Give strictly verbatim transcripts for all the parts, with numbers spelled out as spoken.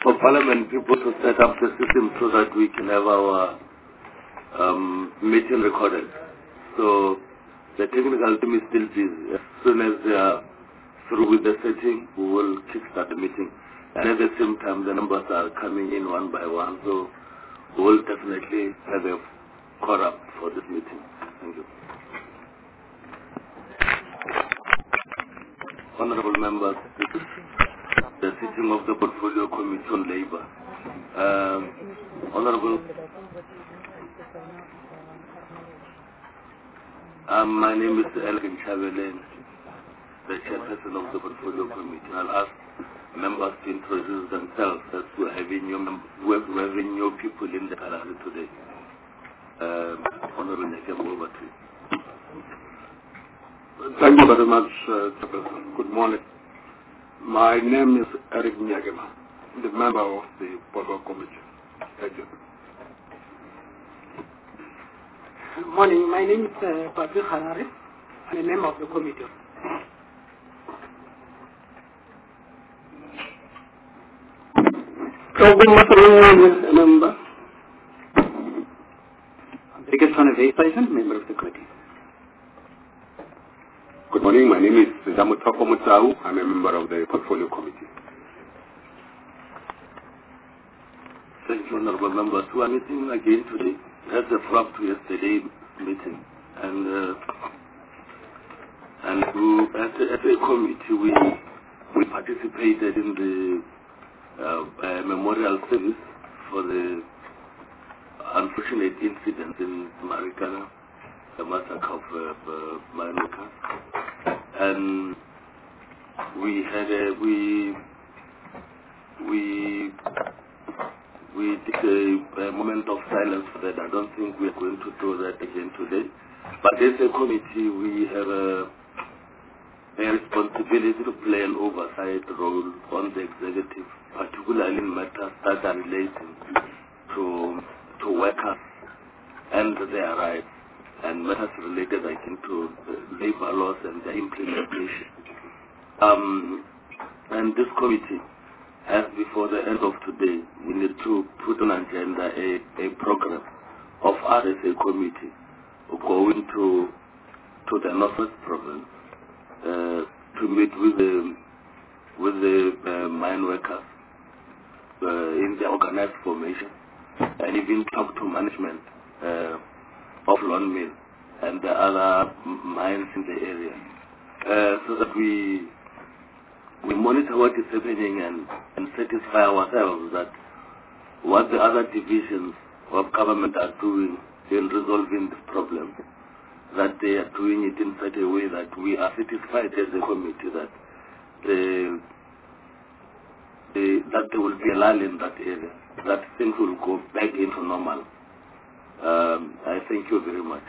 for Parliament people to set up the system so that we can have our um, meeting recorded. So the technical team is still busy. As soon as they are through with the setting, we will kickstart the meeting. And at the same time, the numbers are coming in one by one. So we will definitely have a quorum for this meeting. Thank you. Honorable members, the sitting of the Portfolio Committee on Labour. Um, Honorable, um, my name is Elgin Chavelen, the chairperson of the Portfolio Committee. I'll ask members to introduce themselves as we're having new, we're having new people in the gallery today. Um, Honorable Nyakemba, over to you. Thank you very much, uh, Chairperson. Good morning. My name is Eric Nyakemba, the member of the Portfolio Committee. Thank you. Good morning. My name is uh, Patrick Harari. I'm a member of the committee. Member. Biggest one of Tyson, member of the committee. Good morning. My name is Damutoko Mutsau. I'm a member of the Portfolio Committee. Thank you, honorable members. We are meeting again today. That's a follow-up to yesterday's meeting. And uh, and we, as, a, as a committee, we we participated in the uh, uh, memorial service for the unfortunate incident in Marikana, the massacre of uh, uh, Manuka. And we had a, we we we did a, a moment of silence for that. I don't think we are going to do that again today. But as a committee, we have a, a responsibility to play an oversight role on the executive, particularly in matters that are relating to to workers and their rights, and matters related, I think, to labor laws and their implementation. Um, and this committee has, before the end of today, we need to put on agenda a, a program of us as a committee going to to the Northwest Province uh, to meet with the with the uh, mine workers uh, in the organized formation, and even talk to management uh, of Lone Mill and the other mines in the area, uh, so that we we monitor what is happening and, and satisfy ourselves that what the other divisions of government are doing in resolving this problem, that they are doing it in such a way that we are satisfied as a committee that the, the, that there will be a lull in that area, that things will go back into normal. Um, I thank you very much.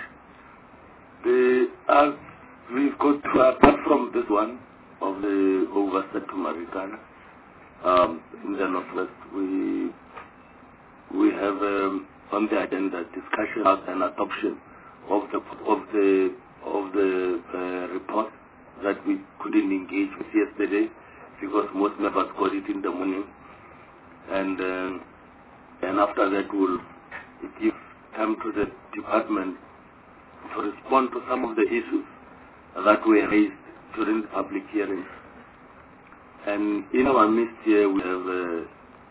The, as we've got to, apart from this one of the oversight to Marikana, um, in the Northwest, we we have um, on the agenda discussion and adoption of the of the of the uh, report that we couldn't engage with yesterday because most members got it in the morning, and uh, and after that we'll give time to the department to respond to some of the issues that were raised during the public hearings. And in our midst here we have uh,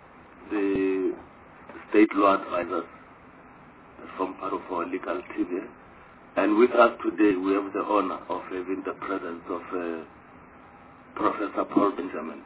the state law advisors from part of our legal team here. And with us today we have the honor of having the presence of uh, Professor Paul Benjamin,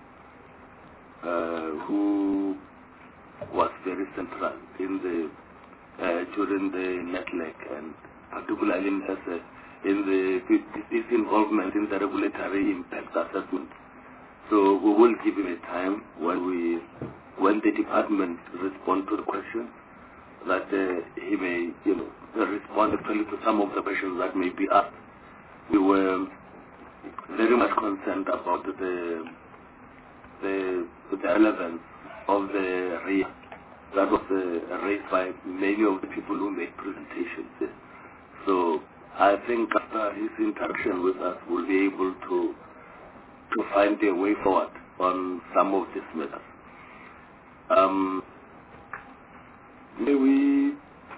uh, who was very central in the uh, during the NETLEC, and particularly in, as a, in the his involvement in the regulatory impact assessment. So we will give him a time when we when the department respond to the questions, that uh, he may, you know, respond actually to some of the questions that may be asked. We were very much concerned about the the, the relevance of the R I A that was uh, raised by many of the people who made presentations. So I think after his interaction with us, we'll be able to to find a way forward on some of these matters. Uh, Um, may we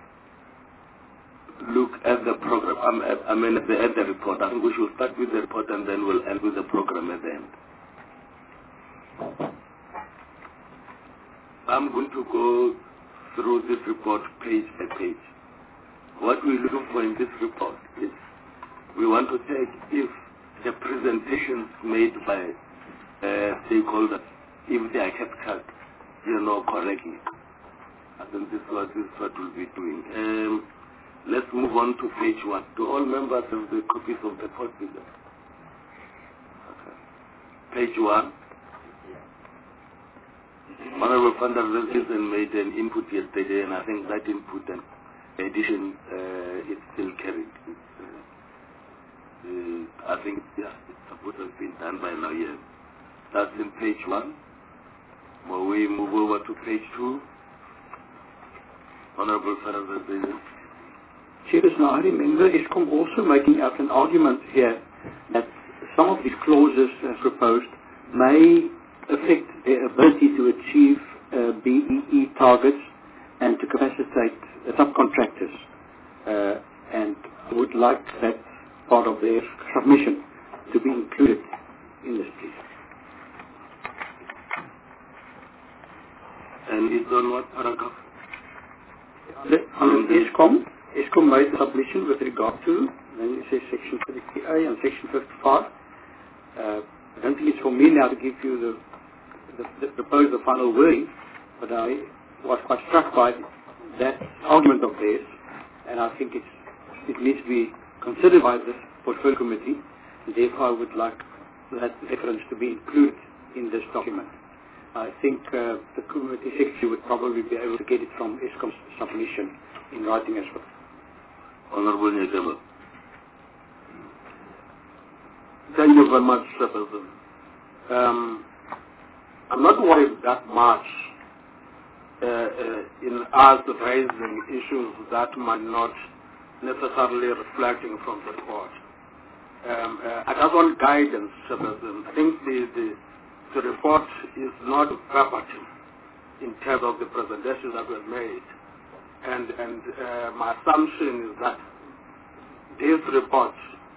look at the program, um, I mean at the, at the report. I think we should start with the report and then we'll end with the program at the end. I'm going to go through this report page by page. What we're looking for in this report is we want to check if the presentations made by uh, stakeholders, if they are captured, you know, correctly. I think this is what, this is what we'll be doing. Um, let's move on to page one. Do all members have the copies of the report with them? Okay. Page one. Honorable Founder Wilkinson made an input yesterday, and I think that input and addition uh, is still carried. It's, uh, uh, I think yeah, it's supposed to have been done by now. Yes, that's in page one. Will we move over to page two? Honorable Founder Wilkinson. Chairperson, I remember ESCOM also making out an argument here that some of these clauses as proposed may affect their ability to achieve uh, B E E targets and to capacitate uh, subcontractors. Uh, and I would like that part of their submission to be included in this, please. And it's on what paragraph? On ESCOM, ESCOM made a submission with regard to, then it says section fifty A and section fifty-five. Uh, I don't think it's for me now to give you the The, the propose the final wording, but I was quite struck by that argument of theirs, and I think it's, it needs to be considered by the portfolio committee, and therefore I would like that reference to be included in this document. I think uh, the committee secretary would probably be able to get it from ESCOM's submission in writing as well. Honorable Nyagama. Thank you very much, Chairperson. Um, I'm not worried that much uh, uh, in us raising issues that might not necessarily reflecting from the report. Um, uh, I just want guidance, Chairperson. I think the, the, the report is not verbatim in terms of the presentations that were made. And, and uh, my assumption is that this report,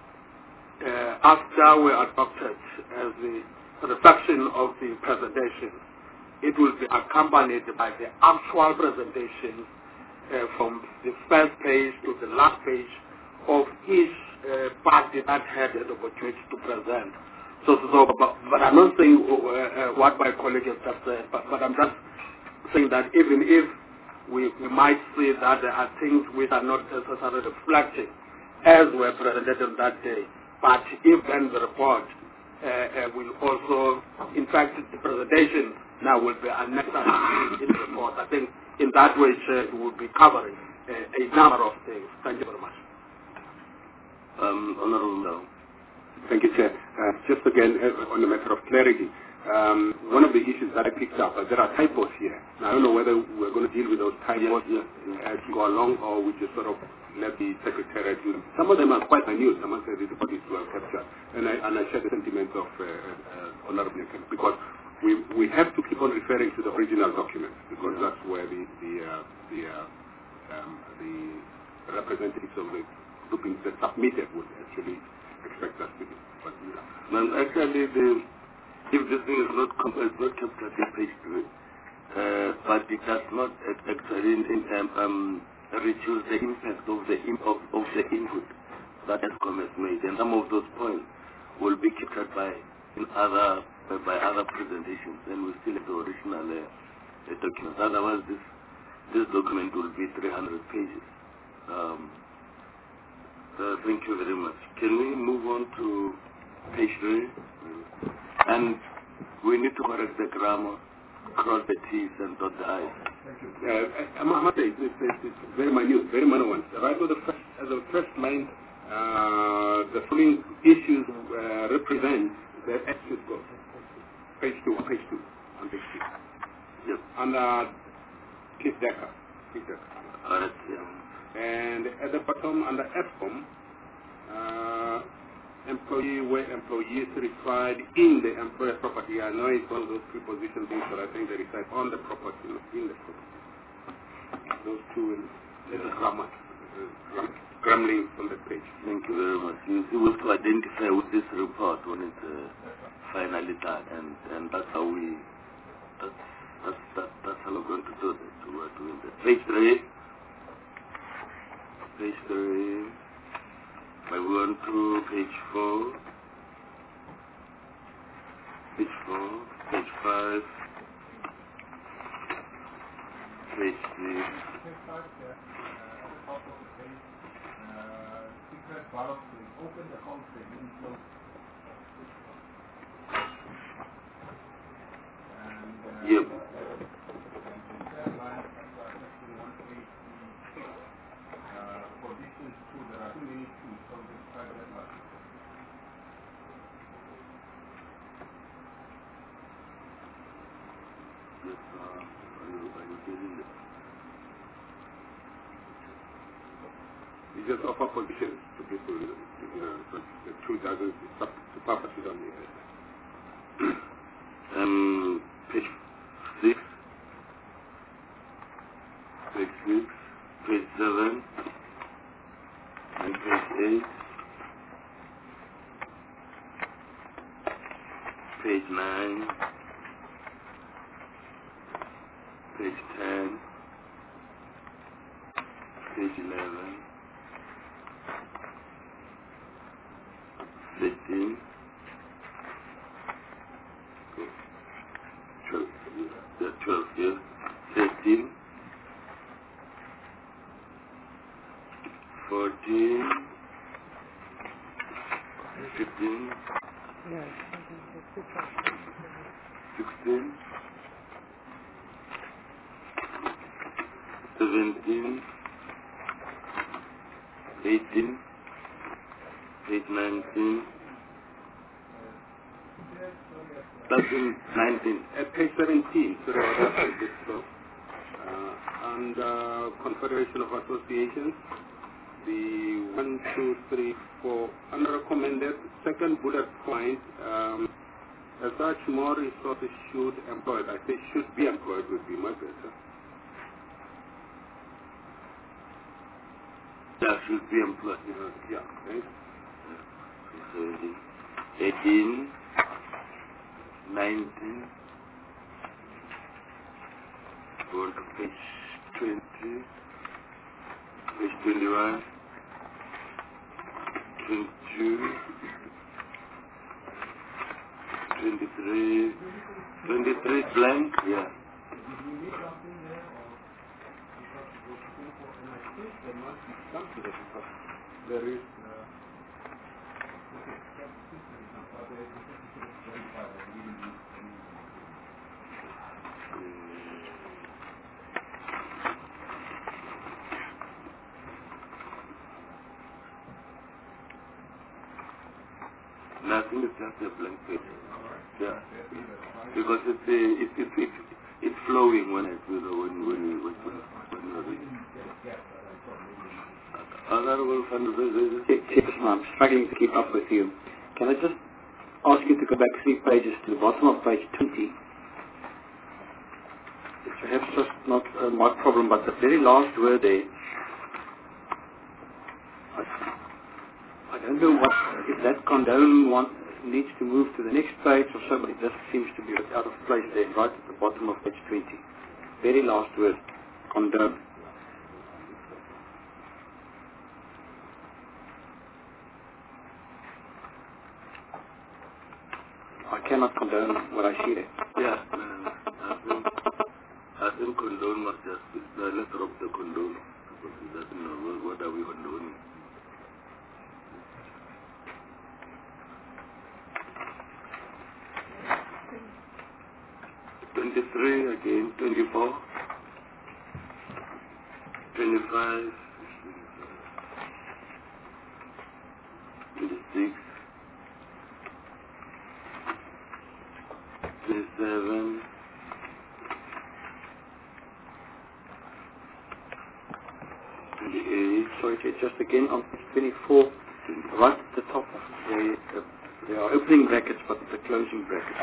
uh, after we adopted as the reflection of the presentation, it will be accompanied by the actual presentation uh, from the first page to the last page of each uh, party that had the opportunity to present. So, so but, but I'm not saying uh, uh, what my colleague has just said, but, but I'm just saying that even if we, we might see that there are things which are not necessarily reflecting as were presented on that day, but if then the report Uh, uh, will also, in fact, the presentation now will be unnecessary in the report. I think in that way uh, it will be covering uh, a number of things. Thank you very much. Um, Honorable Now. Thank you, Chair. Uh, just again, uh, on the matter of clarity, um, one of the issues that I picked up, uh, there are typos here. Now, I don't know whether we're going to deal with those typos yes, yes. as we go along, or we just sort of let the Secretariat do them. Some of them are quite minute. Some of them are difficult to have captured. And I, and I share the sentiments of uh, uh, Honorable Nkem, because we, we have to keep on referring to the original documents, because that's where the, the, uh, the, uh, um, the representatives of the groupings that submitted would actually expect us to do. But, you know. Well, actually, the, if this thing is not, it's not captured in page three, uh, but it does not actually in, in, um, um, reduce the impact of the in, of, of the input that ESCOM has made, and some of those points will be captured by in other uh, by other presentations, and we still have the original uh, documents. Otherwise, this this document will be three hundred pages. Um, uh, thank you very much. Can we move on to page three? And we need to correct the grammar, cross the T's and dot the I's. Uh, I must say, it's, it's, it's very minute, very minor ones. Right at the first, at the first line, uh, the following issues uh, represent the access goals. Page two, on page two, on page two. Yes. And uh, Keith Decker. Keith Decker. All right, yeah. And at the bottom, under ESCOM, uh, employee where employees reside in the employer property. I know it's one of those preposition things, but I think they reside on the property, not in the property. Those two in the grammar, uh, scrambling on the page. Thank you very much. You see, we have to identify with this report when it's uh, finally done, and, and that's how we, that's, that's, that, that's how we're going to do this. We're doing that. Page three. Page three. I go on to page four. Page four. Page five. Page six. Open the whole thing and close and uh, Yep. and the third line section one eighty-six uh, for distance two, there are too many two, so just try that line. Yes, uh, are you, are you getting it? You just offer positions to people, you know, but the two doesn't superfluous on the head. Um, page six, page six, page seven, and page eight, page nine, page ten, page eleven, fifteen, twelve, yeah, twelve here, thirteen, fourteen, fifteen, sixteen, seventeen, eighteen, page nineteen, that's in nineteen. At page seventeen, so that's this book. Uh, and uh, Confederation of Associations, the one, two, three, four, unrecommended second bullet point, um, as such more resources should employed. I say should be employed would be much better. That should be employed. Uh, yeah, thanks. seventeen, eighteen, nineteen, go on to page twenty, page twenty-one, twenty-two, twenty-three, twenty-three blank, yeah. Did you need something there, or because it was simple, and I think there must be something there because there is uh, okay, that system is not, but there is a certificate of verified that we didn't use any. Nothing is just a blank page. Yeah. Because it's a, it, it, it, it's flowing when it when when when when when you're reading. Honorable Fundraisers. Yes, I'm struggling to keep up with you. Can I just ask you to go back three pages to the bottom of page twenty? It's perhaps just not uh, my problem, but the very last word there, I, I don't know what, if that condone one needs to move to the next page or so, but it just seems to be out of place there, right at the bottom of page twenty. Very last word, condone. I cannot condone what I see there. Yeah, um, I think I think condone must just be, uh, let's drop the condone because he doesn't know what, what are we condoning. Twenty-three again, twenty-four, twenty-five, twenty-six, twenty-seven, twenty-eight. Sorry, just again on page twenty-four, Right at the top, they, uh, they are opening brackets, but the closing brackets.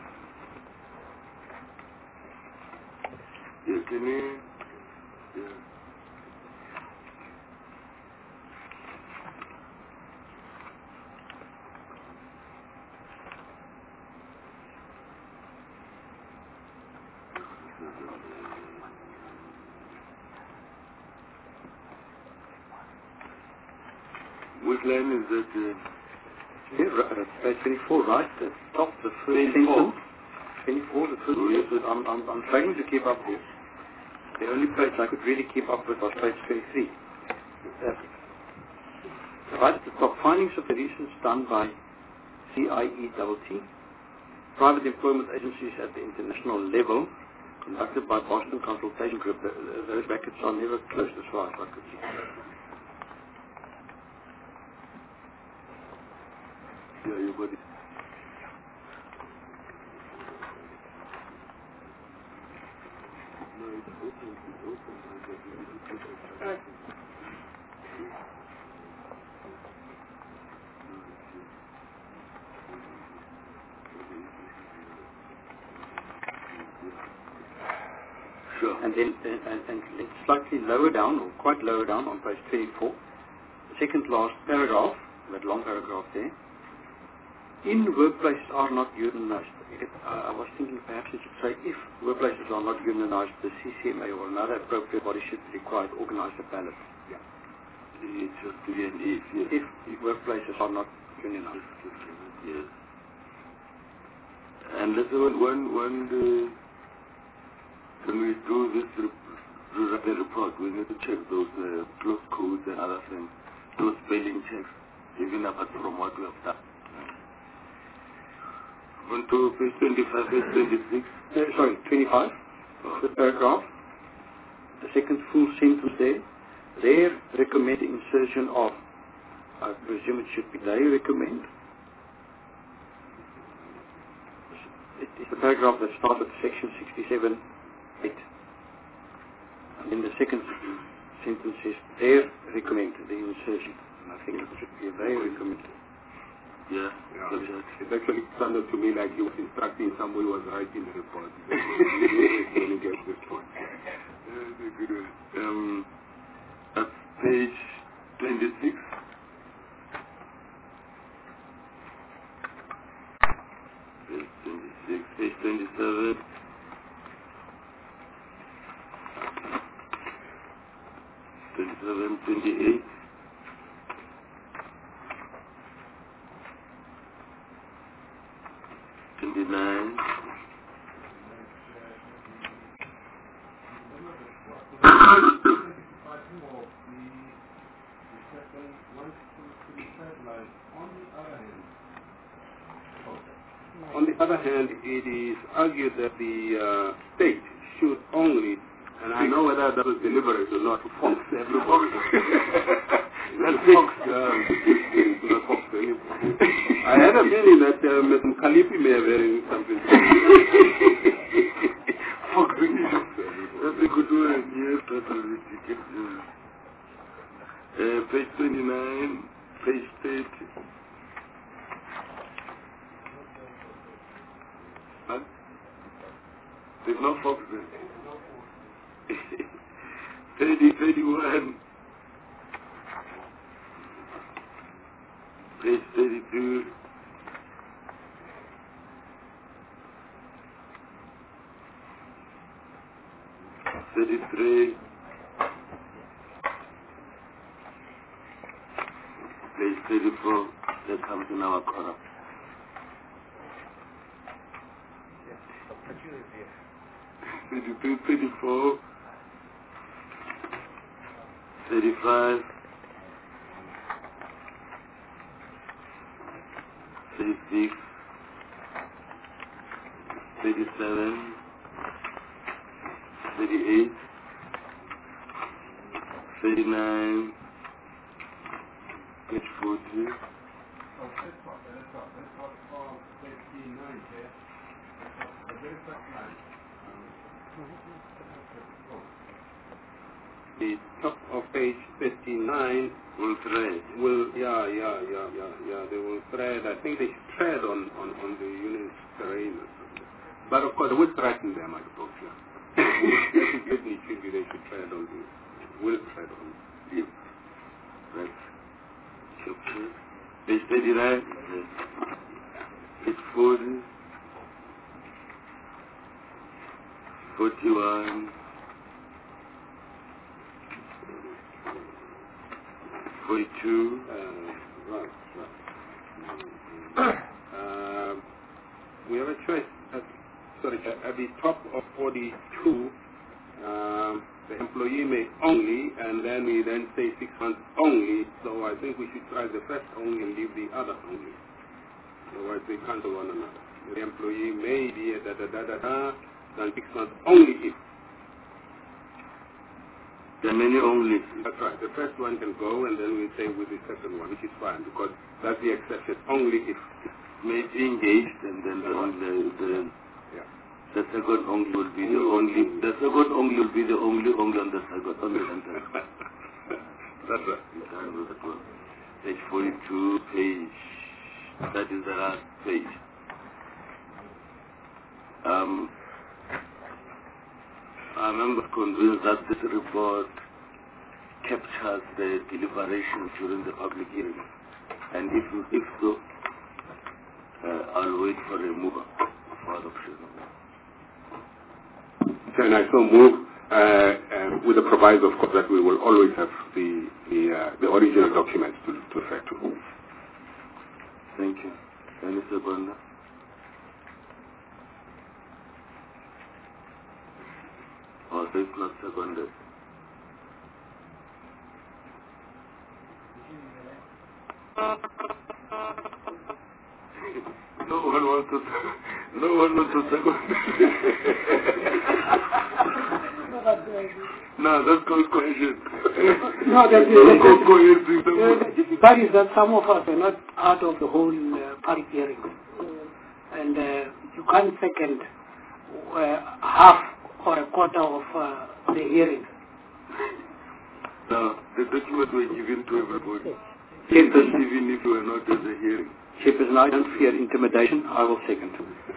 Yeah, can you? Yeah. Which line is that? Uh, Yeah, uh, page twenty-four, right at the top, the first twenty-four. sentence. twenty-four, the first Oh, yes. sentence. I'm, I'm, I'm struggling to keep up here. The only page I could really keep up with was page twenty-three. Uh, right at the top, findings of the research done by C I E T T, private employment agencies at the international level, conducted by Boston Consultation Group. Uh, those brackets are never closed as far as I could see. Yeah, you got it. No, it's open. It's open. I got it. Sure. And then uh, and, and slightly lower down, or quite lower down on page twenty-four, the second last paragraph, that long paragraph there, in workplaces are not unionized. It, uh, I was thinking perhaps it should say if workplaces are not unionized, the C C M A or another appropriate body should be required to organize a ballot. Yeah. It's just again if, yes. If, if workplaces are not unionized. Yes. And let's say when, when, when the, when we do this rep- the report, we need to check those uh, close codes and other things, those spelling checks, even apart from what we have done. On to page twenty-five, page twenty-six. Uh, sorry, twenty-five, Oh. the paragraph, the second full sentence there, they recommend the insertion of, I presume it should be they recommend. It is the paragraph that starts at section sixty-seven eight. And then the second sentence is they recommend the insertion. And I think it should be they recommend. Yeah. Yeah. Okay. It actually sounded to me like he was instructing somebody who was writing the report. When he gets this point. Very good one. Um, at page twenty-six. Page twenty-six, page twenty-seven. twenty-seven, twenty-eight. twenty-nine. On the other hand, it is argued that the uh, state should only, and I know whether that was deliberate or not, fox everybody. That fox, uh, not fox anymore. I had a feeling that uh, Mister Khalifi may have had something to Fox, that's a good word. Yes, that's a ridiculous. Uh, page twenty-nine, page thirty. Huh? There's no fox there. thirty, thirty-one. Page thirty-two. thirty-three. Page thirty-four. That comes in our corner. thirty-two, thirty-four, thirty-five, thirty-six, thirty-seven, thirty-eight, thirty-nine, page forty. Oh, that's what, that's what, that's what, oh, thirty-nine, yeah. The very first line. Um, oh. the top of page fifty-nine Will thread. will, yeah, yeah, yeah, yeah, yeah, they will thread. I think they should tread on, on, on the unit's terrain or something. But of course, it will threaten them, I suppose, yeah. They should get the tribute, they should tread on the, will tread on the. Yeah. That's okay. Page thirty-nine. Page forty. forty-one. forty-two. Uh, right, right. uh, we have a choice. At, sorry, at, at the top of forty-two, um, the employee may only, and then we then say six months only. So I think we should try the first only and leave the other only. Otherwise, they cancel one another. The employee may be a da da da da da, then six months only if. There are many only. That's right. The first one can go, and then we say with the second one, which is fine, because that's the exception. Only if. May be engaged, and then the, the, the, yeah. the second only will be the only. The second only will be the only only on the second on the sentence. That's right. Page forty-two, page. That is the last page. Um. I remember convinced that this report captures the deliberations during the public hearing, and if if so, uh, I'll wait for a move for adoption. Then I so move uh, uh, with the proviso, of course, that we will always have the the, uh, the original documents to, to refer to. Thank you. Any second? Or so it's not seconded. No one wants to. No one wants to second. No, that's called cohesion. No, that is called cohesion. That is that some of us are not part of the whole uh, public hearing, and uh, you can't second uh, half or a quarter of uh, the hearing. No, the document were given to everybody. Chairperson, Even if you were not at the hearing. Chairperson, I don't fear intimidation. I will second.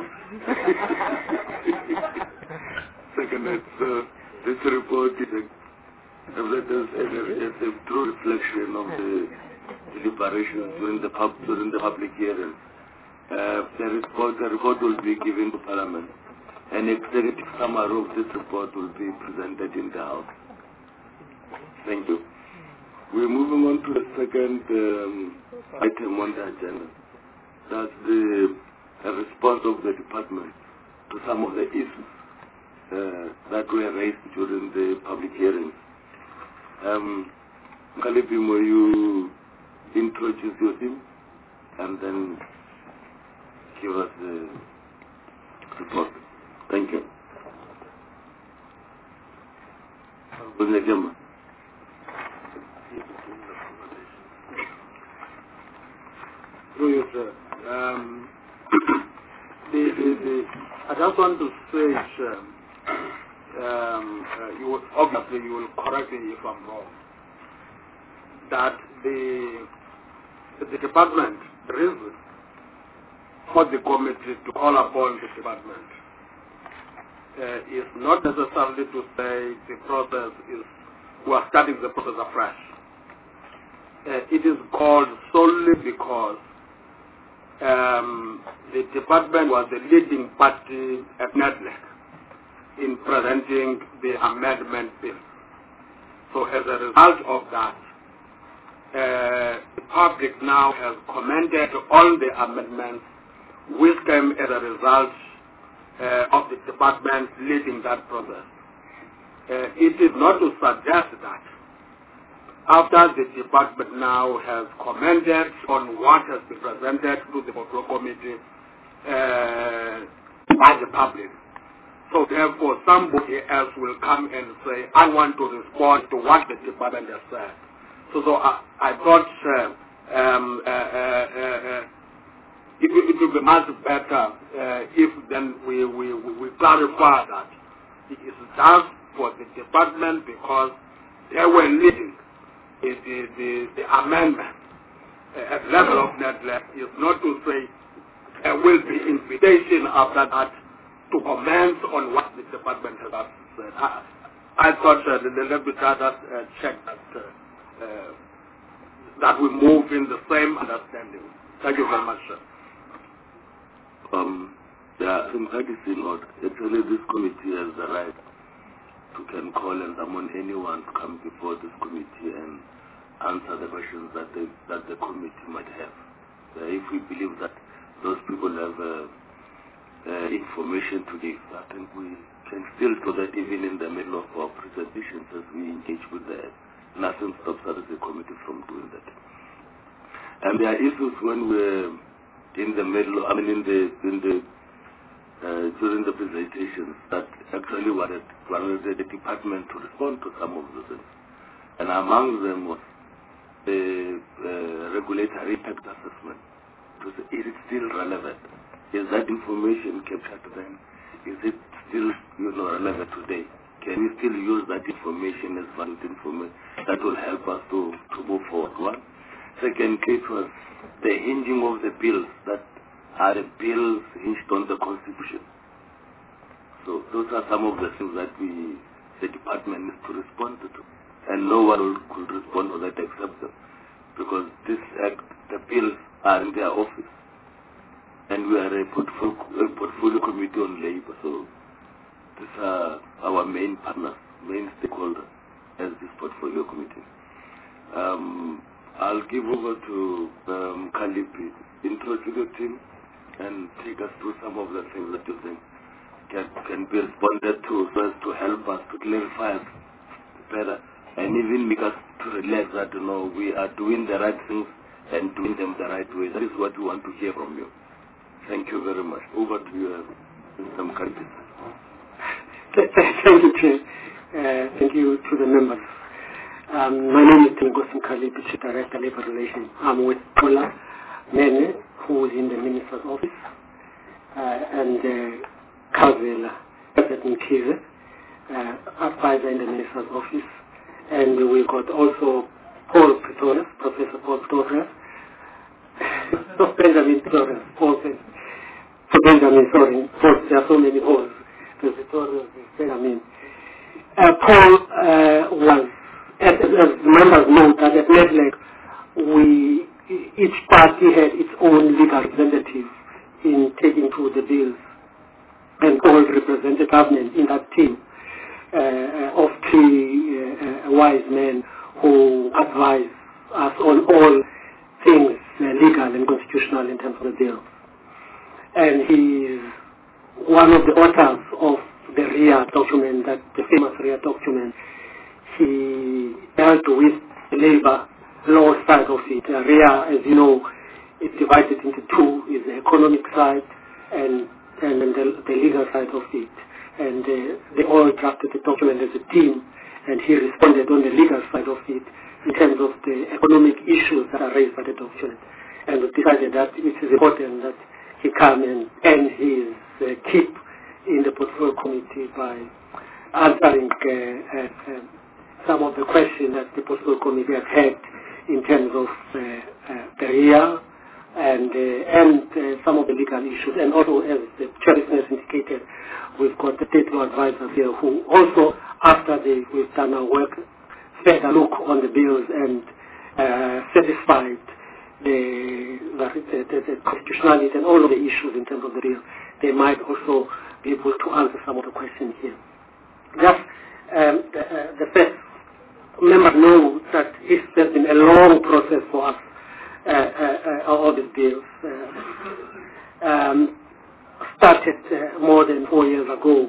Second, that's, uh, this report is a, that is a, a, a true reflection of the deliberations during the, pub, during the public hearing. Uh, the, report, the report will be given to Parliament. An executive summary of this report will be presented in the House. Thank you. We're moving on to the second um, item on the agenda. That's the uh, response of the department to some of the issues uh, that were raised during the public hearing. Um, Kalipim, will you introduce your team and then give us the report? Thank you. Through you, sir. Um, the, the, the, I just want to say, um, um, uh, you will, obviously you will correct me if I'm wrong, that the, the department, the reason for the committee to call upon the department uh, is not necessarily to say the process is, we are starting the process afresh. Uh, it is called solely because um, the department was the leading party at NEDLEC in presenting the amendment bill. So as a result of that, uh, the public now has commented on the amendments which came as a result uh, of the department leading that process. Uh, it is not to suggest that after the department now has commented on what has been presented to the Control Committee uh, by the public, so therefore somebody else will come and say, I want to respond to what the department has said. So, so I, I thought uh, um, uh, uh, uh, it, it would be much better uh, if then we, we, we clarify that it is just for the department because they were leading the, the, the, the amendment uh, at level of NEDLAC is not to say there will be invitation after that to comment on what the department has said. I, I thought uh, the let me try that uh, check that uh, uh, that we move in the same understanding. Thank you very much, sir. Um, yeah, in fact, it's in order. Actually, this committee has the right to can call and summon anyone to come before this committee and answer the questions that the, that the committee might have. Uh, if we believe that those people have uh, uh, information to give, I think we can still do that even in the middle of our presentations as we engage with the nothing stops us as a committee from doing that. And there are issues when we're in the middle, I mean in the, in the uh, during the presentations that actually wanted, wanted the department to respond to some of the things. And among them was the uh, regulatory impact assessment. To say, is it still relevant? Is that information captured then? Is it still, you know, relevant today? Can we still use that information as valid information that will help us to, to move forward? One. Second case was the hinging of the bills that are the bills hinged on the Constitution. So those are some of the things that we, the department needs to respond to. And no one will, could respond to that except them. Because this act, the bills are in their office. And we are a portfolio, a portfolio committee on labor. So these are our main partners, main stakeholders as this portfolio committee. Um, I'll give over to um, Kalipi, introduce the team and take us through some of the things that you think can, can be responded to so as to help us to clarify us better and even make us to relax that, you know, we are doing the right things and doing them the right way. That is what we want to hear from you. Thank you very much. Over to you, Mister Kalipi. Thank you, Chair. Uh, thank you to the members. Um, my name is Tingosim Kalipi, Chief Director, Labor Relations. I'm with Paula Mene, who is in the Minister's office, uh, and uh, Kazela, President Kiza, uh, advisor in the Minister's office. And we've got also Paul Pretorius, Professor Paul Pretorius, not Benjamin Pretorius, Paul for Benjamin, sorry, Paul, there are so many Pauls. There's Pretorius, Benjamin. Uh, Paul uh, was, as, as members know, that at NEDLAC, we, each party had its own legal representative in taking through the bills, and Paul represented government in that team uh, of three uh, uh, wise men who advise us on all things uh, legal and constitutional in terms of the bill. And he is one of the authors of the R I A document, that the famous R I A document. He dealt with the labor law side of it. Uh, R I A, as you know, is divided into two: is the economic side and and then the, the legal side of it. And uh, they all drafted the document as a team, and he responded on the legal side of it in terms of the economic issues that are raised by the document. And we decided that it is important that he come and end his uh, keep in the portfolio committee by answering uh, uh, uh, some of the questions that the portfolio committee has had in terms of uh, uh, the R I A and, uh, and uh, some of the legal issues. And also, as the chairman has indicated, we've got the state law advisors here who also, after they, we've done our work, had a look on the bills and uh, satisfied the, the, the, the constitutionality and all of the issues in terms of the bill. They might also be able to answer some of the questions here. Just um, the, uh, the first members know that it has been a long process for us, uh, uh, uh, all these bills. Uh, um, started uh, more than four years ago.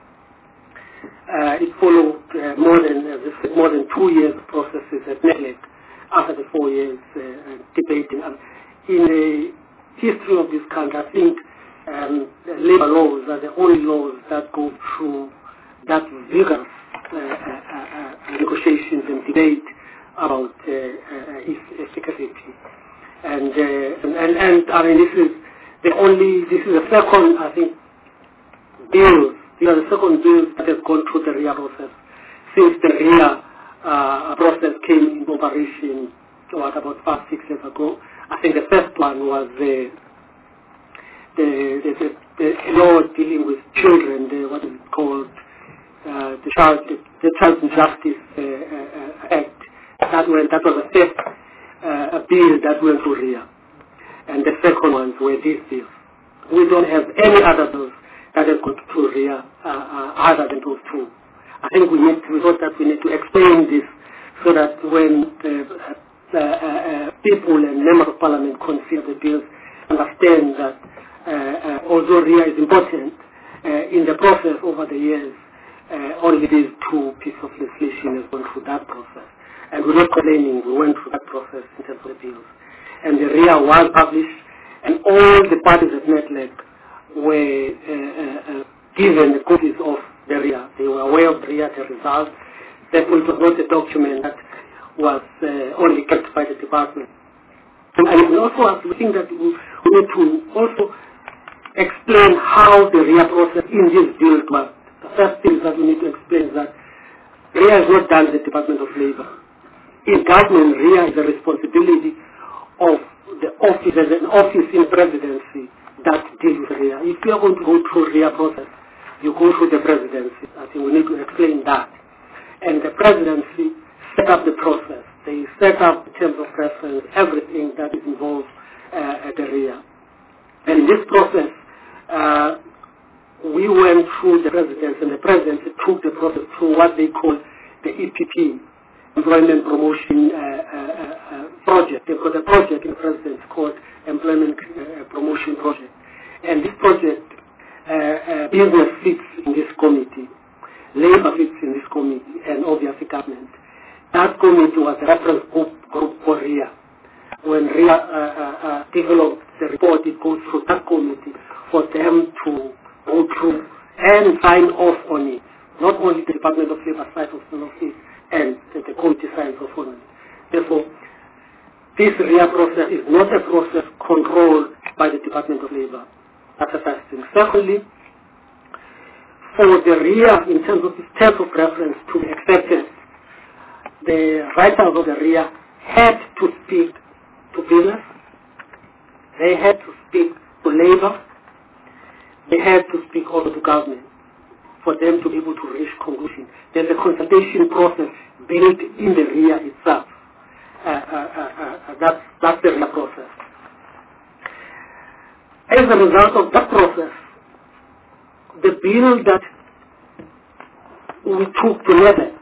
Uh, it followed uh, more than uh, more than two years processes at NEDLAC after the four years uh, debating. Um, in the history of this country, I think um, the labor laws are the only laws that go through that vigorous uh, uh, uh, negotiations and debate about uh, uh, its efficacy. And, uh, and, and, and I mean, this is the only, this is the second, I think, bill, these are the second bill that has gone through the R I A process since the R I A uh, process came into operation what, about five, six years ago. I think the first one was the the, the, the, the law dealing with children, the, what is it called, uh, the Child the, the Child Justice uh, uh, Act. That went, that was the first uh, bill that went to R I A, and the second ones were these bills. We don't have any other bills that have gone to R I A uh, uh, other than those two. I think we need to, we thought that we need to explain this so that when the, uh, uh, uh, people and members of parliament consider the bills, understand that uh, uh, although R I A is important, uh, in the process over the years, uh, only these two pieces of legislation has gone through that process. And we're not complaining, we went through that process in terms of the bills. And the R I A was published, and all the parties at NETLEC were uh, uh, uh, given the copies of the R I A. They were aware of the R I A, the results. Therefore, it was not a document that was uh, only kept by the department. And we also have to think that we need to also explain how the R I A process in this bill was. The first thing that we need to explain is that R I A is not done in the Department of Labour. In government, R I A is the responsibility of the office, as an office in presidency that deals with R I A. If you are going to go through R I A process, you go through the presidency. I think we need to explain that. And the presidency set up the process. They set up the terms of reference, everything that is involved uh, at the R I A. And in this process, uh, we went through the presidency, and the presidency took the process through what they call the E P P, Employment Promotion uh, uh, uh, Project. They've got a project in the presidency called Employment uh, Promotion Project. And this project, uh, uh, business fits in this committee, labor fits in this committee, and obviously government. That committee was a reference group, group for R I A. When R I A uh, uh, uh, developed the report, it goes through that committee for them to go through and sign off on it. Not only the Department of Labour signs off on it, and the, the committee signs off on it. Therefore, this R I A process is not a process controlled by the Department of Labour. That's the first thing. Secondly, for the R I A, in terms of its terms of reference to be accepted, the writers of the R I A had to speak to business, they had to speak to labour, they had to speak also to government for them to be able to reach conclusion. There's a consultation process built in the R I A itself. Uh, uh, uh, uh, that's, that's the R I A process. As a result of that process, the bill that we took to NETLEC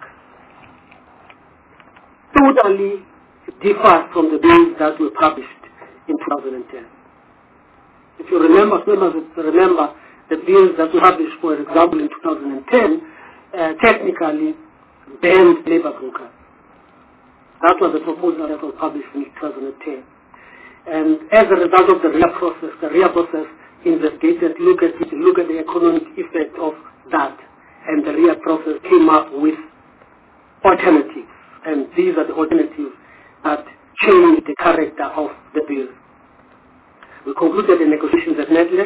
totally differs from the bills that were published in two thousand ten. If you remember, remember the bills that were published, for example, in two thousand ten, uh, technically banned labor brokers. That was the proposal that was published in two thousand ten. And as a result of the R I A process, the R I A process investigated, looked at it, looked at the economic effect of that, and the R I A process came up with alternatives. And these are the alternatives that change the character of the bill. We concluded the negotiations at NETLEC.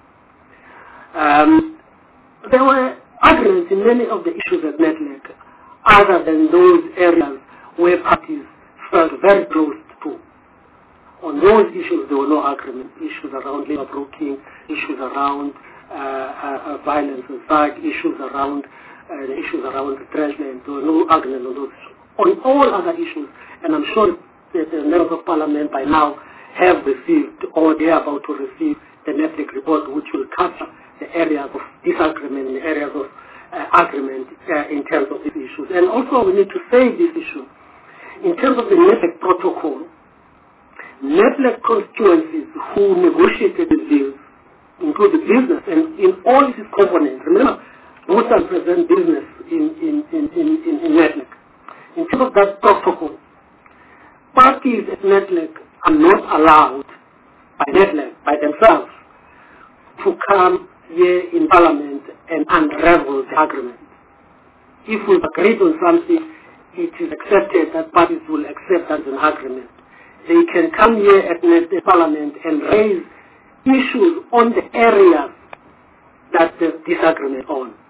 Um, there were arguments in many of the issues at NETLEC, other than those areas where parties felt very close to. On those issues, there were no agreement. Issues around labor broking, issues around uh, uh, uh, violence and fact, issues around uh, the issues around retrenchment. There were no agreement on those issues. On all other issues, and I'm sure that the members of parliament by now have received, or they are about to receive, the NETLEC report, which will capture the areas of disagreement, the areas of uh, agreement uh, in terms of these issues. And also we need to say this issue. In terms of the NETLEC protocol, NETLEC constituencies who negotiated the deals include the business and in all its components. Remember, most represent business in, in, in, in, in, in NETLEC. In terms of that protocol, parties at NETLEC are not allowed by NETLEC, by themselves, to come here in Parliament and unravel the agreement. If we've agreed on something, it is accepted that parties will accept that as an agreement. They can come here at the Parliament and raise issues on the areas that there's disagreement on.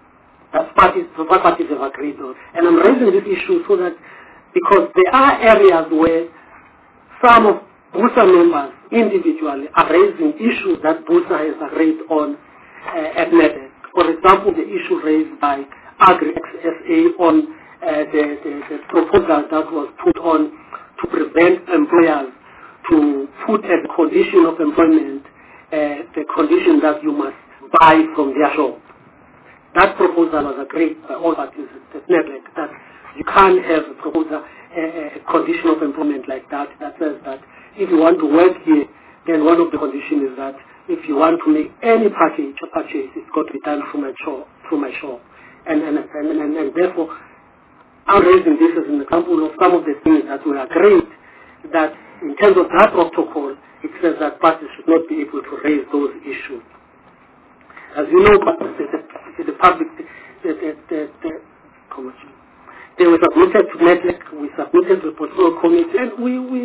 That's parties, what parties have agreed on. And I'm raising this issue so that, because there are areas where some of BUSA members individually are raising issues that BUSA has agreed on uh, at NEDEC. For example, the issue raised by Agri-X S A on uh, the, the, the proposal that was put on to prevent employers to put as a condition of employment uh, the condition that you must buy from their shop. That proposal was agreed by all parties at NEDEC, that you can't have a proposal, a, a condition of employment like that, that says that if you want to work here, then one of the conditions is that if you want to make any package or purchase, it's got to be done through my shop. Through my shop. And, and, and, and, and therefore, I'm raising this as an example of some of the things that were agreed, that in terms of that protocol, it says that parties should not be able to raise those issues. As you know, the, the, the public, the, the, the, the, how much? They were submitted to NEDEC, we submitted to the portfolio committee, and we, we,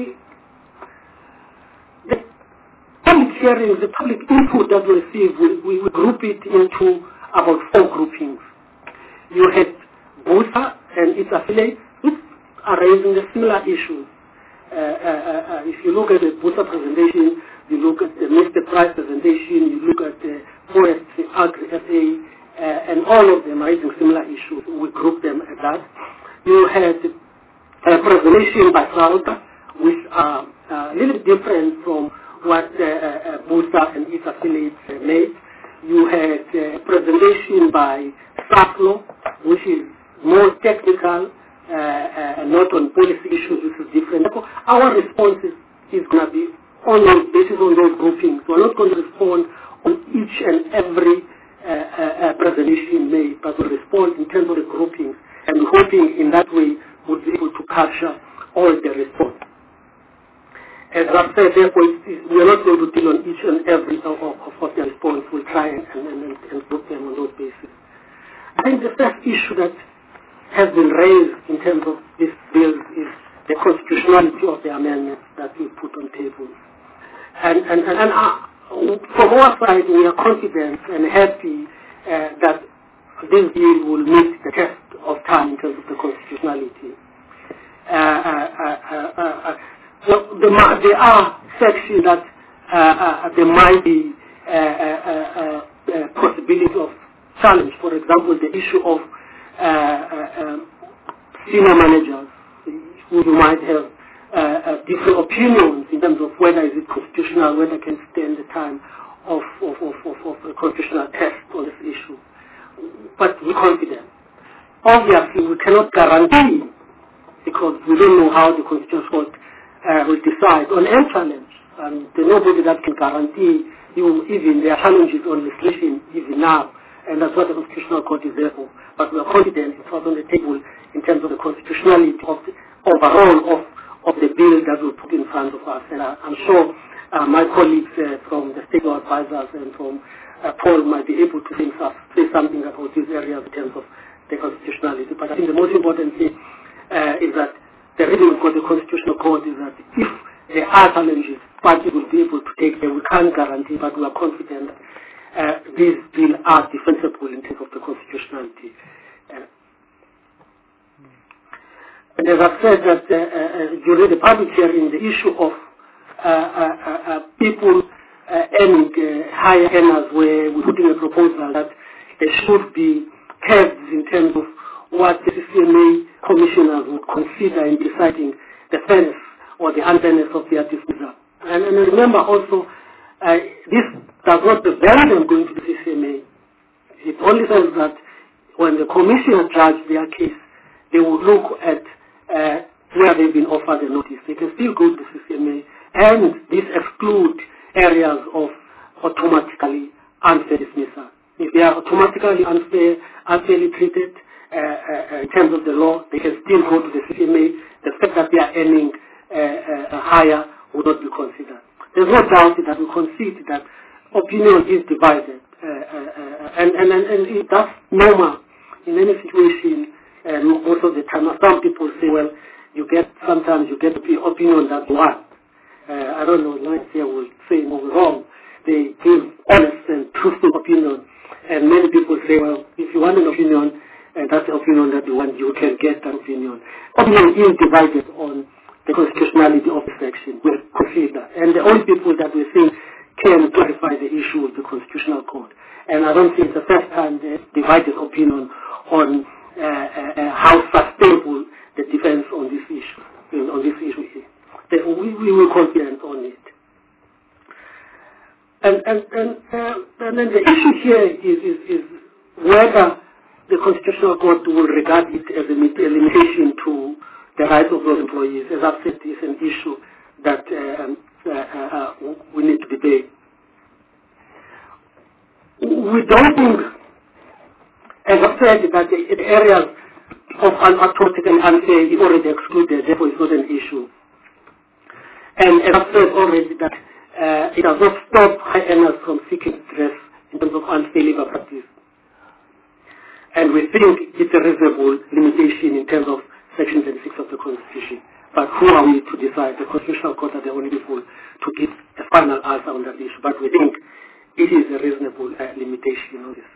the public hearings, the public input that we receive, we, we group it into about four groupings. You had BUSA and its affiliates, which are raising the similar issues. Uh, uh, uh, if you look at the BUSA presentation, you look at the Mister Price presentation, you look at the Forest Agri-S A, uh, and all of them are raising similar issues. We group them at that. You had a presentation by SALTA, which are uh, a little different from what uh, uh, BUSA and its affiliates uh, made. You had a presentation by SAPLO, which is more technical, uh, uh, not on policy issues, which is different. Our response is, is going to be only based on those groupings. We're not going to respond on each and every uh, uh, presentation made, but we'll respond in terms of the groupings, and we're hoping in that way we'll be able to capture all the response. As I've said, therefore, we're not going to deal on each and every of, of, of the response. We'll try and, and, and group them on those bases. I think the first issue that has been raised in terms of this bill is the constitutionality of the amendments that we put on table. And, and, and, and uh, from our side, we are confident and happy uh, that this bill will meet the test of time in terms of the constitutionality. Uh, uh, uh, uh, uh, so the, there are sections that uh, uh, there might be uh, uh, uh, uh, possibility of challenge. For example, the issue of uh, uh, um, senior managers who might have uh, uh, different opinions in terms of whether is it constitutional, whether it can stand the time of, of, of, of, of a constitutional test on this issue. But we're confident. Obviously, we cannot guarantee, because we don't know how the Constitutional Court uh, will decide on any challenge. Um, there's nobody that can guarantee you even their challenges on legislation even now, and that's what the Constitutional Court is there for. But we are confident it's not on the table in terms of the constitutionality of the overall of, of the bill that we put in front of us. And I, I'm sure uh, my colleagues uh, from the state law advisors and from uh, Paul might be able to think of, say something about these areas in terms of the constitutionality. But I think the most important thing uh, is that the reason we've got the Constitutional Court is that if there are challenges, parties will be able to take them. We can't guarantee, but we are confident that uh, these bills are defensible in terms of the constitutionality. Uh, and as I've said, that uh, uh, during the public hearing, the issue of uh, uh, uh, people uh, earning uh, higher earners, where we're putting a proposal that there should be curbs in terms of what the C C M A commissioners would consider in deciding the fairness or the unfairness of their dismissal. And, and remember also, uh, this does not prevent them going to the C C M A. It only says that when the commissioner judge their case, they will look at uh, where they've been offered the notice. They can still go to the C C M A, and this exclude areas of automatically unfair dismissal. If they are automatically unfair, unfairly treated uh, uh, in terms of the law, they can still go to the C C M A. The fact that they are earning uh, uh, higher would not be considered. There's no doubt that we concede that opinion is divided, uh, uh, uh, and, and, and, and that's normal in any situation. Uh, most of the time, some people say, well, you get sometimes you get the opinion that you want. Uh, I don't know, Lawrence here will say no wrong. They give honest and truthful opinion. And many people say, well, if you want an opinion, and that's the opinion that you want, you can get that opinion. Opinion is divided on the constitutionality of the section. We'll consider. And the only people that we think can clarify the issue is the Constitutional Court. And I don't think it's the first time they divided opinion on uh, uh, uh, how sustainable the defense on this issue, on this issue is. We, we will confident on it. And, and, and, uh, and then the issue here is, is, is whether the Constitutional Court will regard it as a limitation to the rights of those employees. As I've said, it's an issue that uh, uh, uh, we need to debate. We don't think, as I've said, that the, the areas of unauthorized and unfair is already excluded, therefore it's not an issue. And as I've said already, that uh, it does not stop high earners from seeking redress in terms of unfair labor practice. And we think it's a reasonable limitation in terms of Section twenty-six of the Constitution. But who are we to decide? The Constitutional Court are the only people to give a final answer on that issue. But we think it is a reasonable uh, limitation on this.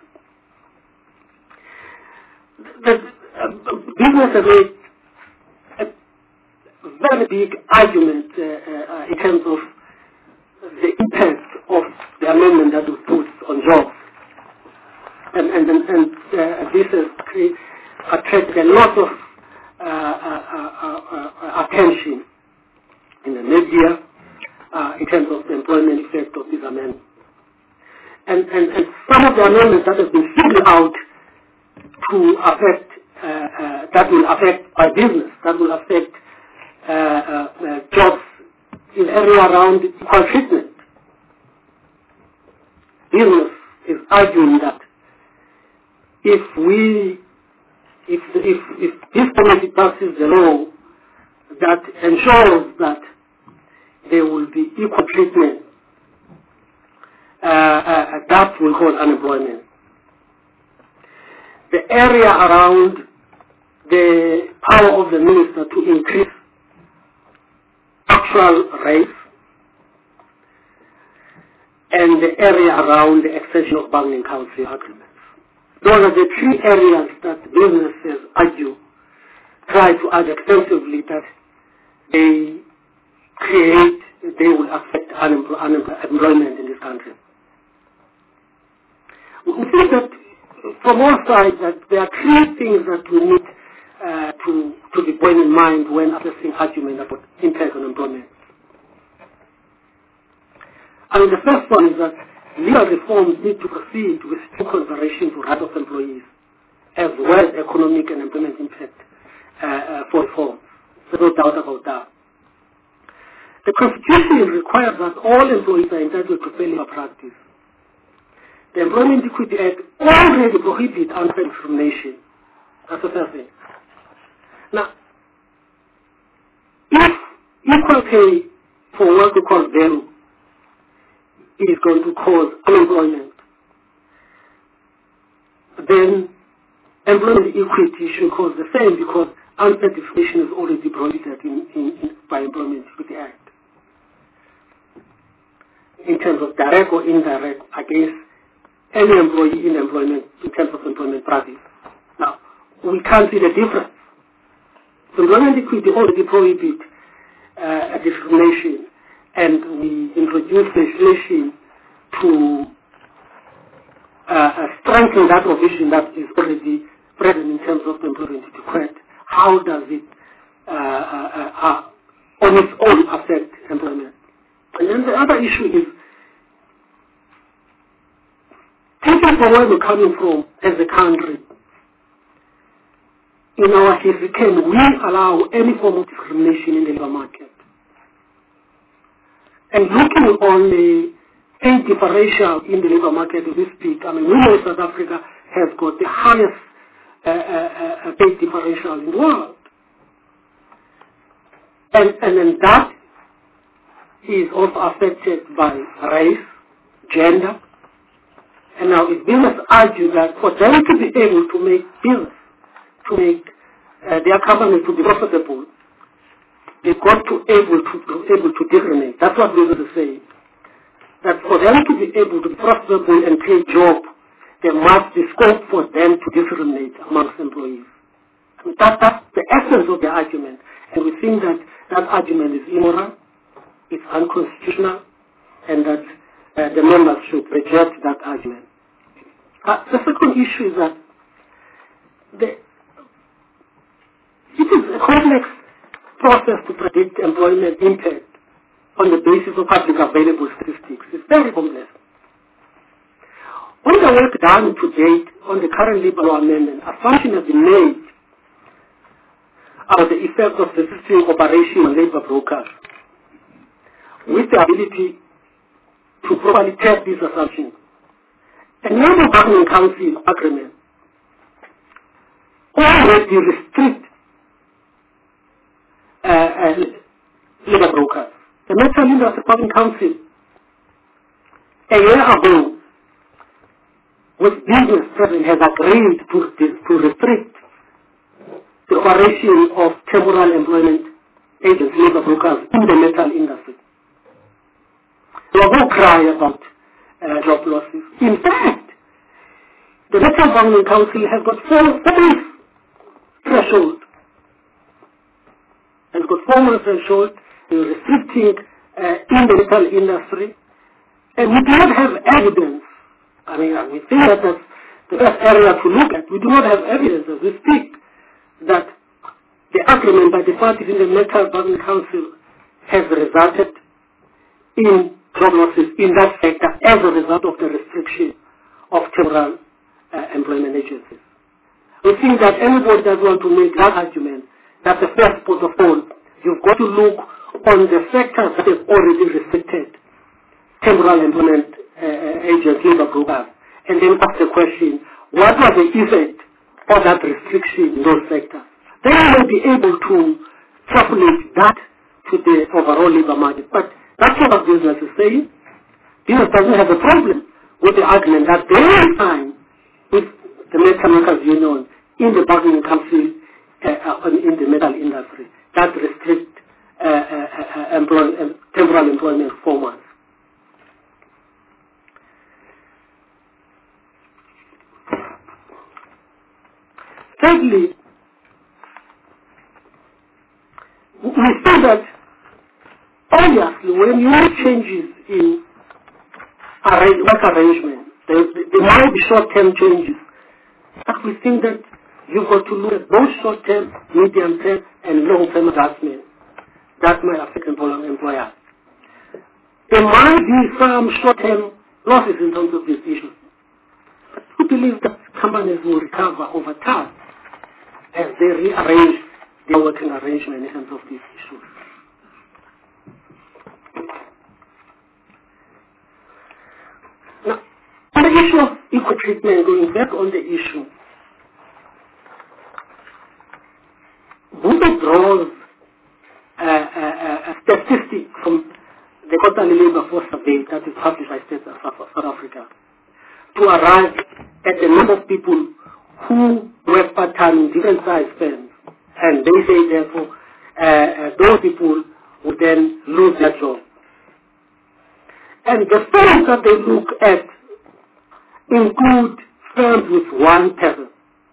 The uh, business has made a very big argument uh, uh, in terms of the impact of the amendment that was put on jobs. And, and, and, and uh, this has attracted a lot of uh, uh, uh, uh, attention in the media uh, in terms of the employment effect of this amendment. And, and, and some of the amendments that have been figured out to affect, uh, uh, that will affect our business, that will affect uh, uh, uh, jobs in the area around equal treatment. Business is arguing that if we, if, if, if this committee passes the law that ensures that there will be equal treatment, uh, uh, that will cause unemployment. The area around the power of the minister to increase actual rates and the area around the extension of bargaining council agreements. Those are the three areas that businesses argue, try to argue extensively that they create, they will affect unemployment in this country. We think that from all sides that there are three things that we need uh, to, to be borne in mind when assessing argument about impact on employment. I mean, the first one is that legal reforms need to proceed with strict consideration to rights of employees, as well as economic and employment impact uh, uh, for reforms. There's no doubt about that. The Constitution requires that all employees are entitled to fair labor practice. The Employment Equity Act already prohibits unfair discrimination. That's the first thing. Now, if equal pay for work equal value is going to cause unemployment, then employment equity should cause the same, because unfair discrimination is already prohibited in, in, in, by Employment Equity Act in terms of direct or indirect against any employee in employment in terms of employment practice. Now, we can't see the difference. So employment equity already prohibits uh, discrimination, and we introduced legislation to uh, strengthen that provision that is already present in terms of the employment equity. How does it uh, uh, uh, on its own affect employment? And then the other issue is, taking from where we're coming from as a country, in our history, can we allow any form of discrimination in the labor market? And looking on the pay differential in the labor market as we speak, I mean, we know South Africa has got the highest uh, uh, uh, pay differential in the world. And, and then that is also affected by race, gender. And now if business argue that for them to be able to make business, to make uh, their company to be profitable, they've got to able to be able to discriminate. That's what business is saying. That for them to be able to be profitable and create job, there must be scope for them to discriminate amongst employees. And that, that's the essence of the argument. And we think that that argument is immoral, it's unconstitutional, and that uh, the members should reject that argument. Uh, the second issue is that the, it is a complex process to predict employment impact on the basis of public available statistics. It's very complex. All the work done to date on the current Labour Law Amendment, assumption has been made about the effect of the existing operation on labour brokers, with the ability to properly test these assumptions. A Labour Bargaining Council agreement already restrict uh, uh, labour brokers. The Metal Industry Bargaining Council, a year ago, with business president, has agreed to, to restrict the operation of temporal employment agents, labour brokers, in the metal industry. There was no cry about uh, job losses. In fact, the Metal Bargaining Council has got four months threshold. Has got four months threshold in restricting uh, in the metal industry, and we do not have evidence. I mean, we think that that's the best area to look at. We do not have evidence as we speak that the agreement by the parties in the Metal Bargaining Council has resulted in job losses in that sector as a result of the restriction of temporal uh, employment agencies. We think that anybody that wants to make that argument, that the first port of all, you've got to look on the sectors that have already restricted temporal employment uh, agents, labour brokers, and then ask the question, what was the effect of that restriction in those sectors? Then you will be able to extrapolate that to the overall labour market. But that's what our business is saying. Business doesn't have a problem with the argument that they will sign with the Metal Workers Union in the bargaining council uh, in the metal industry that restrict uh, uh, uh, employ, uh, temporal employment for months. Thirdly, we see that obviously when you make changes in arrange, work arrangement, there, there might be short-term changes. But we think that you've got to look at both short-term, medium-term, and long-term adjustments that might affect employers. There might be some short-term losses in terms of these issues. But we believe that companies will recover over time as they rearrange their working arrangement in terms of these issues. Now, on the issue of equal treatment, going back on the issue, Bunda draws a, a, a statistic from the quarterly labor force survey that is published by State of South Africa to arrive at the number of people who work part-time in different size firms. And they say, therefore, uh, uh, those people would then lose their job. And the firms that they look at include firms with one person.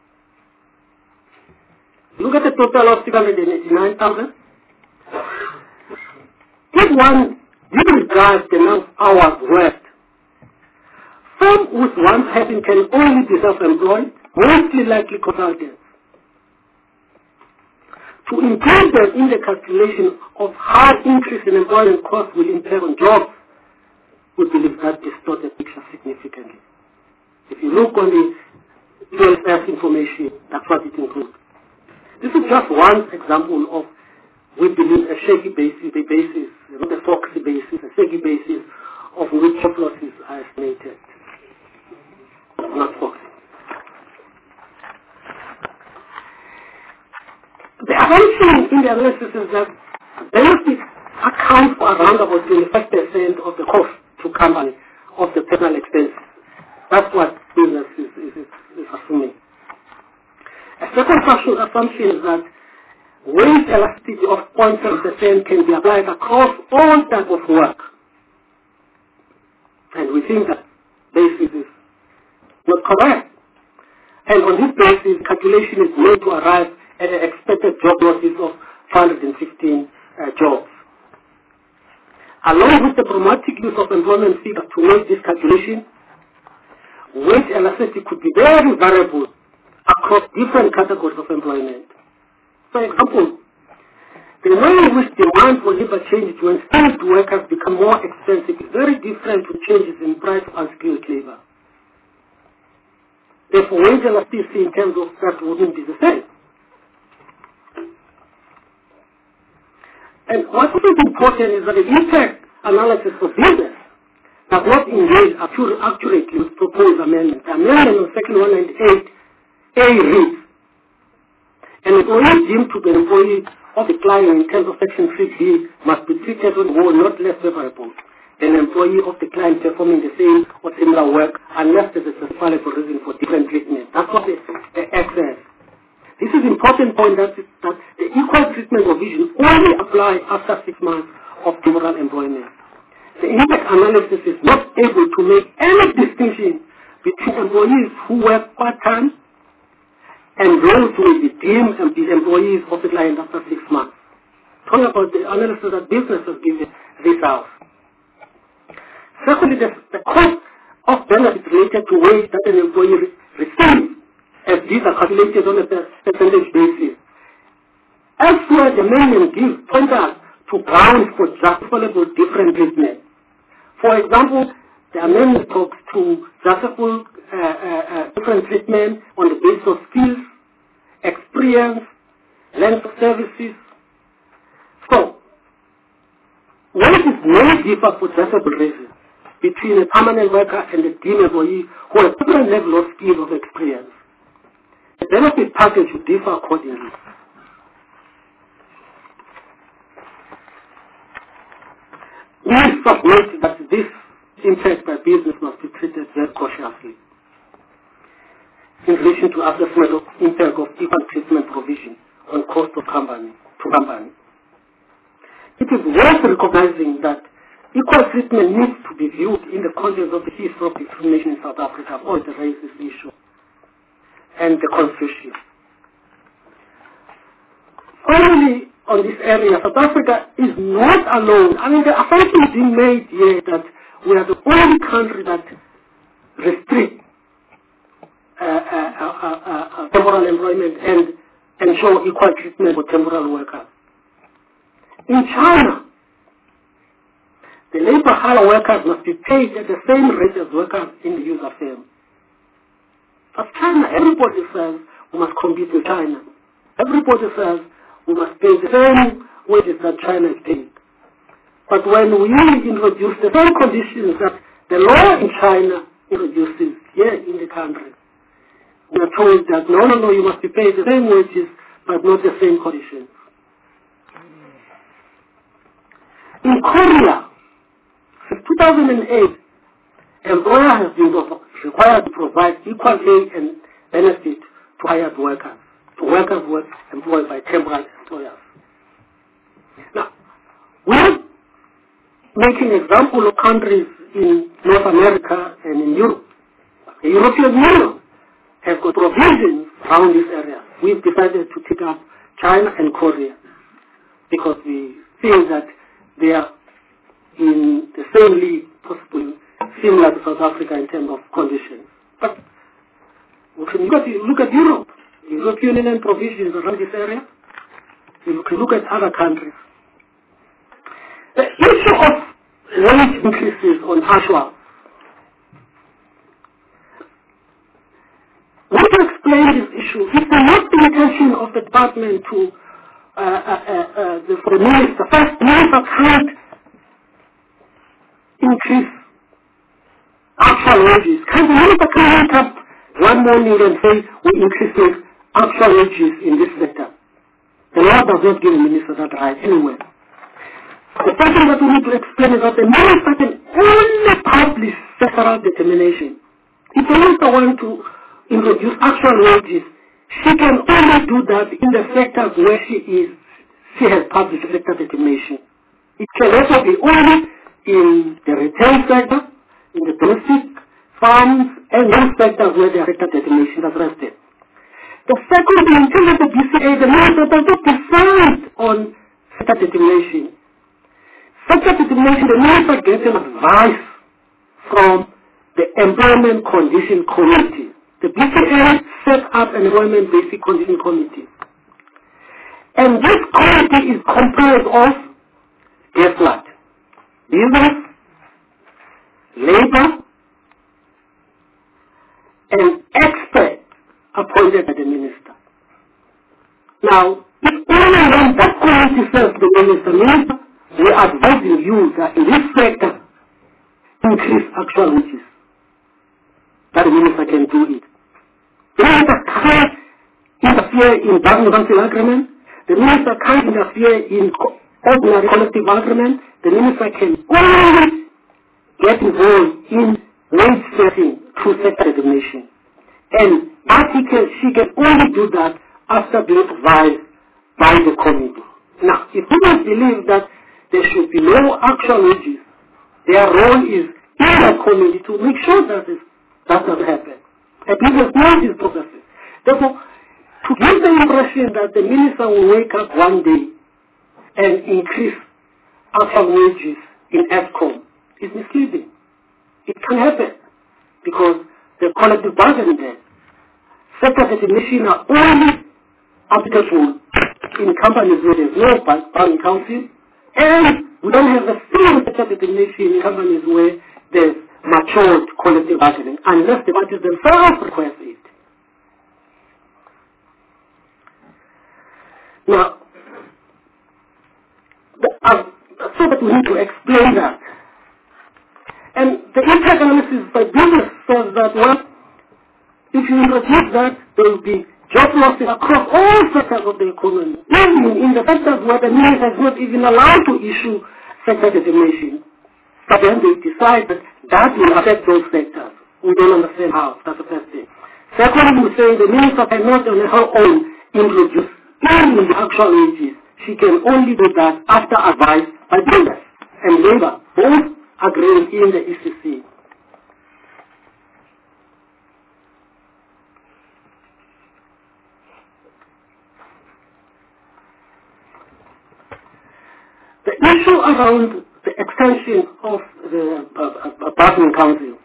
Look at the total of six hundred eighty-nine thousand. If one disregards the number of hours worked, firms with one person can only be self-employed, mostly likely consultants. To include them in the calculation of how increase in employment costs will impact on jobs, we believe that distorts the picture significantly. If you look on the U S S information, that's what it includes. This is just one example of, we believe, a shaky basis, the basis, not a foxy basis, a shaky basis of which job losses are estimated. Not foxy. The assumption in the analysis is that benefits account for around about twenty-five percent of the cost to company of the personal expenses. That's what business is, is, is, is assuming. A second assumption is that wage elasticity of zero point seven percent can be applied across all types of work. And we think that basis is not correct. And on this basis, calculation is made to arrive at an expected job losses of four hundred fifteen uh, jobs. Along with the dramatic use of employment figures to make this calculation, wage elasticity could be very variable across different categories of employment. For example, the way in which demand for labor changes when skilled workers become more expensive is very different to changes in price of unskilled labor. Therefore, wage elasticity in terms of that wouldn't be the same. And what is important is that the impact analysis for business does not engage accurately with proposed amendments. The amendment on Section one ninety-eight A reads, an employee deemed to be an employee of the client in terms of Section three B must be treated on the whole not less favorable than an employee of the client performing the same or similar work unless there is a justifiable reason for different treatment. That's what the, the Act says. This is an important point that, that the equal treatment provision only applies after six months of temporal employment. The impact analysis is not able to make any distinction between employees who work part-time and those who will be deemed and be employees of the client after six months. Talking about the analysis that businesses give this out. Secondly, the, the cost of benefits related to wage that an employee re receives, as these are calculated on a percentage basis. Elsewhere, the amendment gives pointers to grounds for justifiable different treatment. For example, the amendment talks to justifiable uh, uh, uh, different treatment on the basis of skills, experience, length of services. So, wages may differ for justifiable reasons between a permanent worker and a team employee who has different level of skills of experience. The benefit package should differ accordingly. We submit that this impact by business must be treated very cautiously in relation to assessment of impact of equal treatment provision on cost of company to company. It is worth recognizing that equal treatment needs to be viewed in the context of the history of discrimination in South Africa on the racist issue and the constitution. Finally, on this area, South Africa is not alone. I mean, the assumption is being made here that we are the only country that restricts uh, uh, uh, uh, uh, temporal employment and ensure equal treatment for temporal workers. In China, the labor hire workers must be paid at the same rate as workers in the user firm. But China, everybody says we must compete with China. Everybody says we must pay the same wages that China is paying. But when we introduce the same conditions that the law in China introduces here in the country, we are told that no, no, no, you must be paid the same wages, but not the same conditions. In Korea, since two thousand eight, employer has been required to provide equal pay and benefit to hired workers, to workers who are employed by temporary employers. Now, we're making example of countries in North America and in Europe. The European Union has got provisions around this area. We've decided to take up China and Korea because we feel that they are in the same league, possibly similar to South Africa in terms of conditions. But we can look at, look at Europe, the European Union provisions around this area. We can look at other countries. The issue of wage increases on actual. We want to explain this issue. It's not the intention of the department to, uh, uh, uh, uh, the, for the minister, first minister can't increase actual wages. Can't the minister can wake up one morning and say we increase actual wages in this sector? The law does not give the minister that right anyway. The first thing that we need to explain is that the minister can only publish sectoral determination. If the minister wants to introduce actual wages, she can only do that in the sectors where she is, she has published sector determination. It can also be only in the retail sector, in the domestic farms, and those sectors where the sector determination is rested. The second, in terms of the B C A, the minister does not decide on sector determination. Sector determination, the minister gets an advice from the Employment Condition Committee. The B C A set up an Employment Basic Condition Committee. And this committee is comprised of, guess what? Business, labor, and experts appointed by the minister. Now, if only when that committee says to the minister, minister, we are advising you that in this sector, increase actual wages. That the minister can do it. The minister can't interfere in bargaining council agreement. The minister can't interfere in ordinary collective agreement. The minister can only get involved in wage setting through sector determination. And that he can, she can only do that after being advised by the committee. Now, if people believe that there should be no actual wages, their role is in the committee to make sure that this does not happen. And people know these processes. Therefore, to give the impression that the minister will wake up one day and increase actual wages in ESCOM is misleading. It can happen because the collective bargaining there. Sector determination are only applicable in companies where there is no bargaining council, and we don't have a single sector determination in companies where there is matured collective bargaining, unless the parties themselves request it. Now, the, uh, so that we need to explain that. And the impact analysis by business says that, well, if you introduce that, there will be job losses across all sectors of the economy, even in the sectors where the minister is not even allowed to issue sector determination. But then they decide that that will affect those sectors. We don't understand how. That's the first thing. Secondly, we say the minister cannot on her own introduce even the actual wages. She can only do that after advice by business and labor, both agreeing in the E C C. The issue around the extension of the uh, uh, bargaining council.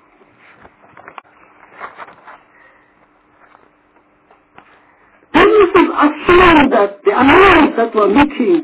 Businesses assume that the amendments that were making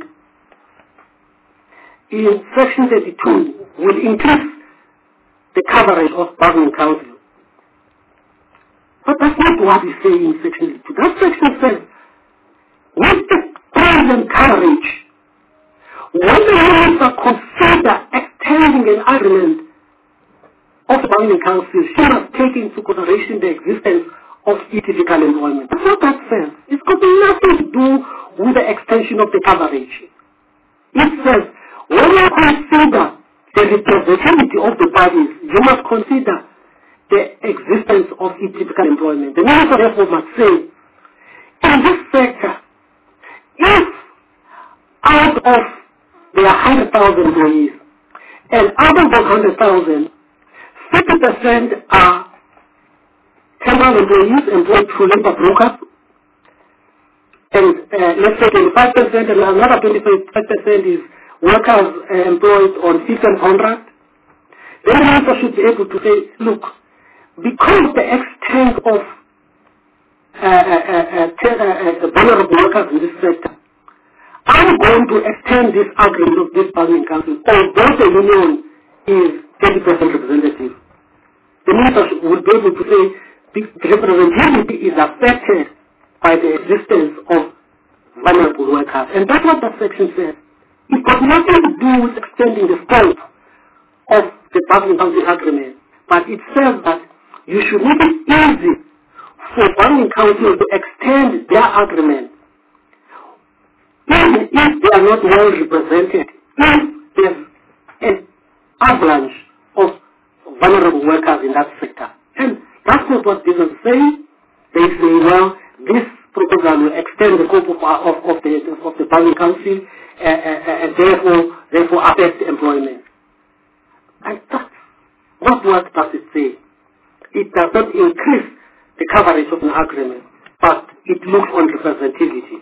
in Section thirty-two will increase the coverage of bargaining council. But that's not what we say in Section thirty-two. That section says, with the present coverage, when the minister consider extending an agreement of the bargaining council, she must take into consideration the existence of atypical employment. That's what that says. It's got nothing to do with the extension of the coverage. It says, when you consider the representativity of the parties, you must consider the existence of atypical employment. The minister therefore must say, in this sector, if out of there are one hundred thousand employees, and out of those one hundred thousand, fifty percent are temporary employees employed through labor brokers, and uh, let's say twenty-five percent, and another twenty-five percent is workers uh, employed on fixed contract. Then the minister should be able to say, look, because the extent of uh, uh, uh, uh, uh, vulnerable workers in this sector, I'm going to extend this agreement of this bargaining council, although the union is thirty percent representative. The minister will be able to say the representativity is affected by the existence of vulnerable workers. And that's what that section says. It got nothing to do with extending the scope of the bargaining council agreement, but it says that you should make it easy for bargaining council to extend their agreement, even if they are not well represented, if there's an avalanche of vulnerable workers in that sector. And that's not what business is saying. They say, well, this proposal will extend the scope of, of, of the of the bargaining council uh, uh, and therefore therefore affect employment. And that's not what does it say. it does not increase the coverage of an agreement, but it looks on representativity.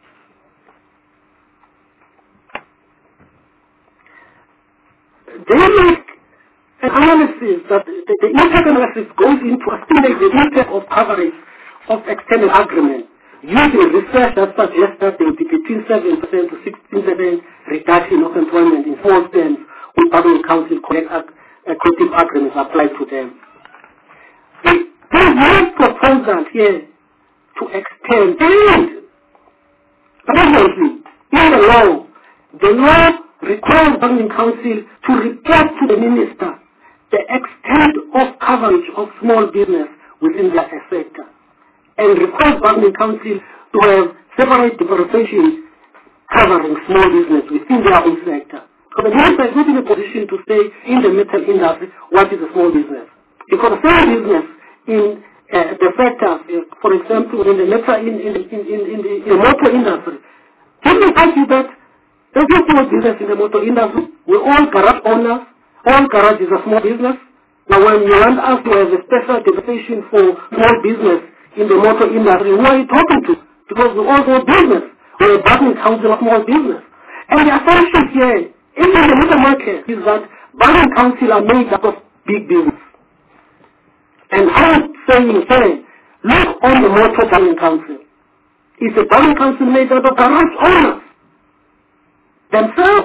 They make an analysis that the, the impact analysis goes into estimating the impact of coverage of external agreement using research that suggests that there will be between seven percent to sixteen percent reduction of employment in four terms when public council collective agreements applied to them. There is no proposal here to extend and presently in the law, the law requires Bargaining Council to report to the Minister the extent of coverage of small business within their sector and requires Bargaining Council to have separate differentiation covering small business within their own sector. So the Minister is not in a position to say in the metal industry what is a small business. Because a small business in uh, the sector, uh, for example, in the metal in, in, in, in, in the in motor industry, can we argue that there's no small business in the motor industry? We're all garage owners. All garage is a small business. Now when you want us to have a special division for small business in the motor industry, who are you talking to? Because we all do business. We're a Bargaining Council of small business. And the assumption here, in the motor market, is that Bargaining Council are made up of big business. And I'm saying here, look on the motor Bargaining Council. It's a Bargaining Council made up of garage owners themselves.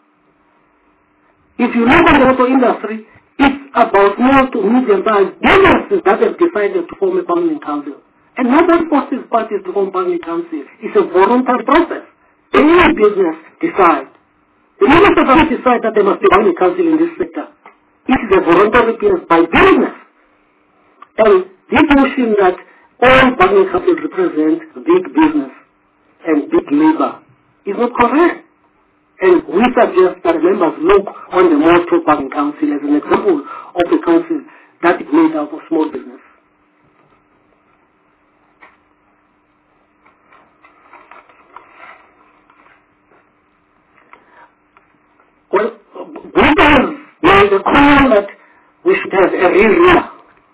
If you look at the auto industry, it's about small to medium-sized businesses that have decided to form a Bargaining Council. And nobody forces parties to form Bargaining Council. It's a voluntary process. Any business decide. The minister doesn't decide that there must be a Bargaining Council in this sector. It is a voluntary process by business. And this notion that all Bargaining Councils represent big business and big labor is not correct. And we suggest that members look on the Motor Bargaining Council as an example of a council that is made up of small business. Well, there is a call that we should have a real RIA.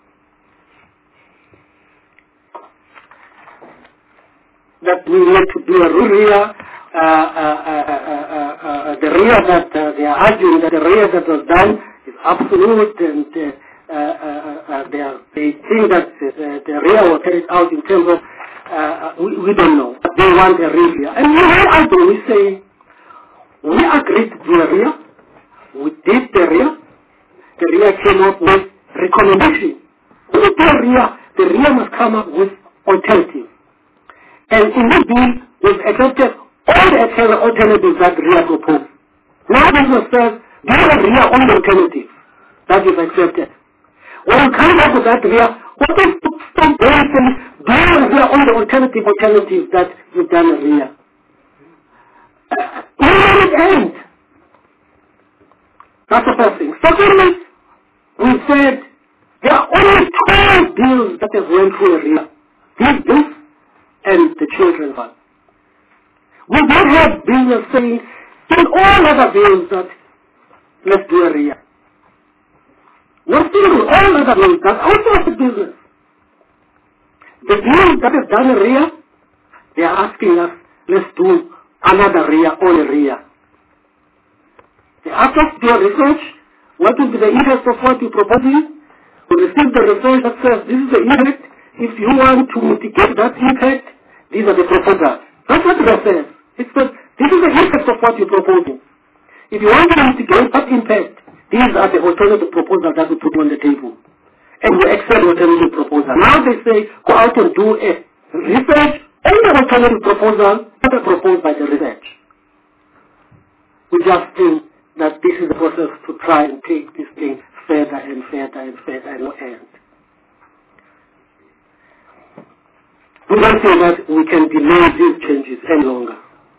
That we need to do a real RIA. Uh, uh, uh, uh, uh, the RIA that uh, they are arguing that the RIA that was done is absolute, and uh, uh, uh, uh, they, are, they think that uh, the RIA was carried out in terms of, uh, we, we don't know, but they want a real RIA. And we argue, we say, we agreed to the RIA, we did the RIA, the RIA came up with recommendation. We did the RIA, the RIA must come up with alternative. And in this bill, we've accepted all the alternatives that RIA proposed. Now business says, do a RIA on the alternative that is accepted. When you come up with that RIA, what is to stop there saying, do a RIA on the alternative alternative that you've done a RIA? Uh, when will it end? That's the first thing. Secondly, we said, there are only twelve bills that have went through a RIA. These bills and the children's one. We don't have business saying in all other bills that let's do a RIA. Not in all other bills that also the business. The bills that have done a RIA, they are asking us, let's do another RIA on a RIA. They ask us to do a research. What will be the impact of what you're proposing? We receive the research that says this is the impact. If you want to mitigate that impact, these are the proposals. That's what it says. It's the, this is the impact of what you're proposing. If you want to mitigate that impact, these are the alternative proposals that we put on the table. And we accept the alternative proposal. Now they say, go out and do a research on the alternative proposal that are proposed by the research. We just think that this is the process to try and take this thing further and further and further and no end. We don't think that we can delay these changes any longer.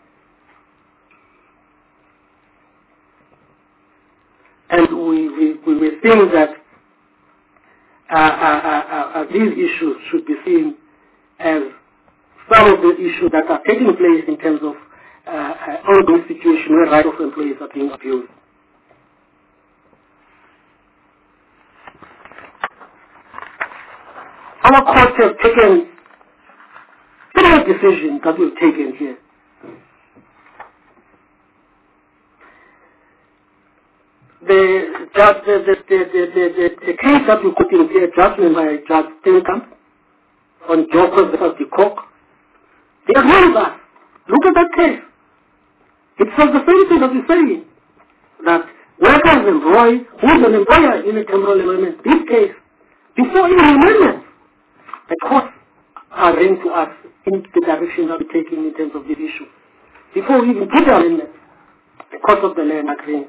And we, we, we, we think that uh, uh, uh, uh, these issues should be seen as some of the issues that are taking place in terms of uh, uh, ongoing situation where rights of employees are being abused. our courts have taken similar decisions that we've taken here. The, judge, the, the, the, the, the, the case that we put in here, judgment by Judge Steenkamp on Joko versus de Kock, they agree with us. Look at that case. It says the same thing that we're saying, that workers and employees, who is an employer in a temporal employment, this case, before even amendments, the courts are linked to us in the direction that we're taking in terms of this issue. Before we even put the amendments, the courts of the land are agreeing.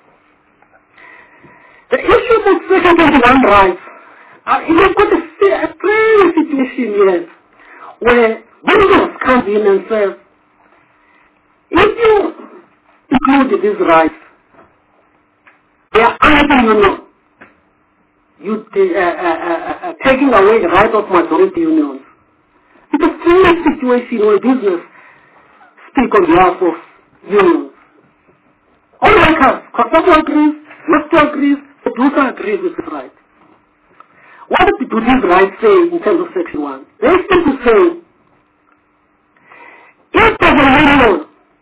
The issue of Section twenty-one rights, uh, you've got a, a strange situation here where business comes in and says, if you include these rights, they are anti-union. You uh, uh, uh, uh, taking away the right of majority unions. It's a strange situation where business speak on behalf of unions. All workers, Kosovo agrees, Moscow agrees, producer agrees with this right. What do these rights say in terms of Section one? They seem to say, if there's a union,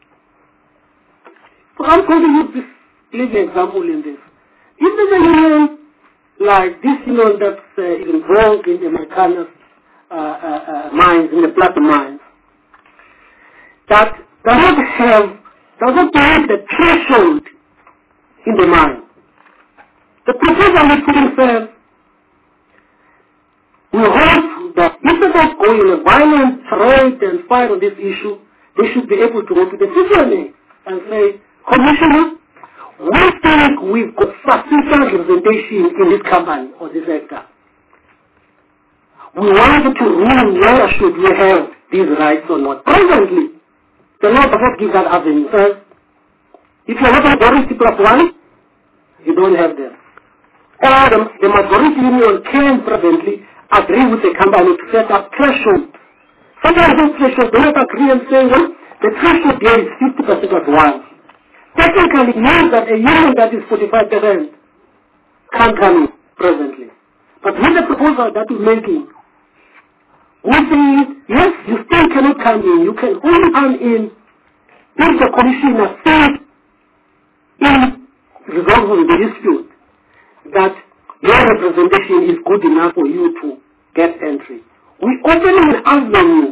so I'm going to use this living example in this. If there's a union like this union that's uh, involved in the Americanas uh, uh, uh, mines, in the platinum mines, that does not have, does not have the threshold in the mine. The proposal is putting says, we hope that instead of going in a violent trade and fight on this issue, they should be able to go to the C C M A and say, Commissioner, we think we've got sufficient representation in this company or this sector. We want to rule whether should we have these rights or not. Presently, the law does not give that avenue. First, if you have a majority plus one, you don't have them. Or the, the majority union can presently agree with the company to set up threshold. Sometimes those thresholds do not agree and say, well, the threshold there is fifty percent of one. Technically, it means that a union that is forty-five percent can't come in presently. But with the proposal that we're making, we say, yes, you still cannot come in. You can only come in if the commissioner says in resolving the dispute that your representation is good enough for you to get entry. We open an avenue,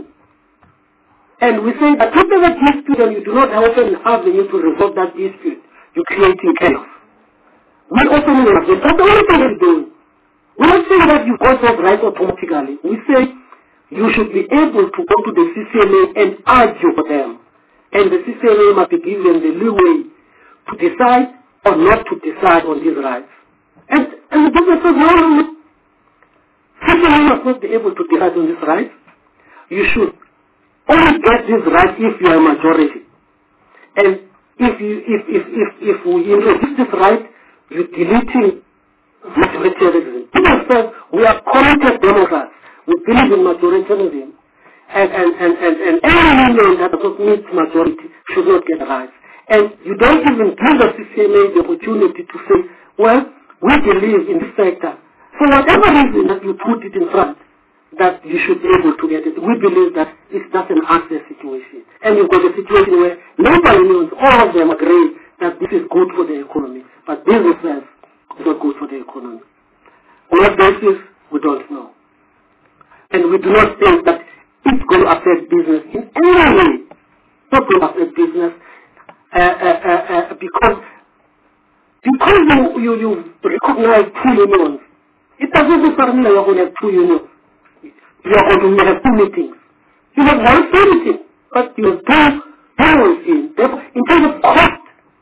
and we say that if there's a dispute and you do not open an avenue to resolve that dispute, you're creating chaos. We open an avenue. That's the only thing we're doing. We're not saying that you got that right automatically. We say you should be able to go to the C C M A and argue for them. And the C C M A must be given the leeway to decide or not to decide on these rights. And, and the business says, no, no, no. C C M A must not be able to decide on these rights. You should only get this right if you are a majority. And if you, if, if, if, if we introduce this right, you're deleting majoritarianism. People says we are committed Democrats. We believe in majoritarianism. And, and, and, and, and any union that does not meet majority should not get rights. And you don't even give the C C M A the opportunity to say, well, we believe in this sector. For whatever reason that you put it in front, that you should be able to get it, we believe that it's not an access situation. And you've got a situation where labor unions, all of them agree that this is good for the economy. But business says it's not good for the economy. On what basis, we don't know. And we do not think that it's going to affect business in any way. It's not going to affect business uh, uh, uh, uh, because because you, you, you recognize two unions. It doesn't necessarily mean you're going to have two unions. You're going to have two meetings. You have one meeting, but you have two unions in. Therefore, in terms of cost,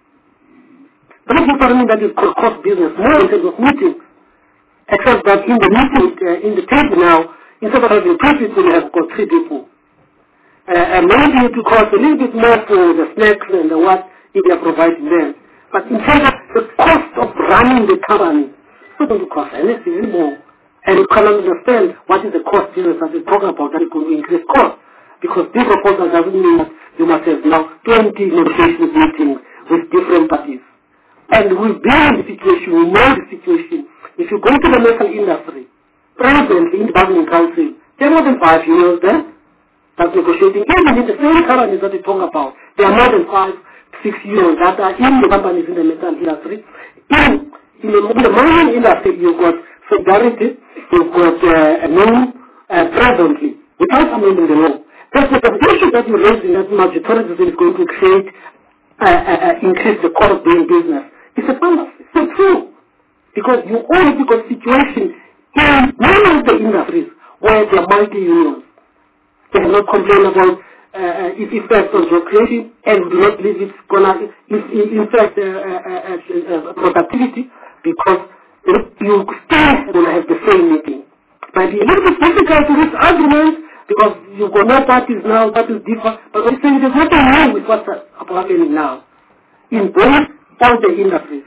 it doesn't necessarily mean that it could cost business more in terms of meetings. Except that in the meeting, uh, in the table now, instead of having two people, you have got three people. Uh, and maybe it will cost a little bit more for the snacks and the what if they are providing them. But in terms of the cost of running the company, it's not going to cost anything anymore. And you cannot understand what is the cost business that we're talking about, that it could increase cost. Because this proposal doesn't mean that you must have now twenty negotiation meetings with different parties. And we've been in the situation, we know the situation. If you go to the metal industry, presently in the bargaining council, there are more than five unions there that's negotiating. Even in the same companies that we talk about, there are more than five, six unions that are in the companies in the metal industry. In, in, the, in the mining industry, you've got Solidarity, you've got uh, a new uh, presently, without amending the law. Therefore, the issue that you raised in that multi-tourism is going to create, uh, uh, uh, increase the cost of doing business. It's a fallacy. It's not true. Because you already got situation in many of the industries where there are multi-unions. They have not complained about uh, its effect on job creation, and do not believe it's going to affect uh, uh, uh, uh, productivity, because you still will have the same meeting. It might be a little bit difficult to reach arguments, because you've got no parties now, that is different, but I'm saying there's nothing wrong with what's happening now in both all the industries.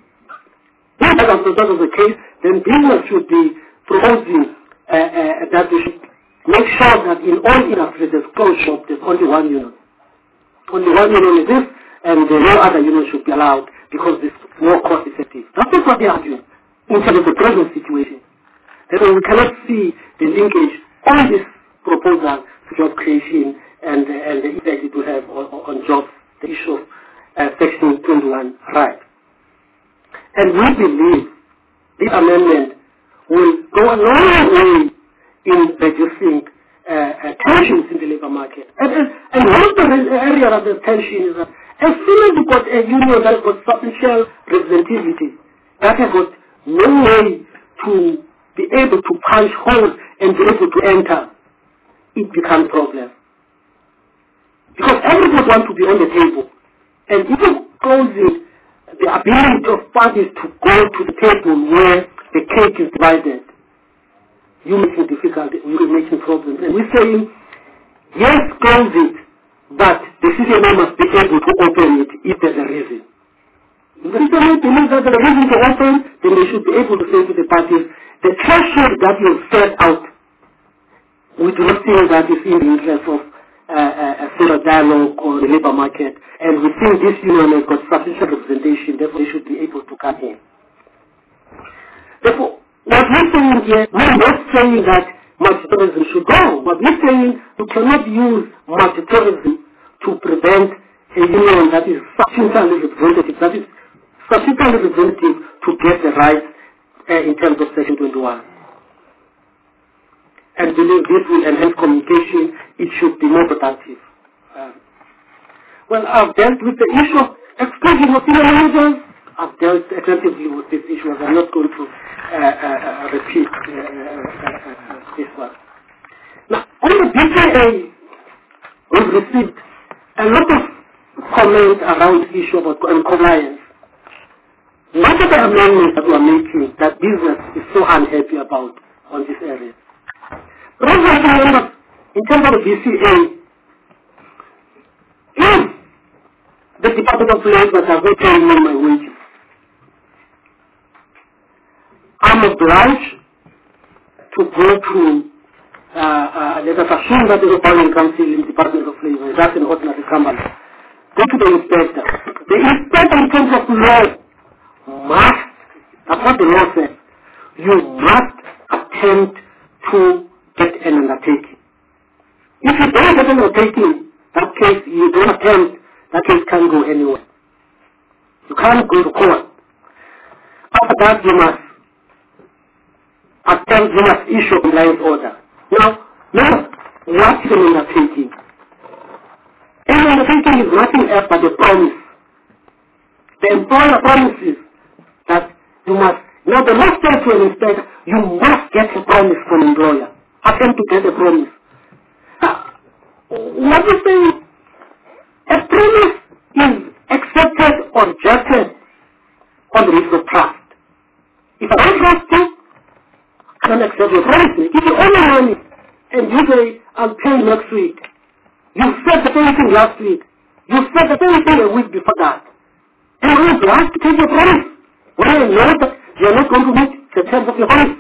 If that was the case, then business should be proposing uh, uh, that we should make sure that in all industries there's closed shop, there's only one union. Only one union is this, and uh, no other union should be allowed because it's more cost effective. That's just what they're arguing in terms of the present situation. Therefore, we cannot see the linkage on this proposal to job creation and, uh, and the effect it will have on, on jobs, the issue of uh, Section twenty-one right. And we believe this amendment will go a long way in reducing uh, uh, tensions in the labor market. And, and, and one of the areas of the tension is that as soon as you've got a union that has got substantial representativity, that has got no way to be able to punch holes and be able to enter, it becomes a problem. Because everybody wants to be on the table. And if you close it, the ability of parties to go to the table where the cake is divided, you make it difficult, you're making problems. And we're saying, yes, close it, but the C C M A must be able to open it if there's a reason. If the C C M A believes that there's a reason to open, then they should be able to say to the parties, the threshold that you set out, we do not think that is in the interest of uh, uh, a sort of dialogue or the labor market, and we think this union has got sufficient representation, therefore they should be able to come in. Therefore, what we're saying here, we're not saying that multi-tourism should go. What we're saying, you cannot use multi-tourism to prevent a union that is sufficiently representative, that is sufficiently representative to get the rights uh, in terms of Section twenty-one. And believe this will enhance communication, it should be more productive. Um, well, I've dealt with the issue of excluding of senior managers. I've dealt extensively with this issue, and I'm not going to uh, uh, uh, repeat uh, uh, uh, this one. Now, on the B K A, we've received a lot of comments around the issue about compliance. What are the amendments that we are making that business is so unhappy about on this area? But also, remember, in terms of the B C A, if the Department of Labor does not pay me my wages, I'm obliged to go to, uh, uh, let us assume that the Bargaining Council in the Department of Labor, that's an ordinary company, go to the inspector. The inspector in terms of law must, that's what the law says, you must attempt to get an undertaking. If you don't get an undertaking, that case, you don't attempt, that case can't go anywhere. You can't go to court. After that, you must attempt, you must issue a compliance order. Now, now, what is an undertaking? An undertaking is nothing else but a promise. The employer promises that you must, now the law says to an inspector, you must get a promise from the employer. Attempt to get a promise. Uh, what is saying? A promise is accepted or rejected on the basis of trust. If I don't trust you, I don't accept your promise. If you owe me money and you say, I'll pay next week, you said the same thing last week, you said the same thing a week before that, and I am obliged to take your promise when I know that you are not going to meet the terms of your promise.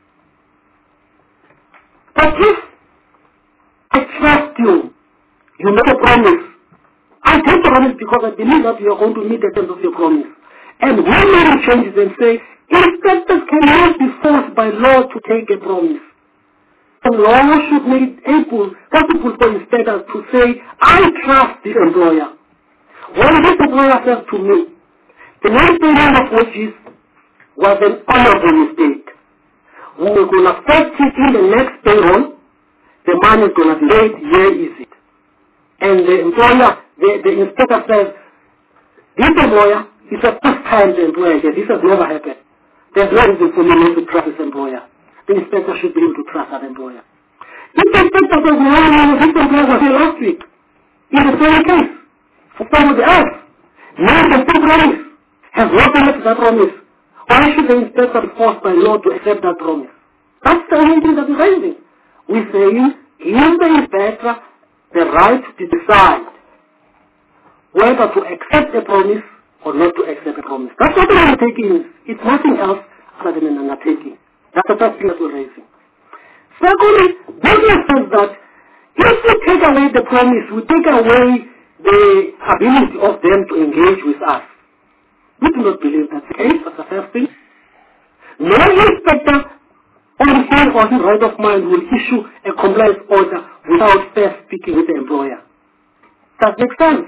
But if I trust you, you make a promise, I take the promise because I believe that you are going to meet the terms of your promise. And when money changes and say, Inspectors cannot be forced by law to take a promise. The law should make it able, possible for inspectors to say, I trust this employer. When this employer says to me, the next payment of wages was an honorable mistake. We are going to fix it in the next payroll. The money is going to be paid. Where is it? And the employer, the, the inspector says, this employer is a first time the employer here. This has never happened. There's no reason for me not to trust this employer. The inspector should be able to trust that employer. If the inspector says, no, no, no, this employer was here last week, in the same case, for somebody else, now the same promise has not made that promise. Why should the inspector be forced by law to accept that promise? That's the only thing that is raising. We're saying, give the inspector the right to decide whether to accept a promise or not to accept a promise. That's what an undertaking is. It's nothing else other than an undertaking. That's the first thing that we're raising. Secondly, Douglas says that if we take away the promise, we take away the ability of them to engage with us. We do not believe that's the case. That's the first thing. No inspector on his or his right of mind will issue a compliance order without first speaking with the employer. That makes sense.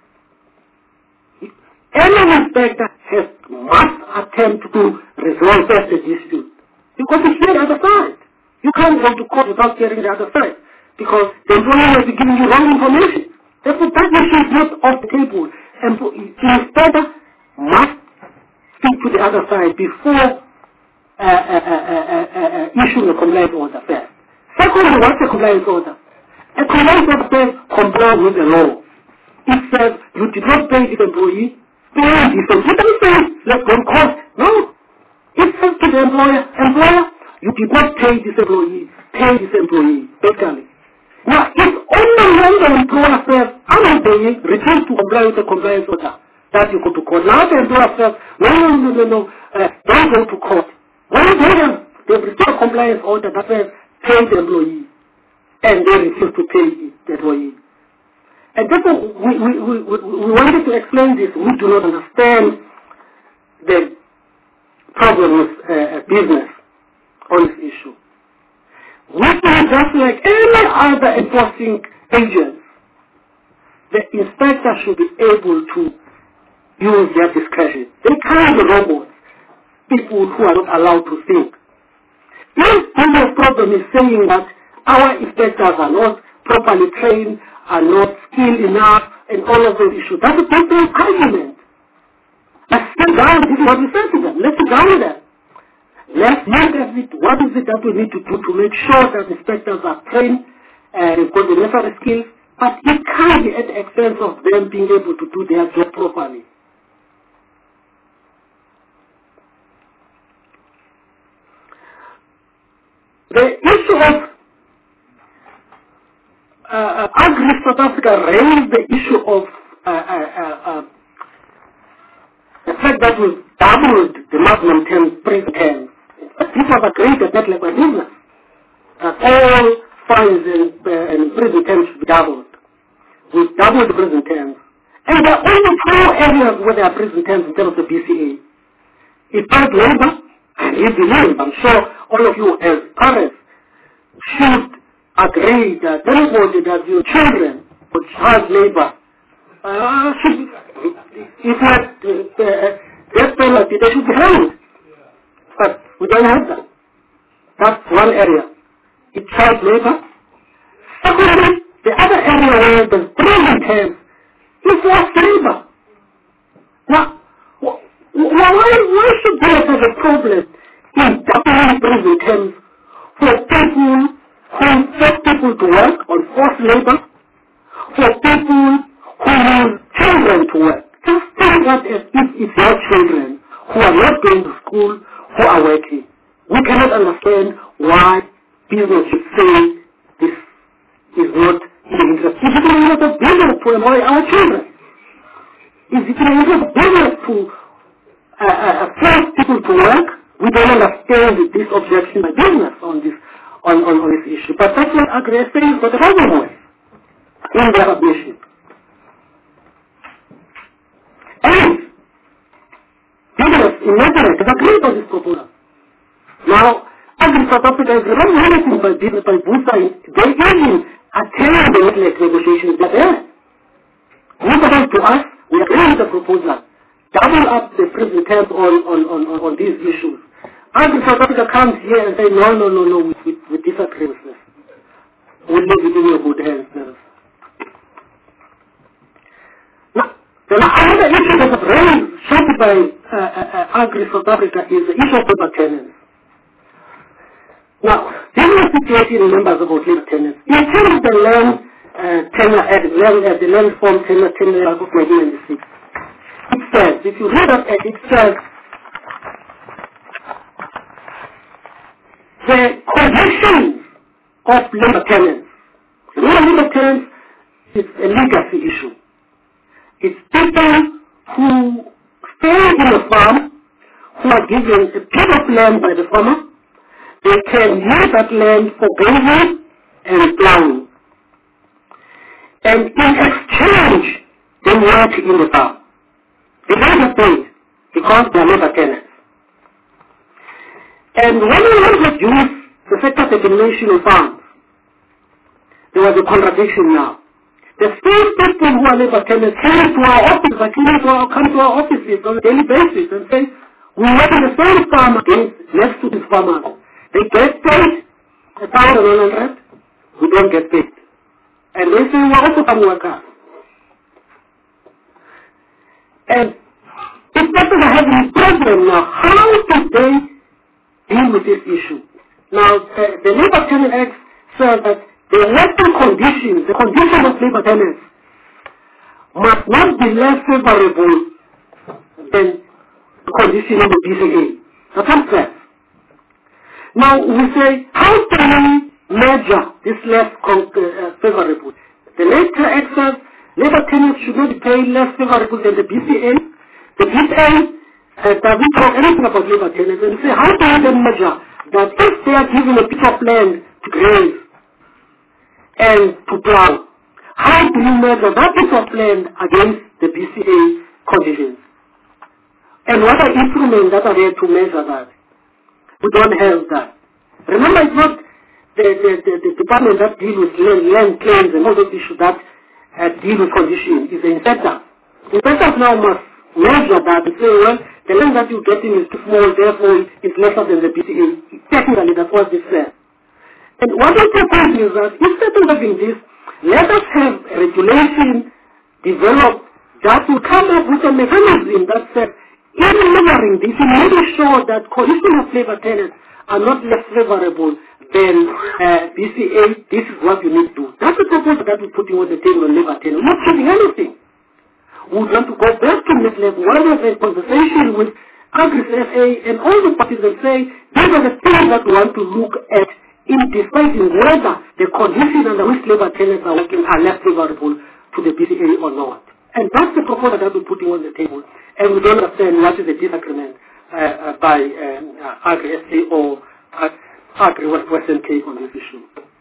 Any inspector has must attempt to resolve first the dispute. Because you hear the other side. You can't go to court without hearing the other side. Because the employer will be giving you wrong information. Therefore, that issue is not off the table. And the inspector must speak to the other side before uh, uh, uh, uh, uh, uh, issuing a compliance order first. Secondly, what's a compliance order? A compliance order says comply with the law. It says you did not pay this employee, pay this employee. It doesn't say let's go to court. No. It says to the employer, employer, you did not pay this employee, pay this employee, basically. Now, it's only when the employer says, I'm not paying, refuse to comply with the compliance order, that you go to court. Now the employer says, no, no, no, no, no, uh, don't go to court. When they have, they receive a compliance order that says, pay the employee, and they refuse to pay the employee. And therefore, we, we, we, we, we wanted to explain this. We do not understand the problem with uh, business on this issue. We are just like any other enforcing agents. The inspector should be able to use their discretion. They can't be robots, people who are not allowed to think. This business problem is saying that our inspectors are not properly trained, are not skilled enough, and all of those issues. That's a business argument. Let's sit down. This is what we say to them. Let's sit down with them. Let's look at it. What is it that we need to do to make sure that inspectors are trained and have got the necessary skills, but it can't be at the expense of them being able to do their job properly. The issue of uh, uh, Agri South Africa raised the issue of uh, uh, uh, uh, the fact that we've doubled the maximum term prison terms. People have agreed that that's like a business. That all fines and, uh, and prison terms should be doubled. We've doubled the prison terms. And there are only two areas where there are prison terms in terms of the B C A. It's child labor, and you believe, I'm sure all of you as parents should agree that anybody that your children for child labor uh, should, if not uh, uh, death penalty, they should be hanged. But we don't have that. That's one area. It's child labor. Secondly, the other area where the prison terms is forced labor. Now, why, why should there be a problem in doubling prison terms for people who force people to work on forced labor, for people who use children to work? Just think that as if it's your children who are not going to school, who are working. We cannot understand why business should say this is not in the interest. Is it in the interest of business to employ our children? Is it in the interest of business to uh, uh, force people to work? We don't understand this objection by business on this on, on, on this issue. But that's what Agri is saying for the government in their submission. And business in Netherlands have agreed on this proposal. Now, Agri South Africa is running anything by business by Busa. They even attend the network negotiations. They're there. Moving to us, we agree with the proposal. Double up the prison terms on, on, on, on, on these issues. Agri South Africa comes here and says, no, no, no, no, we, we, we disagree with this. We'll leave it in your good hands. Now, the other issue that was raised, shaped by uh, uh, Agri South Africa is the issue of labor tenants. Now, this is a situation in members about labor tenants. In terms of the land uh, tenure act, land, uh, the land form tenure tenure of nineteen ninety-six, it says, if you read that act, it says, the conditions of labor tenants. Labor tenants is a legacy issue. It's people who stay in a farm, who are given a piece of land by the farmer. They can use that land for grazing and plowing. And in exchange, they work in the farm. They don't get paid because they are labor tenants. And when we introduced the sector determination of farms, there was a contradiction now. The same people who are labor tenants come to our office, come to our, come to our offices on a daily basis and say, we work in the same farm against next to this farmer. They get paid a thousand one hundred, we don't get paid. And they say we're also farm workers. And if people are having a problem now, how do they deal with this issue? Now, the, the Labor Tenant Act says that the working conditions, the condition of labor tenants, must not be less favorable than the condition of the B C A. That's what it says. Now, we say, how can we measure this less uh, favorable? The Labor Act says labor tenants should not be paid less favorable than the B C A. The B C A uh, doesn't talk anything about labor tenants. And we say, how can we then measure that if they are given a piece of land to graze and to plow, how do you measure that piece of land against the B C A conditions? And what are instruments that are there to measure that? We don't have that. Remember, it's not the, the, the, the department that deals with land, land claims and all those issues that uh, deal with conditions. It's the inspector. Inspectors now must measure that and say, well, the land that you're getting is too small, therefore it's lesser than the B C A. Technically, that's what this says. And what I propose is that instead of having this, let us have a regulation developed that will come up with a mechanism that says, even measuring this, in making sure that conditions of labor tenants are not less favorable than uh, B C A, this is what you need to do. That's the proposal that we're putting on the table on labor tenants. We're not changing anything. We want to go back to this level. Why don't we have a conversation with Agri F A and all the parties and say, these are the things that we want to look at in deciding whether the conditions under which labor tenants are working are less favorable to the B C A or not. And that's the proposal that we're putting on the table. And we don't understand what is the disagreement uh, uh, by um, uh, Agri S A or uh, Agri Western Cape on this issue.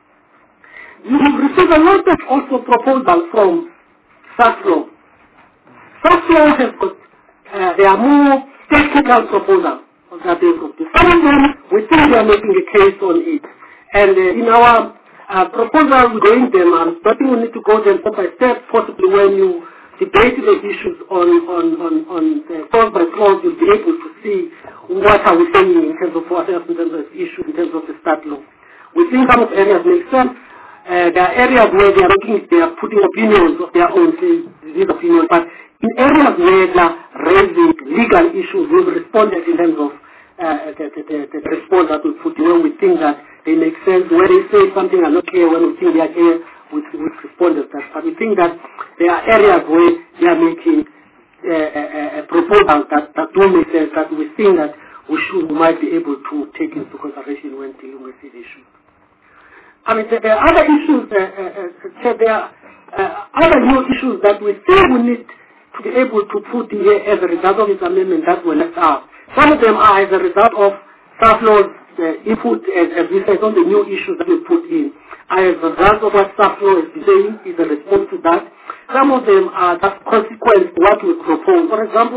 You have received a lot of also proposals from SAFLO. SAFLO has got, uh, there are more technical proposals that they've got. Some of them, we think they are making a case on it. And uh, in our uh, proposal, we're going them, um, but we need to go them step by step, possibly when you debate the issues on, on, on, on the clause by clause, you'll be able to see what are we saying in terms of what else in terms of issues, in terms of the stat law. We think some of the areas make sense. Uh, there are areas where they are looking, they are putting opinions of their own, saying these opinions, but in areas where they are raising legal issues, we've responded in terms of uh, the, the, the, the response that we put in when we think that they make sense, where they say something are not clear, when we think they are clear, we respond to that. But we think that there are areas where they are making uh, a, a proposal that, that don't make sense, that we think that we should, we might be able to take into consideration when dealing with this issue. I mean, there are other issues, uh, uh, uh, there are uh, other new issues that we think we need to be able to put here as a result of this amendment that were left out. Some of them are as a result of SAFLO's uh, input, as, as we said, on the new issues that we put in. As a result of what SAFLO is saying, is a response to that. Some of them are just consequence to what we propose. For example,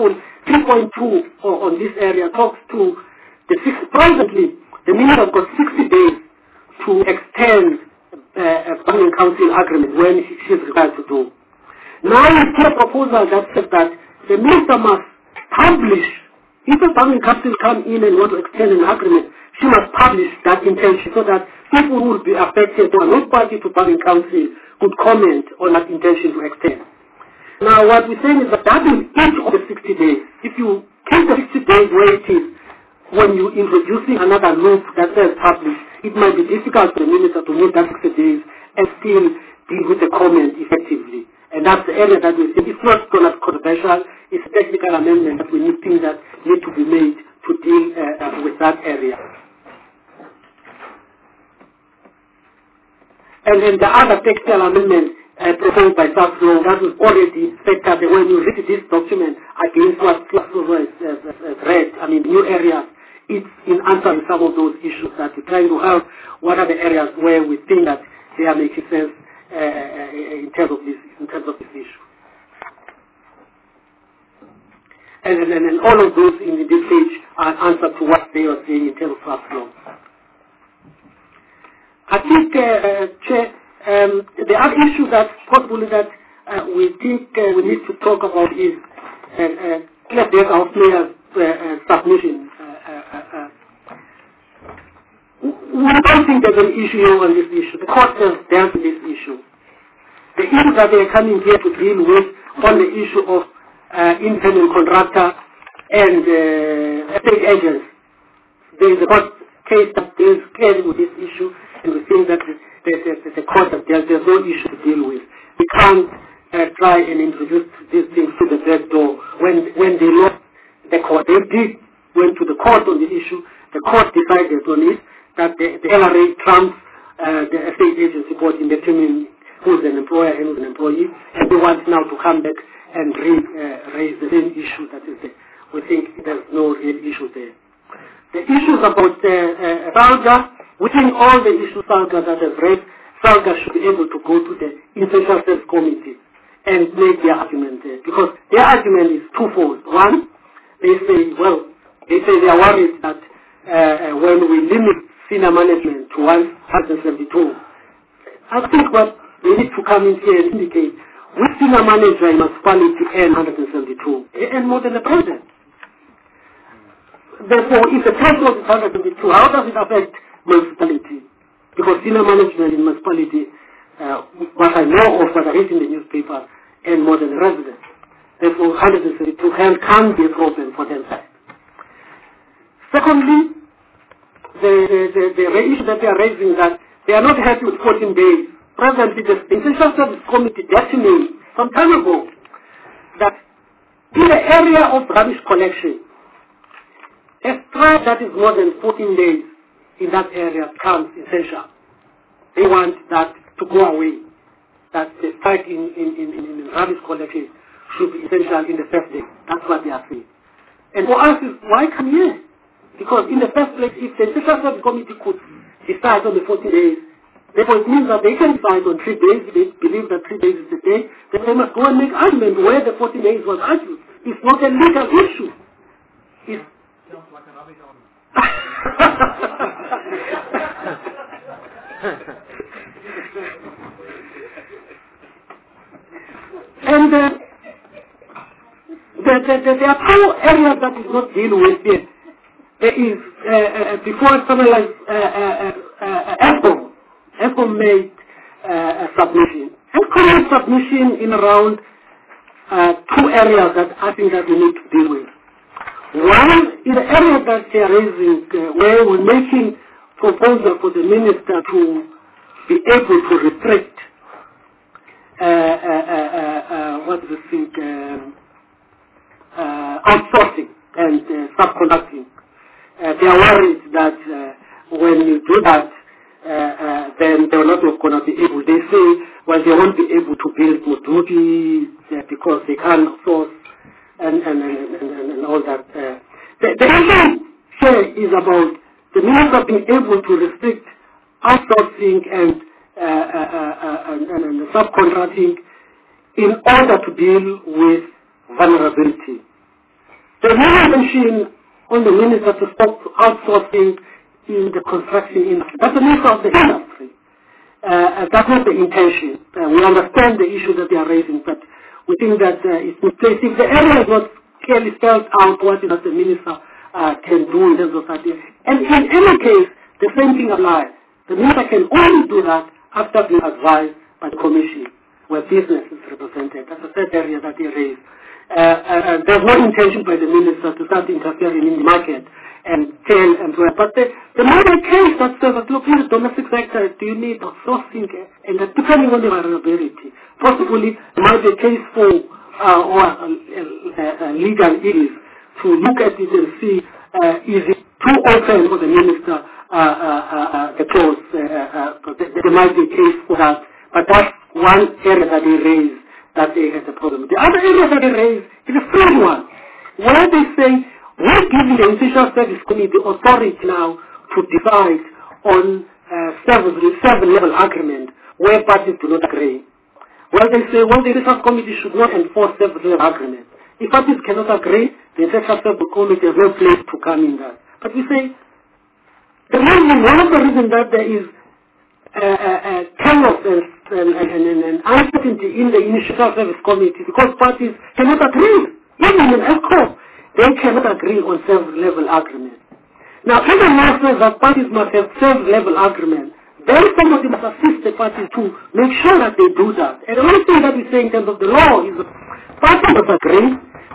three point two on this area talks to the six, presently the minister has got sixty days to extend uh, a Banking Council agreement when she is required to do. Now we see a proposal that says that the minister must publish, if a Banking Council come in and want to extend an agreement, she must publish that intention so that people who would be affected or not party to Banking Council could comment on that intention to extend. Now what we're saying is that that is each of the sixty days. If you keep the sixty days where it is, when you're introducing another loop that says publish, it might be difficult for the minister to meet that sixty days and still deal with the comment effectively. And that's the area that we think it's not going to be controversial, it's a technical amendment that we need things that need to be made to deal uh, uh, with that area. And then the other technical amendment uh, proposed by SAFLO, that was already factored when you read this document against what SAFLO has, has, has read, I mean new areas, it's in answering some of those issues that we're trying to have. What are the areas where we think that they are making sense uh, in terms of this in terms of this issue? And, and, and all of those in this page are answered to what they are saying in terms of SAFLO. I think, uh, uh, Chair, um, the other issue that possibly that uh, we think uh, we need to talk about is uh, uh, Claire Decker of Mayor's uh, uh, submission. Uh, uh, uh, we don't think there's an issue here on this issue. The court has dealt with this issue. The issue that they are coming here to deal with on the issue of uh, independent contractor and uh, estate agents. There is a court case that deals clearly with this issue, and we think that the, the, the, the court has dealt, there's no issue to deal with. We can't uh, try and introduce these things to the back door. When, when they lost the court, they did went to the court on the issue. The court decided on it that the, the L R A trumps uh, the estate agency board in determining who's an employer and who's an employee, and they want now to come back and re, uh, raise the same issue that is there. We think there's no real issue there. The issues about uh, uh, SALGA, within all the issues SALGA that has raised, SALGA should be able to go to the Essential Service Committee and make their argument there, because their argument is twofold. One, they say, well, they say they are worried that uh, when we limit senior management to one hundred seventy-two, I think what we need to come in here and indicate which senior manager in municipality earn one hundred seventy-two, they earn more than the president. Therefore, if the threshold is one hundred seventy-two, how does it affect municipality? Because senior management in municipality, uh, what I know of, what I read in the newspaper, earn more than the resident. Therefore, one hundred seventy-two can't be a problem for them. Secondly, the, the, the, the issue that they are raising that they are not happy with fourteen days. Presently, the Essential Service Committee determined some time ago that in the area of rubbish collection, a strike that is more than fourteen days in that area becomes essential. They want that to go away, that the strike in, in, in, in rubbish collection should be essential in the first day. That's what they are saying. And for us, is why come here? Because in the first place, if the Essential Service Committee could decide on the fourteen days, therefore it means that they can decide on three days, they believe that three days is the day, then they must go and make argument where the fourteen days was argued. It's not a legal issue. It's sounds like a rubbish argument. And uh, the, the, the, there are two areas that is not deal with here. There is, uh, uh, before someone like uh, uh, uh, ESCOM, ESCOM made uh, a submission. ESCOM made submission in around uh, two areas that I think that we need to deal with. One is the area that they are raising, uh, where we're making proposal for the minister to be able to restrict uh, uh, uh, uh, what do you think, um, uh, outsourcing and uh, subcontracting. Uh, they are worried that uh, when you do that, uh, uh, then they're not going to be able. They say, well, they won't be able to build Mudubi uh, because they can't source and and, and, and, and all that. Uh, the, the issue here is about the minister being able to restrict outsourcing and, uh, uh, uh, and, and, and subcontracting in order to deal with vulnerability. There's no intention on the minister to stop outsourcing in the construction industry. That's the nature of the industry. Uh, that's not the intention. Uh, we understand the issue that they are raising, but we think that uh, it's misplaced. If the area is not clearly spelled out what is that the minister uh, can do in terms of that. And in any case, the same thing applies. The minister can only do that after being advised by the commission, where business is represented. That's the third area that he raised. Uh, uh, there's no intention by the minister to start interfering in the market and tell employers. But the, the model case that says that, look, in the domestic sector, do you need outsourcing? And that depending on the vulnerability, possibly there might be a case for uh, or uh, uh, uh, legal issues to look at it and see uh, is it too open for the minister uh, uh, uh, the clause. Uh, uh, there, there might be a case for that. But that's one area that they raised that they had a problem. The other area that they raised is a third one, where they say, we're giving the Essential Service Committee the authority now to decide on uh, service, seven-level agreement where parties do not agree. Well, they say, well, the Essential Committee should not enforce seven-level agreement. If parties cannot agree, the Essential Service Committee has no place to come in that. But we say, the reason, one of the reasons that there is uh, uh, uh, chaos and, and, and, and, and uncertainty in the Initial Service Committee because parties cannot agree. Even in ESCO, they cannot agree on service-level agreement. Now, if the law says that parties must have service-level agreement, then somebody must assist the parties to make sure that they do that. And the only thing that we say in terms of the law is that parties must agree.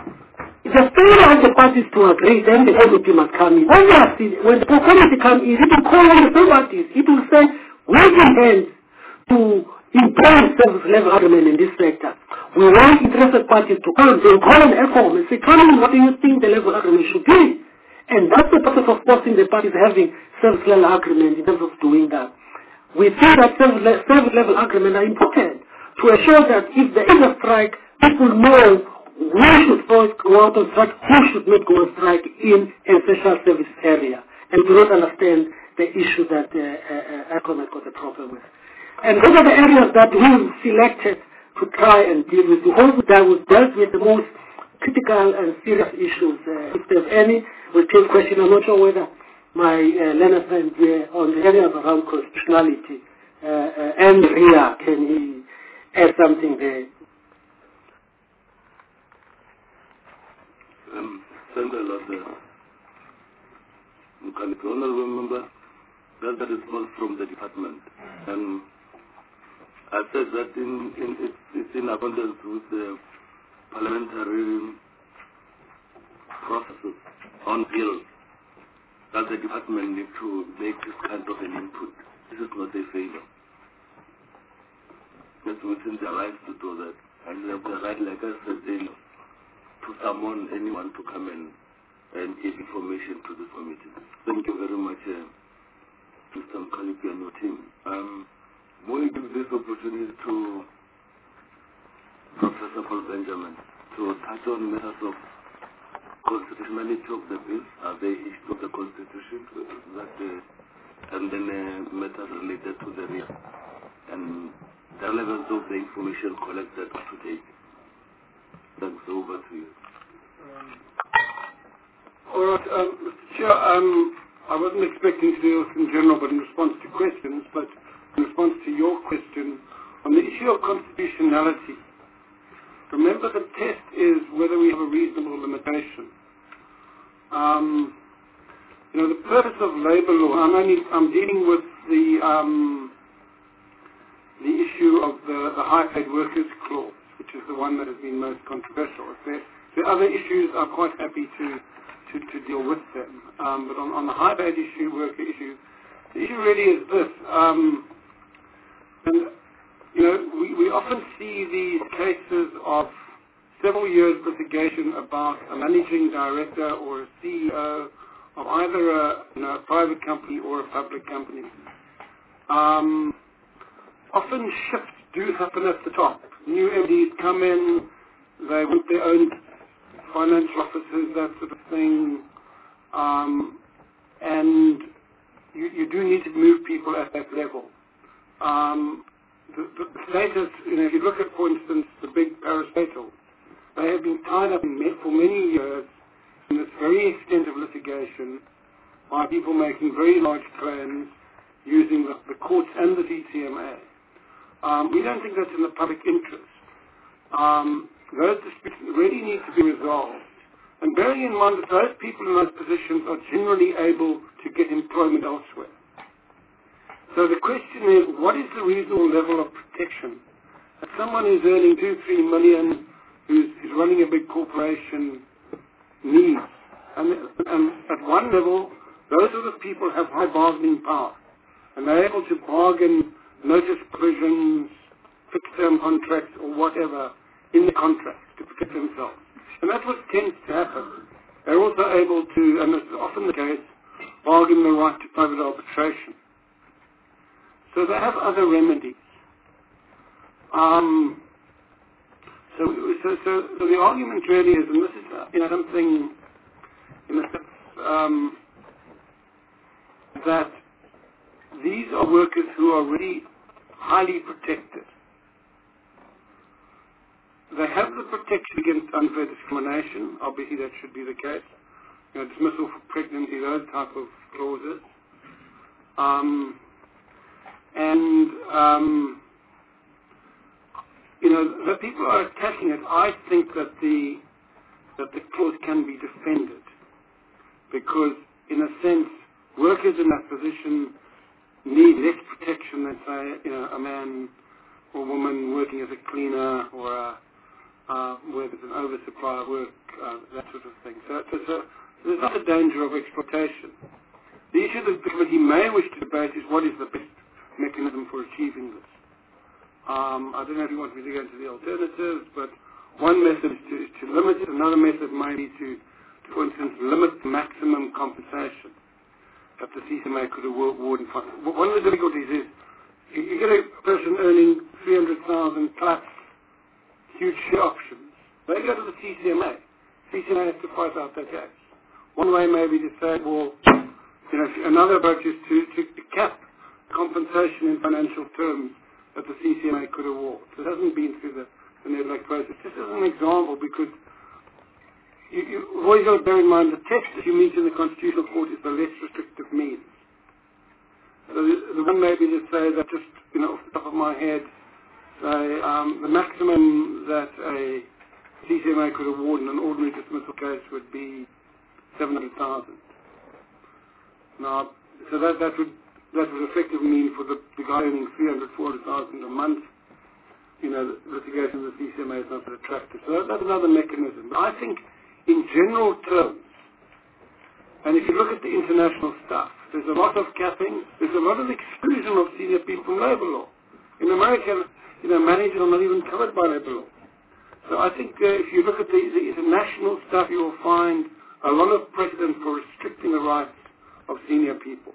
If the failure of the parties to agree, then the committee must come in. Obviously, when the committee comes in, it will call on the two parties. It will say, raising hands to impose service-level agreement in this sector. We want interested parties to come. They will call on ECOM and say, come in, what do you think the level agreement should be? And that's the process of forcing the parties having service-level agreement in terms of doing that. We think that service-level agreement are important to ensure that if there is a strike, people know who should go out on strike, who should not go on strike in a special service area, and do not understand the issue that uh, uh, ECOM has got a problem with. And those are the areas that we selected to try and deal with. We hope that we dealt with the most critical and serious issues. Uh, if there's any, we'll take question. I'm not sure whether my uh, learner friend here on the areas around constitutionality uh, uh, and R I A, can he add something there? Um, thank you a lot. Uh, can you honorable member? That's the response from the department. And I said that in, in, it's, it's in accordance with the parliamentary processes on bills that the department need to make this kind of an input. This is not a favor. It's within their rights to do that. And they have the right, like I said, they, to summon anyone to come and, and give information to the committee. Thank you very much, uh, Mister Mkhaliphi and your team. Um, we give this opportunity to Professor Paul Benjamin to touch on matters of constitutionality of the bill, are they issued of the Constitution, that, uh, and then uh, matters related to the R I A, and the relevance of the information collected to date. Thanks, over to you. Um, all right, um, Mister Chair, um, I wasn't expecting to do this in general, but in response to questions, but in response to your question, on the issue of constitutionality, remember the test is whether we have a reasonable limitation. Um, you know, the purpose of labour law, I'm only, I'm dealing with the, um, the issue of the, the high paid workers clause, which is the one that has been most controversial. If there, if there are other issues, I'm quite happy to, to, to deal with them. Um, but on, on the high paid issue, worker issue, the issue really is this. Um, and, you know, we, we often see these cases of several years litigation about a managing director or a C E O of either a, you know, a private company or a public company. Um, often shifts do happen at the top. New M Ds come in, they want their own financial officers, that sort of thing, um, and you, you do need to move people at that level. Um, the, the status, you know, if you look at, for instance, the big parastatals, they have been tied up in, for many years in this very extensive litigation by people making very large claims using the, the courts and the D C M A. Um, we don't think that's in the public interest. Um, those disputes really need to be resolved. And bearing in mind that those people in those positions are generally able to get employment elsewhere. So the question is, what is the reasonable level of protection that someone who's earning two, three million, who's, who's running a big corporation, needs? And, and at one level, those sort of people have high bargaining power, and they're able to bargain notice provisions, fixed-term contracts, or whatever in the contract to protect themselves. And that's what tends to happen. They're also able to, and this is often the case, bargain the right to private arbitration. So they have other remedies. Um, so, so, so, so the argument really is, and this is uh, you know, something in a sense, um, that these are workers who are really highly protected. They have the protection against unfair discrimination. Obviously, that should be the case. You know, dismissal for pregnancy, those type of clauses. Um, and, um, you know, the people who are attacking it, I think that the, that the clause can be defended. Because, in a sense, workers in that position need less protection than, say, you know, a man or woman working as a cleaner or a Uh, where there's an oversupply of work, uh, that sort of thing. So, so, so there's not a danger of exploitation. The issue that the committee may wish to debate is what is the best mechanism for achieving this. Um, I don't know if you want me to go into the alternatives, but one method is to, is to limit it. Another method may be to, to, for instance, limit the maximum compensation that the C C M A could award in fund. One of the difficulties is you, you get a person earning three hundred thousand plus huge share options. They go to the C C M A. C C M A has to fight out their case. One way may be to say, well, you know, another approach is to, to, to cap compensation in financial terms that the C C M A could award. So it hasn't been through the, the NEDLAC process. This is an example because you, you've always got to bear in mind the text that you meet in the Constitutional Court is the less restrictive means. So the, the one may be to say that just, you know, off the top of my head, say um, the maximum that a C C M A could award in an ordinary dismissal case would be seven hundred thousand. Now, so that, that would that would effectively mean for the, the guy earning three hundred, four hundred thousand a month, you know, the litigation of the C C M A is not that attractive. So that, that's another mechanism. But I think, in general terms, and if you look at the international stuff, there's a lot of capping, there's a lot of exclusion of senior people from labour law. In America, you know, managers are not even covered by labour law. So I think uh, if you look at the, the international stuff, you will find a lot of precedent for restricting the rights of senior people.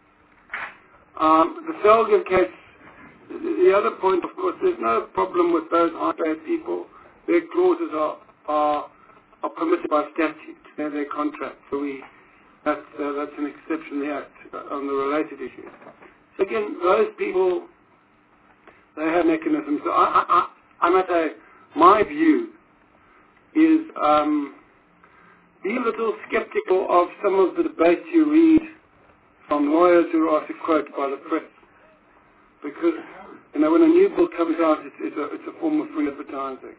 Um, the Selgin case, the, the other point, of course, there's no problem with those high-paid people. Their clauses are, are, are permitted by statute. They're their contract. So we, that's, uh, that's an exception to the Act uh, on the related issues. So again, those people, they have mechanisms. So I, I, I, I must say, my view is um, be a little skeptical of some of the debates you read from lawyers who are asked to quote by the press. Because, you know, when a new book comes out, it's, it's, a, it's a form of free advertising.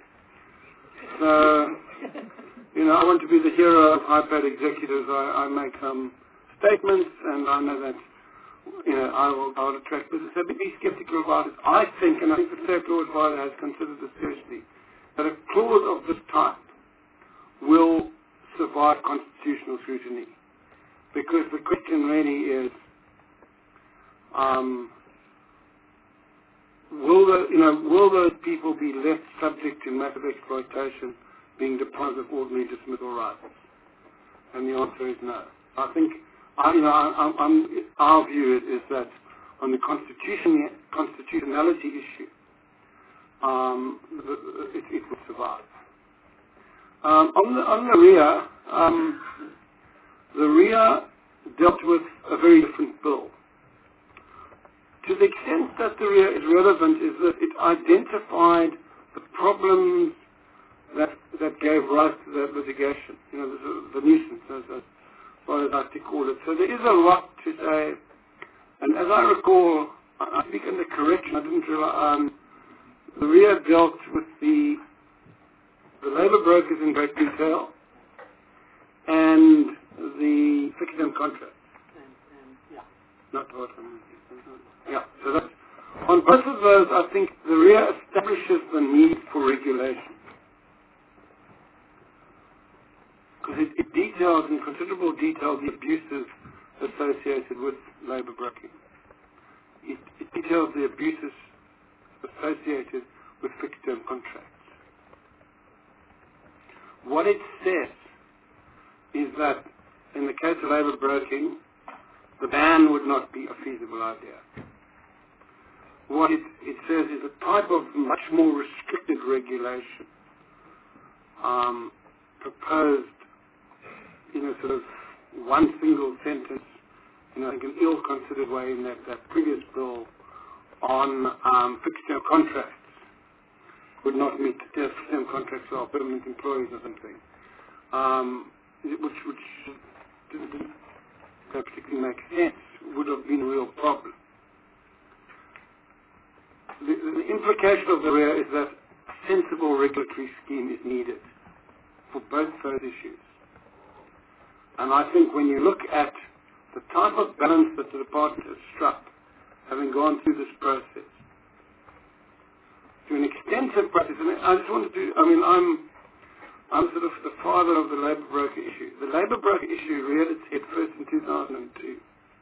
So, you know, I want to be the hero of high-paid executives. I, I make some statements, and I know that, you know, I will, I will attract business. So be skeptical about it. I think, and I think the State Law Advisor has considered this seriously, that a clause of this type will survive constitutional scrutiny. Because the question really is, um, will the, you know, will those people be left subject to massive exploitation, being deprived of ordinary dismissal rights? And the answer is no. I think, I, you know, I, I'm, I'm, our view is, is that on the constitution, constitutionality issue, um, it, it will survive. Um, on the on the R I A, um, the R I A dealt with a very different bill. To the extent that the R I A is relevant is that it identified the problems that that gave rise to that litigation. You know, the, the nuisance, as, as far as I like to call it. So there is a lot to say. And as I recall, I speak under correction. I didn't realize um, the R I A dealt with the the labour brokers in great detail and the fixed term contracts. And, and, yeah. Not what I'm Yeah. So that's, on both of those, I think the R I A establishes the need for regulation. Because it, it details in considerable detail the abuses associated with labour broking. It, it details the abuses associated with fixed term contracts. What it says is that in the case of labour broking, the ban would not be a feasible idea. What it, it says is a type of much more restricted regulation um, proposed in a sort of one single sentence, in I think an ill-considered way in that, that previous bill on um, fixed-term contracts would not meet the test. Fixed-term contracts are permanent employees or something, um, which, which didn't, didn't particularly make sense, would have been a real problem. The, the implication of the R I A is that a sensible regulatory scheme is needed for both those issues. And I think when you look at the type of balance that the department has struck, having gone through this process, through an extensive process, and I just want to do, I mean, I'm, I'm sort of the father of the labour broker issue. The labour broker issue reared its head first in two thousand two.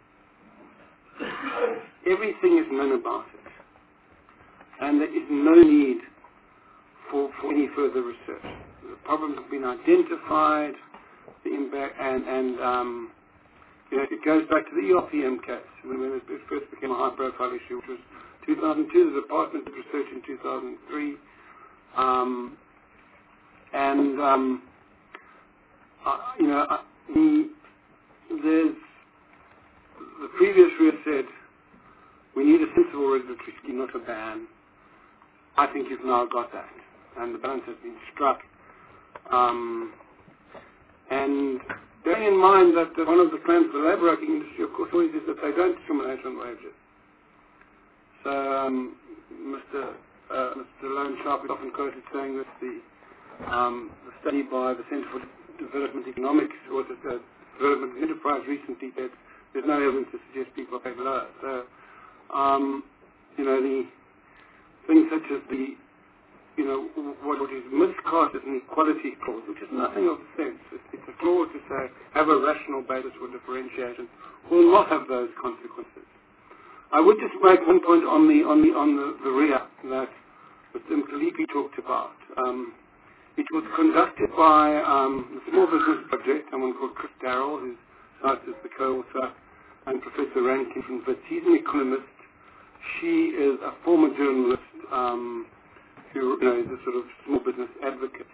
Everything is known about it. And there is no need for, for any further research. The problems have been identified, the impact, and, and um, you know, it goes back to the E R P M case, when, when it first became a high-profile issue, which was two thousand two. The Department of Research in two thousand three. Um, and, um, uh, you know, uh, the, there's, the previous R I A said, we need a sensible regulatory scheme, not a ban. I think you've now got that, and the balance has been struck. Um, and bearing in mind that uh, one of the claims of the labour broking industry, of course, always is that they don't discriminate on wages. So um, Mister Uh, Mister Lone Sharp is often quoted saying that the, um, the study by the Centre for Development Economics, or the uh, Development Enterprise recently said there's no evidence to suggest people are paid lower. So, um, you know, the things such as the, you know, what is miscast as an equality clause, which is nothing of the sense. It's, it's a clause to say, have a rational basis for differentiation, will not have those consequences. I would just make one point on the on the on the, the R I A that Mister Mkalipi talked about. Um, it was conducted by um, the Small Business Project, someone called Chris Darrell, who's cited as the co-author, and Professor Rankin from Wits. He's an economist. She is a former journalist um, who, you know, is a sort of small business advocate.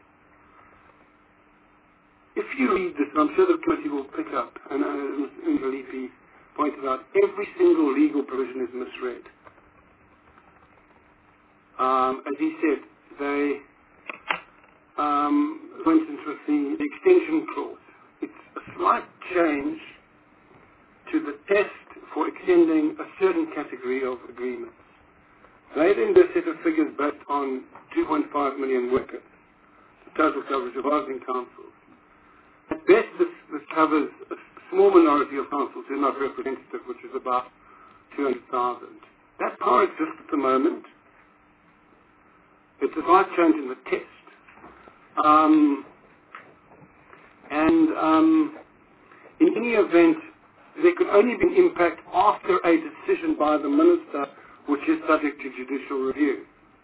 If you read this, and I'm sure the committee will pick up, and uh, Mister Mkalipi pointed out, every single legal provision is misread. Um, as he said, they, um, for instance, with the, the extension clause, it's a slight change to the test for extending a certain category of agreements. They then do a set of figures based on two point five million workers, the total coverage of housing councils. At best, this, this covers a small minority of councils who are not representative, which is about two hundred thousand. That power exists at the moment. It's a slight change in the test. Um, and um, in any event, there could only be an impact after a decision by the minister, which is subject to judicial review.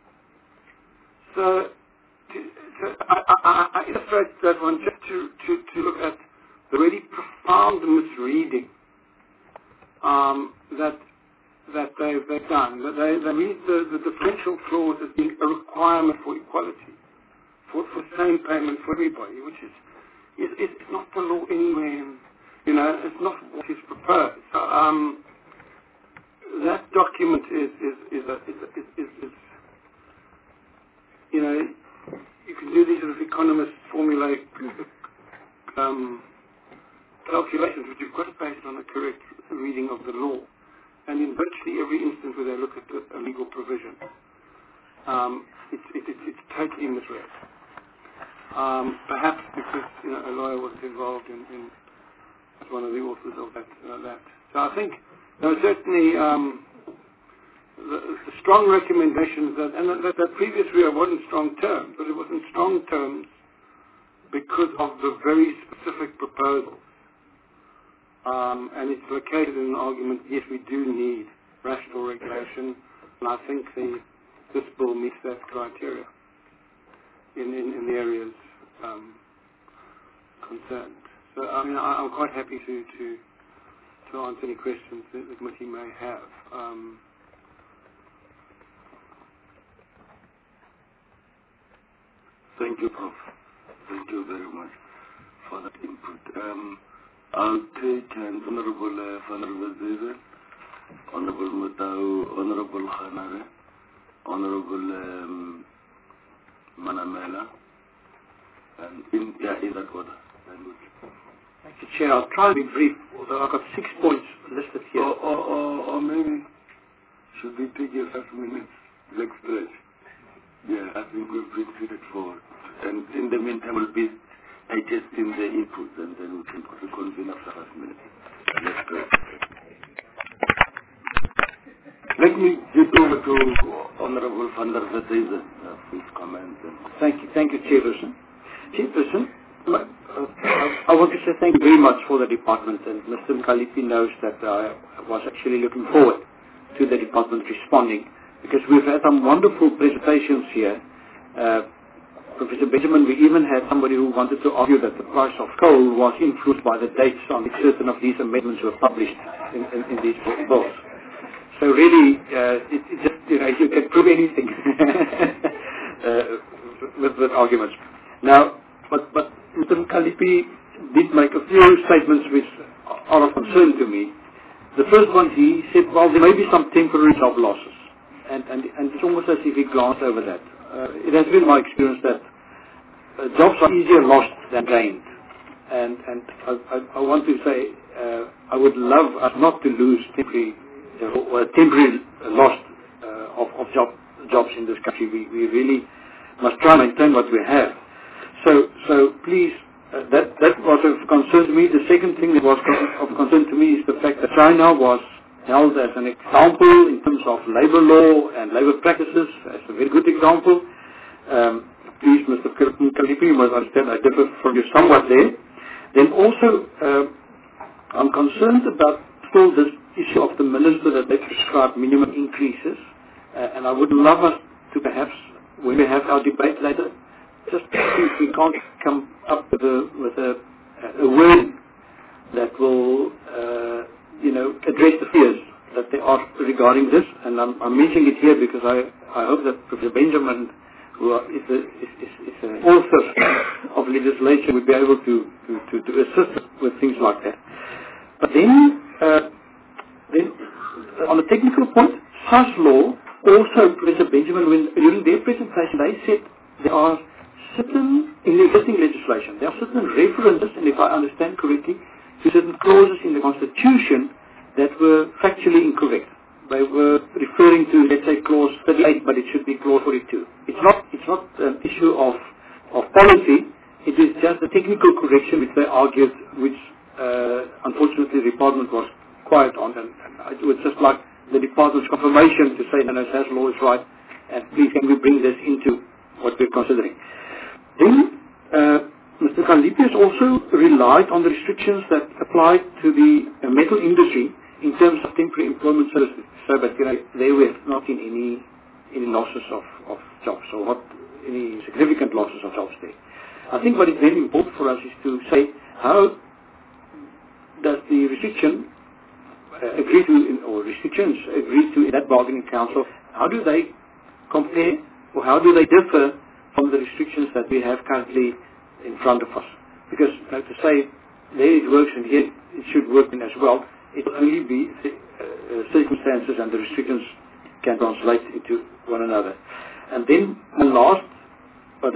So, to, so I, I, I illustrate that one just to, to, to look at the really profound misreading um, that that they've, they've done. That they, they read the, the differential clause as being a requirement for equality, for, for same payment for everybody, which is, is, is not the law anywhere. You know, it's not what is proposed. So, um, that document is is is, a, is, a, is, is, is you know, you can do these sort of economist formulaic um, calculations, but you've got to base it on a correct reading of the law. And in virtually every instance where they look at a legal provision, um, it's, it, it's, it's totally misread. Um, perhaps because you know, a lawyer was involved in, in as one of the authors of that. Uh, that. So I think there were certainly um, the, the strong recommendations that, and that, that previous R I A wasn't strong terms, but it was in strong terms because of the very specific proposals. Um, and it's located in an argument, yes, we do need rational regulation, and I think the, this bill meets that criteria in, in, in the areas um, concerned. So, I mean, I, I'm quite happy to, to, to answer any questions that the committee may have. Um, Thank you, Prof Thank you very much for that input. Um, I'll take an Honorable uh, Honorable Zeze, Honorable Mutau, Honorable Khanare, Honorable um, Manamela, and in, yeah, in that order. Thank you, Chair. I'll try to be brief, although I've got six points listed here. Or, or, or, or maybe, should we take a five minutes leg stretch? Yeah, I think we'll bring it forward. And in the meantime, we'll be digesting the inputs, and then we can reconvene after five minutes. Let's go. Let me get over to Honorable Van der Verdezen uh, for his comments. And thank you, thank you, Chairperson. Chairperson, uh, I, I want to say thank you very much for the department, and Mister Mkhaliphi knows that I was actually looking forward to the department responding, because we've had some wonderful presentations here. Uh, Professor Benjamin, we even had somebody who wanted to argue that the price of coal was influenced by the dates on which certain of these amendments were published in, in, in these bills. So really, uh, it, it just, you know, you can prove anything uh, with, with arguments. Now, but, but Mister Mkhaliphi did make a few statements which are of concern to me. The first one, he said, well, there may be some temporary job losses. And, and, and it's almost as if he glanced over that. Uh, it has been my experience that uh, jobs are easier lost than gained. And, and I, I, I want to say, uh, I would love us not to lose temporary, uh, or temporary loss uh, of, of job, jobs in this country. We, we really must try and maintain what we have. So, so please, uh, that, that was of concern to me. The second thing that was of concern to me is the fact that China was held as an example in terms of labor law and labor practices, as a very good example. Um, please, Mister Mkhaliphi, you must understand I differ from you somewhat there. Then also, uh, I'm concerned about still this issue of the minister that they prescribe minimum increases, uh, and I would love us to perhaps, when we have our debate later, just see if we can't come up with a, with a, a word that will uh, you know, address the fears that there are regarding this. And I'm, I'm mentioning it here because I, I hope that Professor Benjamin, who are, is, a, is, is, is an author of legislation, will be able to, to, to, to assist with things like that. But then, uh, then on a technical point, S A S law, also Professor Benjamin, when, during their presentation, they said there are certain, in the existing legislation, there are certain references, and if I understand correctly, to certain clauses in the Constitution that were factually incorrect. They were referring to, let's say, clause thirty-eight, but it should be clause forty-two. It's not, it's not an issue of, of policy. It is just a technical correction which they argued, which uh, unfortunately the department was quiet on. And, and it was just like the department's confirmation to say, no, no, S A S law is right, and please can we bring this into what we're considering. Then, uh, Mister Mkhaliphi has also relied on the restrictions that apply to the uh, metal industry in terms of temporary employment services, so that you know, they were not in any any losses of, of jobs, or not any significant losses of jobs there. I think what is very important for us is to say, how does the restriction uh, agree to, or restrictions agree to in that bargaining council, how do they compare, or how do they differ from the restrictions that we have currently in front of us? Because uh, to say there it works and here it should work in as well, it will only be uh, circumstances and the restrictions can translate into one another. And then the last, but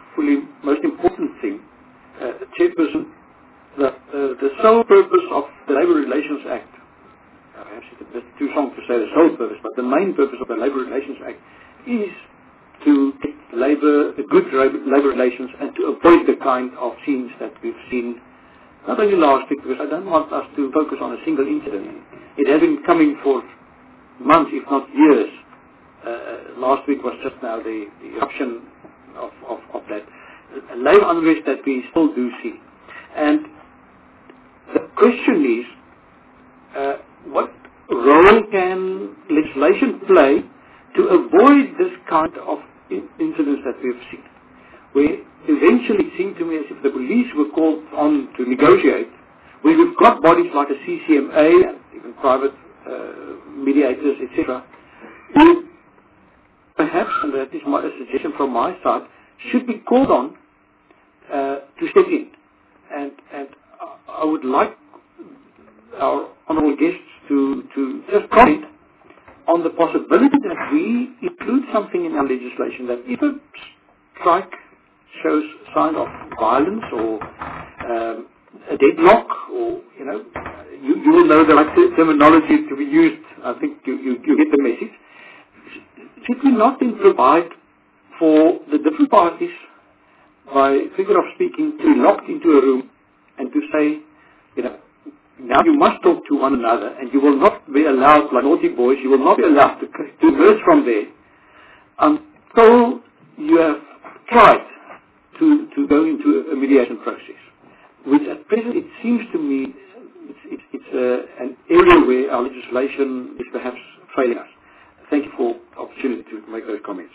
fully most important thing, uh, Chairperson, that uh, the sole purpose of the Labour Relations Act, uh, perhaps it's a bit too strong to say the sole purpose, but the main purpose of the Labour Relations Act is to get Labour, good Labour relations and to avoid the kind of scenes that we've seen not only last week, because I don't want us to focus on a single incident. It has been coming for months, if not years. Uh, last week was just now the, the eruption of, of, of that uh, Labour unrest that we still do see. And the question is, uh, what role can legislation play to avoid this kind of in incidents that we've seen? Where eventually it seemed to me as if the police were called on to negotiate, where we've got bodies like a C C M A and even private uh, mediators, et cetera, who perhaps, and that is my, a suggestion from my side, should be called on uh, to step in. And, and I would like our honourable guests to, to just comment on the possibility that we include something in our legislation that if a strike shows sign of violence or um, a deadlock, or, you know, you, you will know the right terminology to be used. I think you, you, you get the message. Should we not then provide for the different parties, by figure of speaking, to be locked into a room and to say, you know, now you must talk to one another, and you will not be allowed, like naughty boys, you will not be allowed to, to emerge from there until you have tried to, to go into a mediation process. Which at present it seems to me it's, it's, it's uh, an area where our legislation is perhaps failing us. Thank you for the opportunity to make those comments.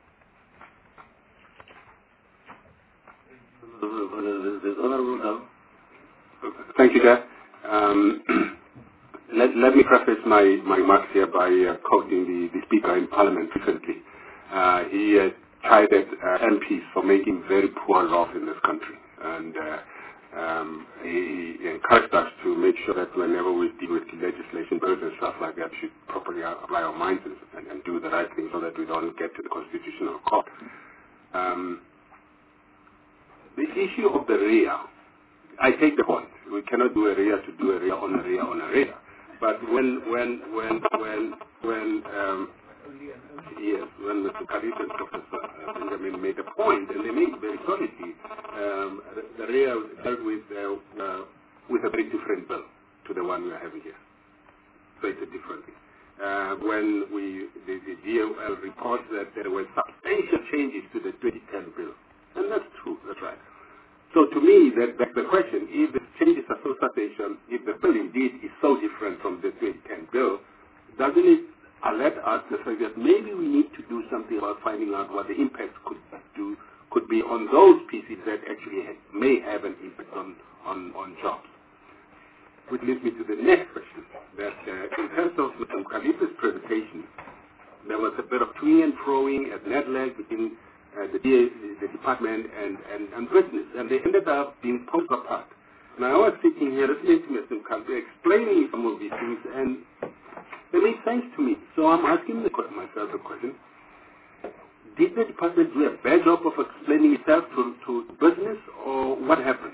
Thank you, Chair. Um, let, let me preface my, my remarks here by uh, quoting the, the Speaker in Parliament recently. Uh, he uh, chided uh, M Ps for making very poor laws in this country. And uh, um, he, he encouraged us to make sure that whenever we deal with legislation, bills and stuff like that, we should properly apply our minds and, and do the right thing so that we don't get to the Constitutional Court. Um, the issue of the R I A, I take the point. We cannot do a R I A to do a R I A on a R I A on a R I A. But when when when when when um, yes, when Mister Khalid and Professor Benjamin made a point, and they made it very solidly, um, the, the R I A dealt with uh, uh, with a very different bill to the one we are having here. So it's a different thing. Uh, when we the, the D O L reports that there were substantial changes to the twenty ten bill, and that's true. That's right. So to me, that, that's the question. If the changes are so substantial, if the bill indeed is so different from the twenty ten bill, doesn't it alert us the fact that maybe we need to do something about finding out what the impact could do could be on those pieces that actually ha may have an impact on, on, on jobs? Which leads me to the next question, that uh, in terms of Mister Khalif's presentation, there was a bit of toing and froing at net leg between Uh, the, the department and, and, and business, and they ended up being pulled apart. And I was sitting here listening to Mister Mkhalwe explaining some of these things, and they made sense to me. So I'm asking the, myself the question, did the department do a bad job of explaining itself to, to business, or what happened?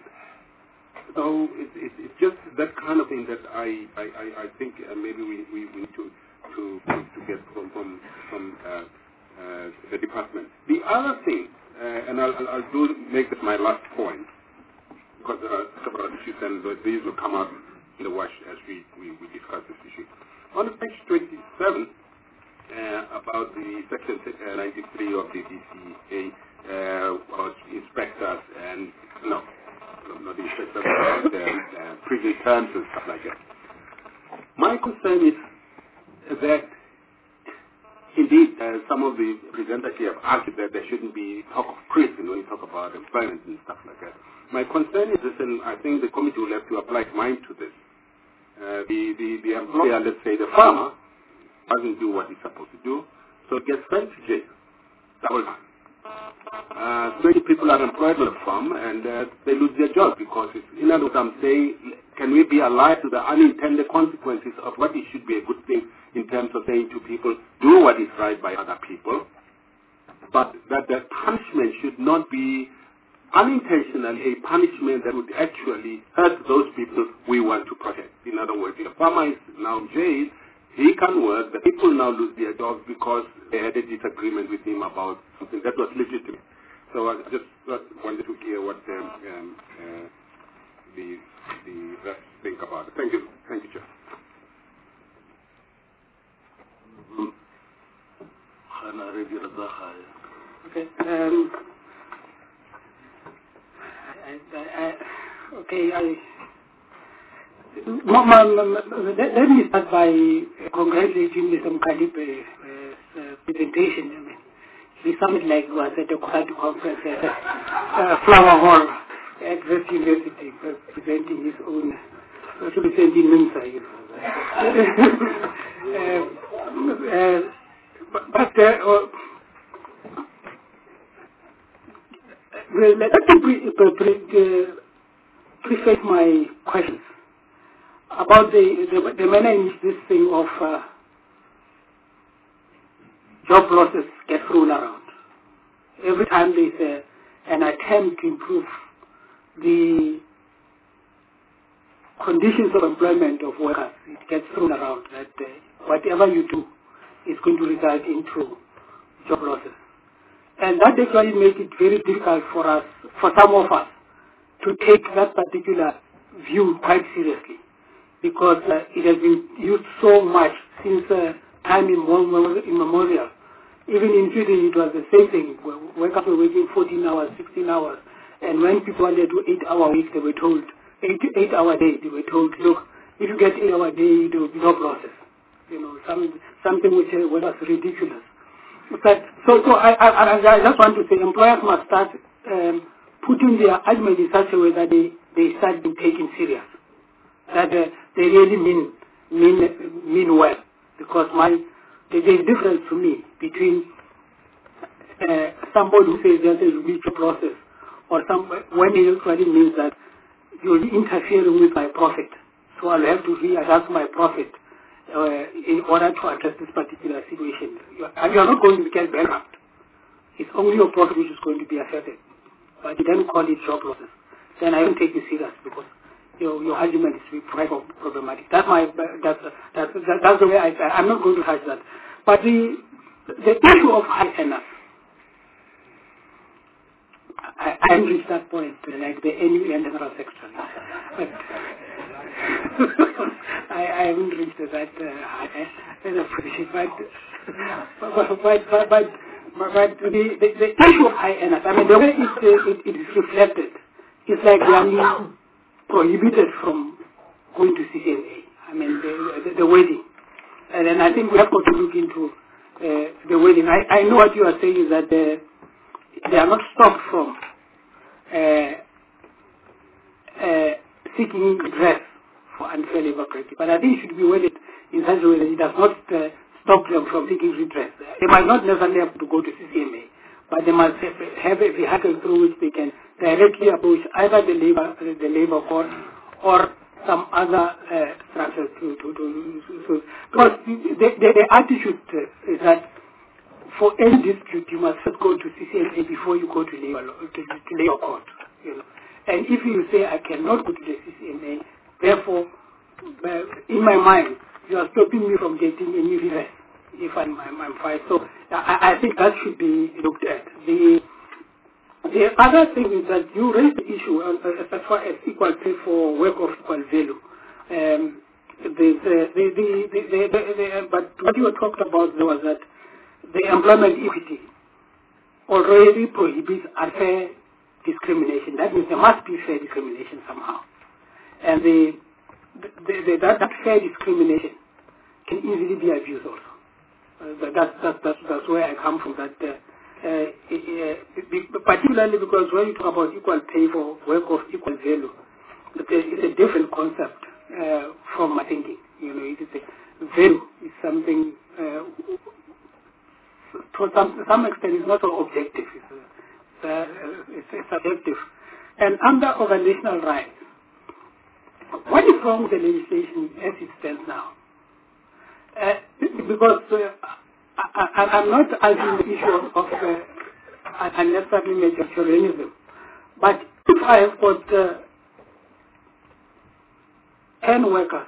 So it, it, it's just that kind of thing that I, I, I, I think uh, maybe we, we, we need to, to, to get from, from, from uh, Uh, the department. The other thing, uh, and I'll, I'll do make this my last point, because there are several issues and these will come out in the wash as we, we, we discuss this issue. On page twenty-seven, uh, about the section ninety-three of the D C A, uh, about inspectors and, no, not the inspectors, but uh, uh, prison terms and stuff like that. My concern is that indeed, uh, some of the presenters here have argued that there shouldn't be talk of prison when you talk about employment and stuff like that. My concern is this, and I think the committee will have to apply mind to this. Uh, the, the, the employer, let's say the farmer, doesn't do what he's supposed to do, so gets sent to jail. Double time. Uh, twenty people are employed on the farm, and uh, they lose their job because, it's, in other words, I'm saying, can we be alive to the unintended consequences of what it should be a good thing in terms of saying to people, do what is right by other people, but that the punishment should not be unintentionally a punishment that would actually hurt those people we want to protect. In other words, if a farmer is now in jail, he can work, the people now lose their jobs because they had a disagreement with him about something that was legitimate. So I just wanted to hear what um, um, uh, the, the rest think about it. Thank you. Thank you, Chair. Okay. Um, I, I, I, okay. I, ma, ma, ma, let, let me start by congratulating Mister Mkhadi's uh, uh, presentation. I mean, he sounded like he was at a quite conference at uh, Flower Hall at West University, uh, presenting his own, uh, representing Minsa. You know. uh, uh, but but uh, well, let me pre pre pre uh, preface my questions about the, the, the manner in which this thing of uh, job losses get thrown around. Every time there is a, an attempt to improve the conditions of employment of workers, it gets thrown around that uh, whatever you do is going to result into job losses. And that actually makes it very difficult for us, for some of us, to take that particular view quite seriously, because uh, it has been used so much since uh, time immemorial. Even in Sweden, it was the same thing. Workers were working fourteen hours, sixteen hours, and when people wanted to do eight-hour weeks, they were told, eight, eight-hour day, they were told, look, if you get eight-hour day, there will be job losses. You know, some, something which uh, was ridiculous. But, so, so I, I, I just want to say, employers must start um, putting their argument in such a way that they, they start being taken serious. That uh, they really mean mean mean well, because my there is a difference to me between uh, somebody who says that there will be a process, or some when it actually means that you will be interfering with my profit, so I'll have to readjust my profit uh, in order to address this particular situation. You are, you are not going to get bankrupt. It's only your profit which is going to be affected. But you then call it job losses. Then I don't take you serious, because your, your argument is quite problematic. That's my that's that's that's the way I I'm not going to touch that. But the the issue of high earners, I I haven't reached that point like the N U and general sector. But I I haven't reached that uh, high position. But but but but, but But, but the, the, the issue of high earners, I mean, the way it, uh, it, it is reflected, it's like they are being prohibited from going to C C M A. I mean, the, the, the wedding. And then I think we have got to look into uh, the wedding. I, I know what you are saying is that uh, they are not stopped from uh, uh, seeking redress for unfair labor practice. But I think it should be worded in such a way that it does not uh, stop them from seeking redress. They might not necessarily have to go to C C M A, but they must have, have a vehicle through which they can directly approach either the labor, the labor court, or some other uh, structure to, to, to, to, because the, the, the attitude is that for any dispute you must first go to C C M A before you go to labor, to, to labor court. You know. And if you say I cannot go to the C C M A, therefore, uh, in my mind, you are stopping me from getting any redress if I'm, I'm, I'm fired. So I, I think that should be looked at. The the other thing is that you raised the issue uh, as far as equal pay for work of equal value. Um, the, the, the, the, the, the, the, the, but what you were talking about there was that the employment equity already prohibits unfair discrimination. That means there must be fair discrimination somehow. And the The, the, that, that fair discrimination can easily be abused also. Uh, that, that, that, that's where I come from. That uh, uh, uh, particularly because when you talk about equal pay for work of equal value, it's a different concept uh, from my thinking. You know, it is a value is something uh, to some, some extent it's not so objective. It's, uh, it's, it's subjective. And under organizational rights, what is wrong with the legislation as it stands now? Uh, because uh, I, I, I'm not arguing the issue of, of uh, unnecessarily majoritarianism. But if I have got uh, ten workers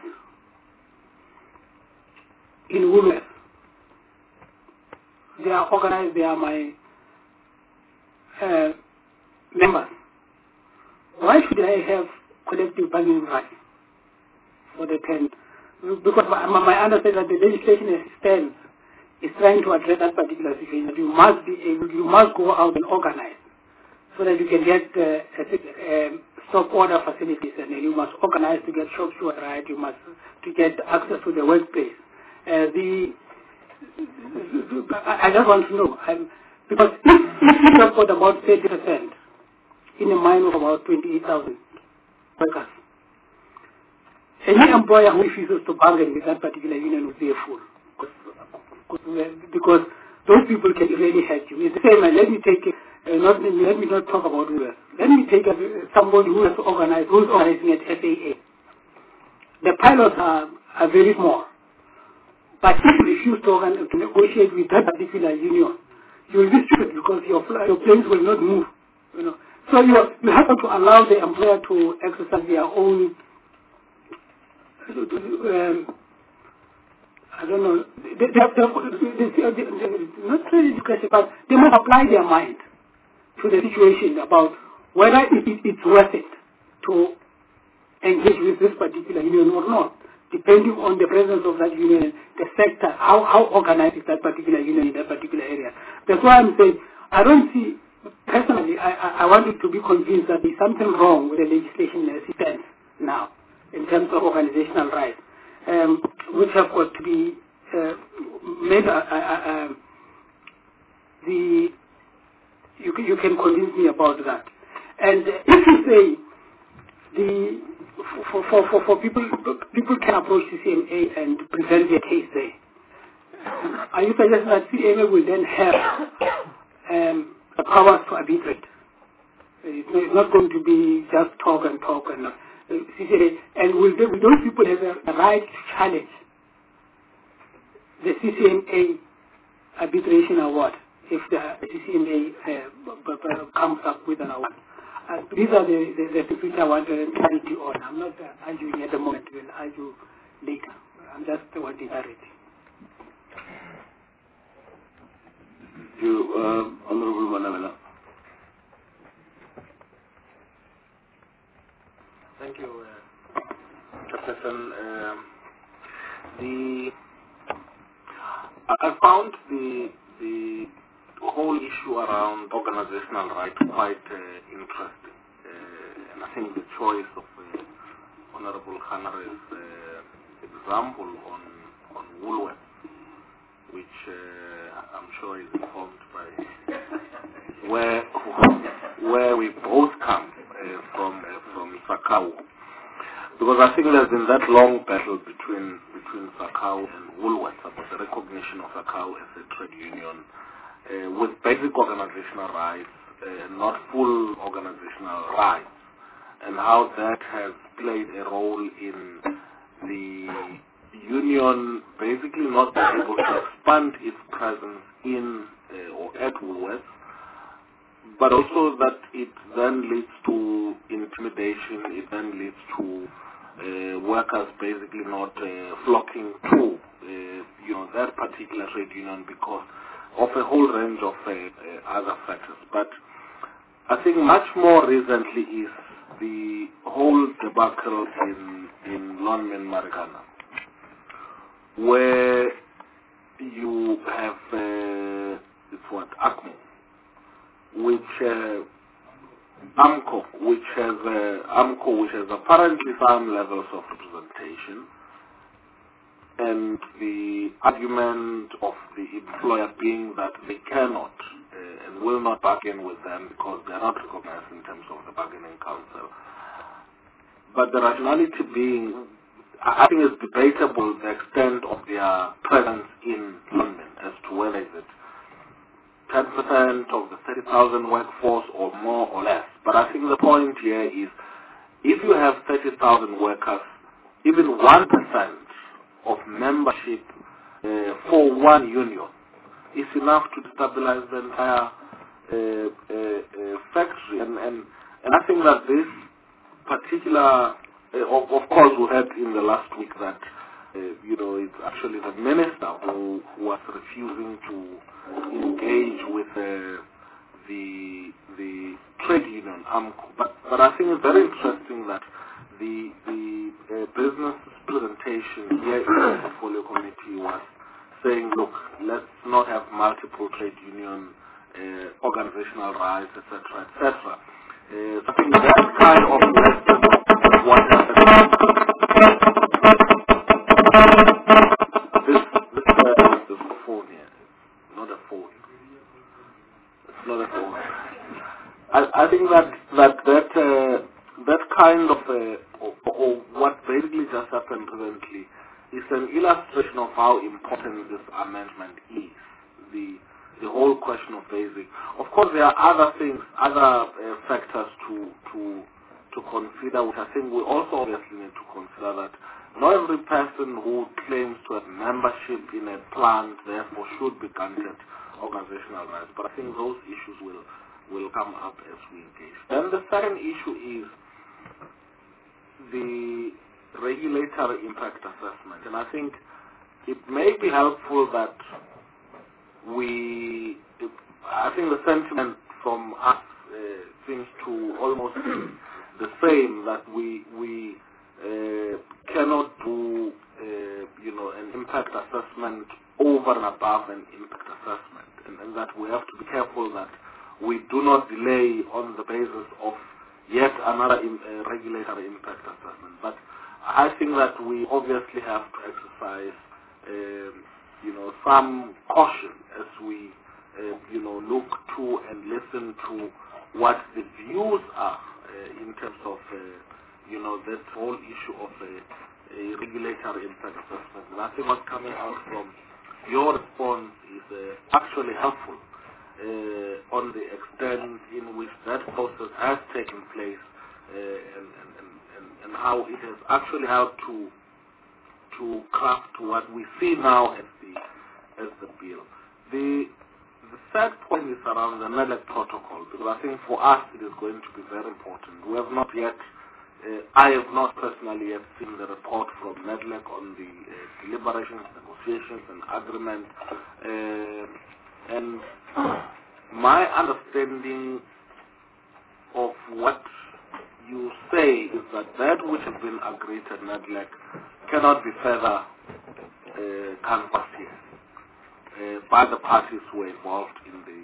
in Woolworths, they are organized, they are my uh, members. Why should I have collective bargaining rights for the ten? Because my, my understanding that the legislation as it stands is trying to address that particular situation. You must be able, you must go out and organize so that you can get uh, a, um, stop order facilities, and then you must organize to get shop shore right. You must to get access to the workplace. Uh, the I just want to know um, because if, if you have got about thirty percent in a mine of about twenty-eight thousand workers, any employer who refuses to bargain with that particular union will be a fool, because those people can really help you. It's the same. Let me take uh, not let me not talk about U S. Let me take uh, somebody who has organized, who is organizing at S A A. The pilots are, are very small, but if you refuse to, organ, to negotiate with that particular union, you will be stupid because your your planes will not move. You know, so you you have to allow the employer to exercise their own. Um, I don't know. They, they have, they have, they, they, they, they, not really discretion, but they must apply their mind to the situation about whether it, it, it's worth it to engage with this particular union or not, depending on the presence of that union, the sector, how, how organized is that particular union in that particular area. That's why I'm saying I don't see, personally, I, I, I wanted to be convinced that there's something wrong with the legislation as it stands now in terms of organizational rights, um, which have got to be uh, made. Uh, uh, uh, the you, you can convince me about that. And uh, if you say the for, for, for, for people people can approach C C M A and present their case there, are you suggesting that C C M A will then have um, the powers to arbitrate? It's not going to be just talk and talk and. Uh, And will, they, will those people have a right to challenge the C C M A arbitration award if the C C M A uh, b- b- comes up with an award? Uh, these are the, the, the things which I want uh, clarity on. I'm not uh, arguing at the moment. We'll argue later. I'm just wanting clarity. Thank you, uh, Honorable Manamela. Thank you, uh, Chairperson. Um, the I found the the whole issue around organizational rights quite uh, interesting, uh, and I think the choice of uh, Honorable Hanare's uh, example on on Woolworths, which uh, I'm sure is informed by where where we both come. Uh, from uh, from Sakau, because I think there's been that long battle between between Sakau and Woolworths about the recognition of Sakau as a trade union uh, with basic organizational rights, uh, not full organizational rights, and how that has played a role in the union basically not being able to expand its presence in uh, or at Woolworths, but also that it then leads to intimidation, it then leads to uh, workers basically not uh, flocking to uh, you know, that particular trade union because of a whole range of uh, uh, other factors. But I think much more recently is the whole debacle in, in Lonmin Marikana, where you have, uh, it's what, ACMO, which uh, AMCO, which has uh, AMCO, which has apparently some levels of representation, and the argument of the employer being that they cannot uh, and will not bargain with them because they are not recognized in terms of the bargaining council. But the rationality being, I think it's debatable the extent of their presence in London as to whether is it ten percent of the thirty thousand workforce or more or less. But I think the point here is if you have thirty thousand workers, even one percent of membership uh, for one union is enough to destabilize the entire uh, uh, uh, factory. And, and, and I think that this particular, uh, of, of course, we heard in the last week that, uh, you know, it's actually the minister who was refusing to engage with uh, the the trade union. Um, but, but I think it's very interesting that the, the uh, business presentation here in the portfolio committee was saying, look, let's not have multiple trade union uh, organizational rights, et cetera, et cetera. Uh, I think that kind of lesson of what happened. This, this, uh, this phone here, not a phone. It's not a phone. I, I think that that that uh, that kind of uh, or, or what basically just happened recently is an illustration of how important this amendment is. The the whole question of basic. Of course, there are other things, other uh, factors to to to consider, which I think we also obviously need to consider that not every person who claims to have membership in a plant therefore should be granted organizational rights. But I think those issues will will come up as we engage. Then the second issue is the regulatory impact assessment, and I think it may be helpful that we, I think the sentiment from us uh, seems to almost be the same, that we we uh, cannot do uh, you know an impact assessment over and above an impact assessment, and, and that we have to be careful that we do not delay on the basis of yet another in, uh, regulatory impact assessment. But I think that we obviously have to exercise um, you know, some caution as we, uh, you know, look to and listen to what the views are uh, in terms of, uh, you know, that whole issue of uh, a regulatory impact assessment. And I think what's coming out from your response is uh, actually helpful uh, on the extent in which that process has taken place uh, and, and, and, and how it has actually helped to to craft what we see now as the as the bill. The the third point is around the NEDLAC protocol, because I think for us it is going to be very important. We have not yet, uh, I have not personally yet seen the report from NEDLAC on the uh, deliberations, negotiations and agreement. Uh, and my understanding of what you say is that that which has been agreed at NEDLAC cannot be further uh, canvassed here uh, by the parties who were involved in the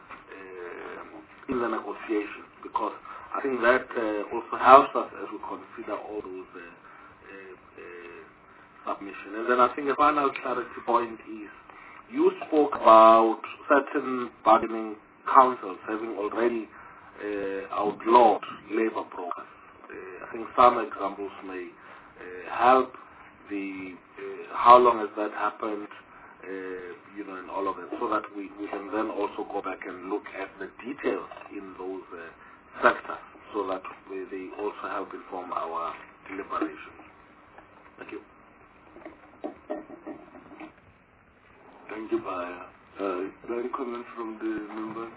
uh, in the negotiations, because I think that uh, also helps us as we consider all those uh, uh, uh, submissions. And then I think a final clarity point is you spoke about certain bargaining councils having already uh, outlawed labor brokers. Uh, I think some examples may uh, help. The uh, how long has that happened, uh, you know, and all of it, so that we, we can then also go back and look at the details in those uh, sectors, so that we, they also help inform our deliberations. Thank you. Thank you, Baya. Uh, is there any comments from the members?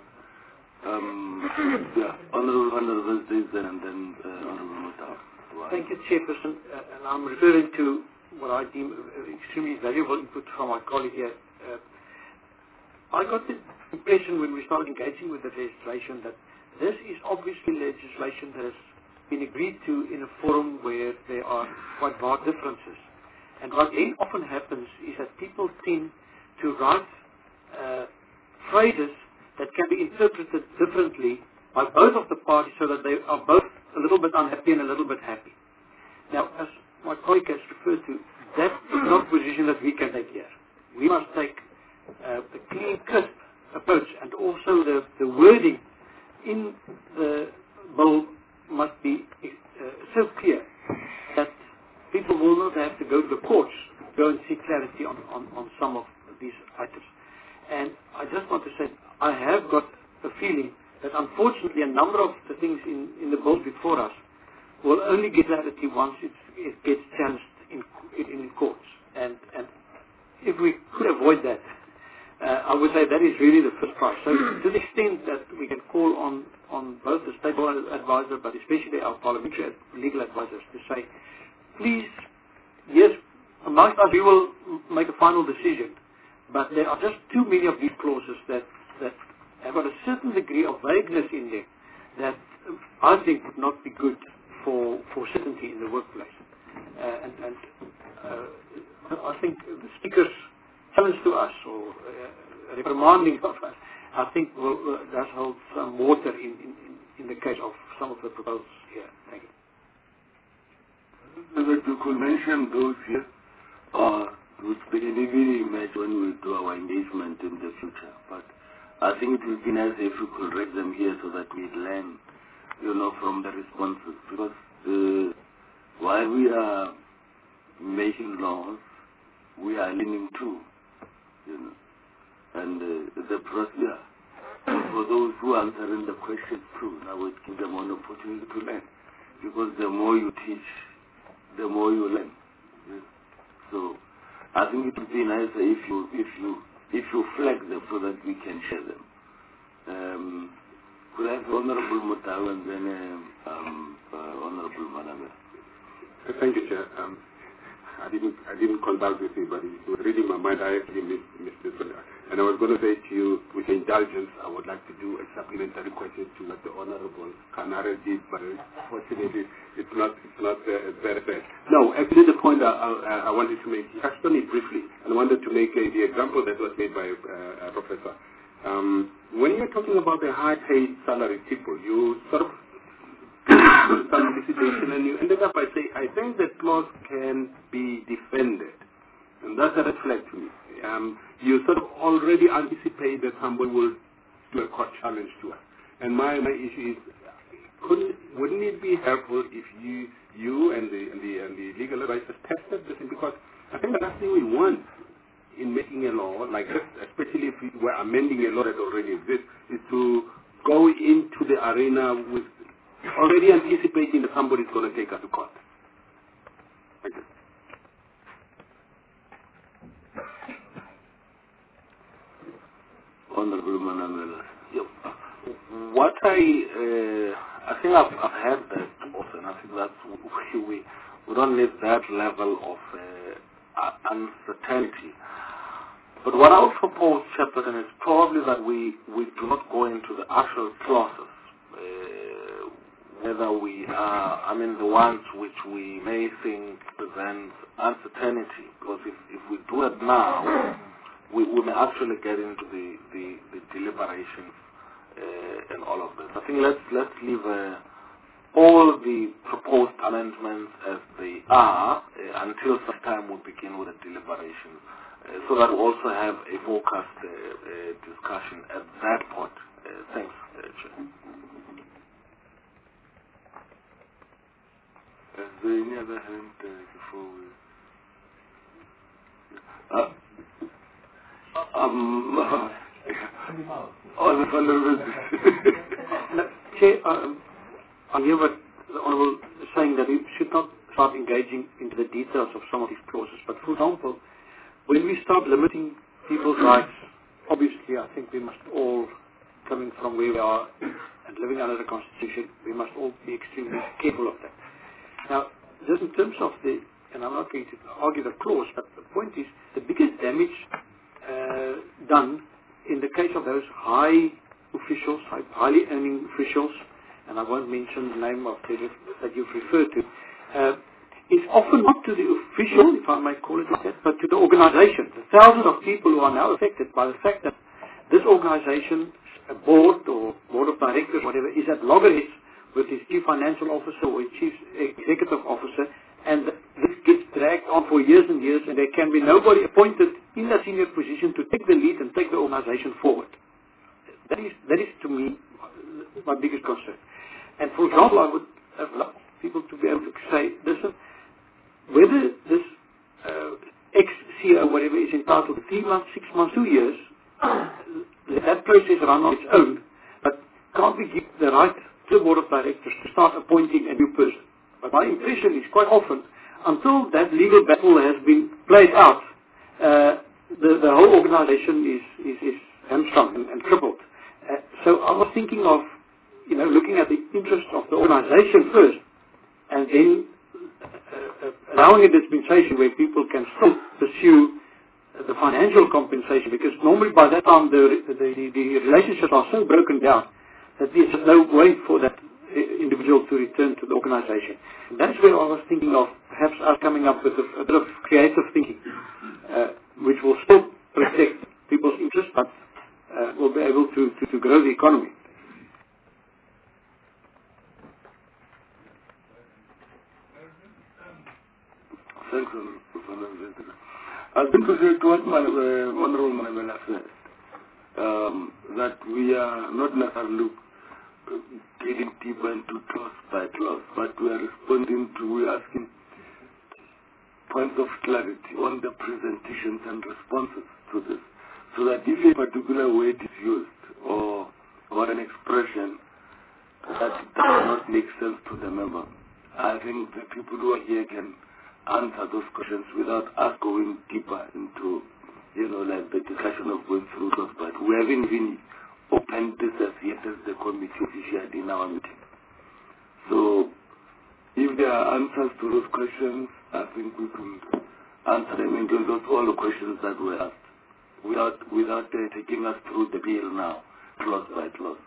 Um, yeah, Honorable Honorable Zazen and then uh, Honorable Mutaf. Thank you, Chairperson. Uh, and I'm referring to what I deem extremely valuable input from my colleague here. Uh, I got the impression when we started engaging with the legislation that this is obviously legislation that has been agreed to in a forum where there are quite vast differences. And what then often happens is that people tend to write uh, phrases that can be interpreted differently by both of the parties, so that they are both a little bit unhappy and a little bit happy. Now, as my colleague has referred to, that is not a position that we can take here. We must take uh, a clean, crisp approach, and also the, the wording in the bill must be uh, so clear that people will not have to go to the courts to go and seek clarity on, on, on some of these items. And I just want to say, I have got a feeling that unfortunately a number of the things in, in the bill before us will only get clarity once it's, it gets challenged in, in, in courts. And, and if we could avoid that, Uh, I would say that is really the first prize. So to the extent that we can call on, on both the state advisor, but especially our parliamentary legal advisors to say, please, yes, amongst us we will make a final decision, but there are just too many of these clauses that, that have got a certain degree of vagueness in them that I think would not be good for, for certainty in the workplace. Uh, and and uh, I think the speaker's challenge to us, or uh, reprimanding of us, I think will, uh, does hold some water in, in, in the case of some of the proposals here. Thank you. That you could mention those here, uh, would really image when we do our engagement in the future. But I think it would be nice if we could read them here so that we learn, you know, from the responses. Because uh, while we are making laws, we are learning too, you know. And uh, the process, for those who are answering the questions too, I would give them an opportunity to learn. Because the more you teach, the more you learn. Yes. So I think it would be nicer if you if you if you flag them so that we can share them. Um, could I have Honorable Mutau and then um, um, uh, Honorable Maname? Thank you, Chair. Um, I didn't I didn't call back with you, but it was reading my mind. I actually missed, missed this one. And I was going to say to you, with indulgence, I would like to do a supplementary question to what the Honorable Kanara did, but unfortunately, it's not it's not uh, very fair. No, actually, the point I, I, I wanted to make, he touched on it briefly, and I wanted to make uh, the example that was made by uh, a professor. Um, when you're talking about the high-paid salaried people, you sort of some elicitation, and you ended up by saying, I think that clause can be defended. And that's a red flag to me. Um, you sort of already anticipate that somebody will do a court challenge to us. And my, my issue is, couldn't, wouldn't it be helpful if you you and the, and the, and the legal advisors tested this? Because I think the last thing we want in making a law like this, especially if we were amending a law that already exists, is to go into the arena with already anticipating that somebody's going to take us to court. Thank you. Honorable Manamela. Yep. What I, uh, I think I've, I've heard that often. I think that's we, we, we don't need that level of uh, uncertainty. But what I would propose, Chairperson, is probably that we, we do not go into the actual clauses. Uh, whether we are, I mean, the ones which we may think present uncertainty, because if, if we do it now, we, we may actually get into the, the, the deliberations uh, and all of this. I think let's, let's leave uh, all the proposed amendments as they are uh, until such time we begin with the deliberation, uh, so that we also have a focused uh, uh, discussion at that point. Uh, thanks, uh, Chair. Is there any other hand uh, before we... Uh, um, uh, oh, the Honourable... Chair, um, I hear what the Honourable is saying, that we should not start engaging into the details of some of these clauses. But for example, when we start limiting people's rights, obviously I think we must all, coming from where we are and living under the Constitution, we must all be extremely careful of that. Now, just in terms of the, and I'm not going to argue the clause, but the point is, the biggest damage uh, done in the case of those high officials, high, highly earning officials, and I won't mention the name of the that you've referred to, uh, is often not to the official, if I may call it like that, but to the organization. The thousands of people who are now affected by the fact that this organization, a board or board of directors, whatever, is at loggerheads with his chief financial officer or his chief executive officer, and this gets dragged on for years and years, and there can be nobody appointed in a senior position to take the lead and take the organization forward. That is, that is to me, my biggest concern. And for example, I would have loved people to be able to say, listen, whether this uh, ex-C E O, whatever, is entitled to three months, six months, two years, let that process run on its own, but can't we give the right to the board of directors to start appointing a new person? But my impression is quite often, until that legal battle has been played out, uh, the, the whole organization is, is, is hamstrung and, and crippled. Uh, so I was thinking of, you know, looking at the interest of the organization first, and then uh, uh, allowing a dispensation where people can still pursue the financial compensation, because normally by that time the, the, the, the relationships are so broken down that there's no way for that individual to return to the organization. And that's where I was thinking of perhaps us coming up with a, a bit of creative thinking, uh, which will still protect people's interests, but uh, will be able to, to, to grow the economy. Thanks, I think to say to what my uh, Honorable Manabela said, um, that we are not necessarily getting deeper into clause by clause, but we are responding to, we are asking points of clarity on the presentations and responses to this, so that if a particular word is used or, or an expression that does not make sense to the member, I think the people who are here can answer those questions without us going deeper into, you know, like the discussion of going through those. But we haven't even opened this as yet as the committee officially in our meeting. So if there are answers to those questions, I think we can answer them, and those all the questions that were asked without without uh, taking us through the bill now, clause by clause.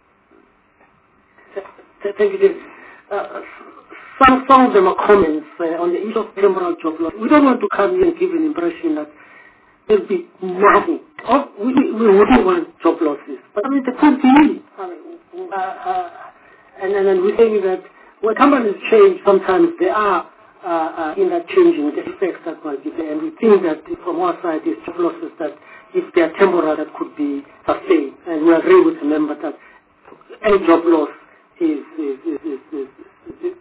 Thank you, David. Uh, some, some of them are comments uh, on the issue of temporal job loss. We don't want to come here and give an impression that there'll be nothing. Oh, we, we wouldn't want job losses. But I mean, there could be. I mean, uh, uh, and, and then we think that when companies change, sometimes they are uh, uh, in that changing, the effects that might be there. And we think that from our side, these job losses, that if they are temporal, that could be sustained. And we agree with the member that any job loss is, is, is, is, is, is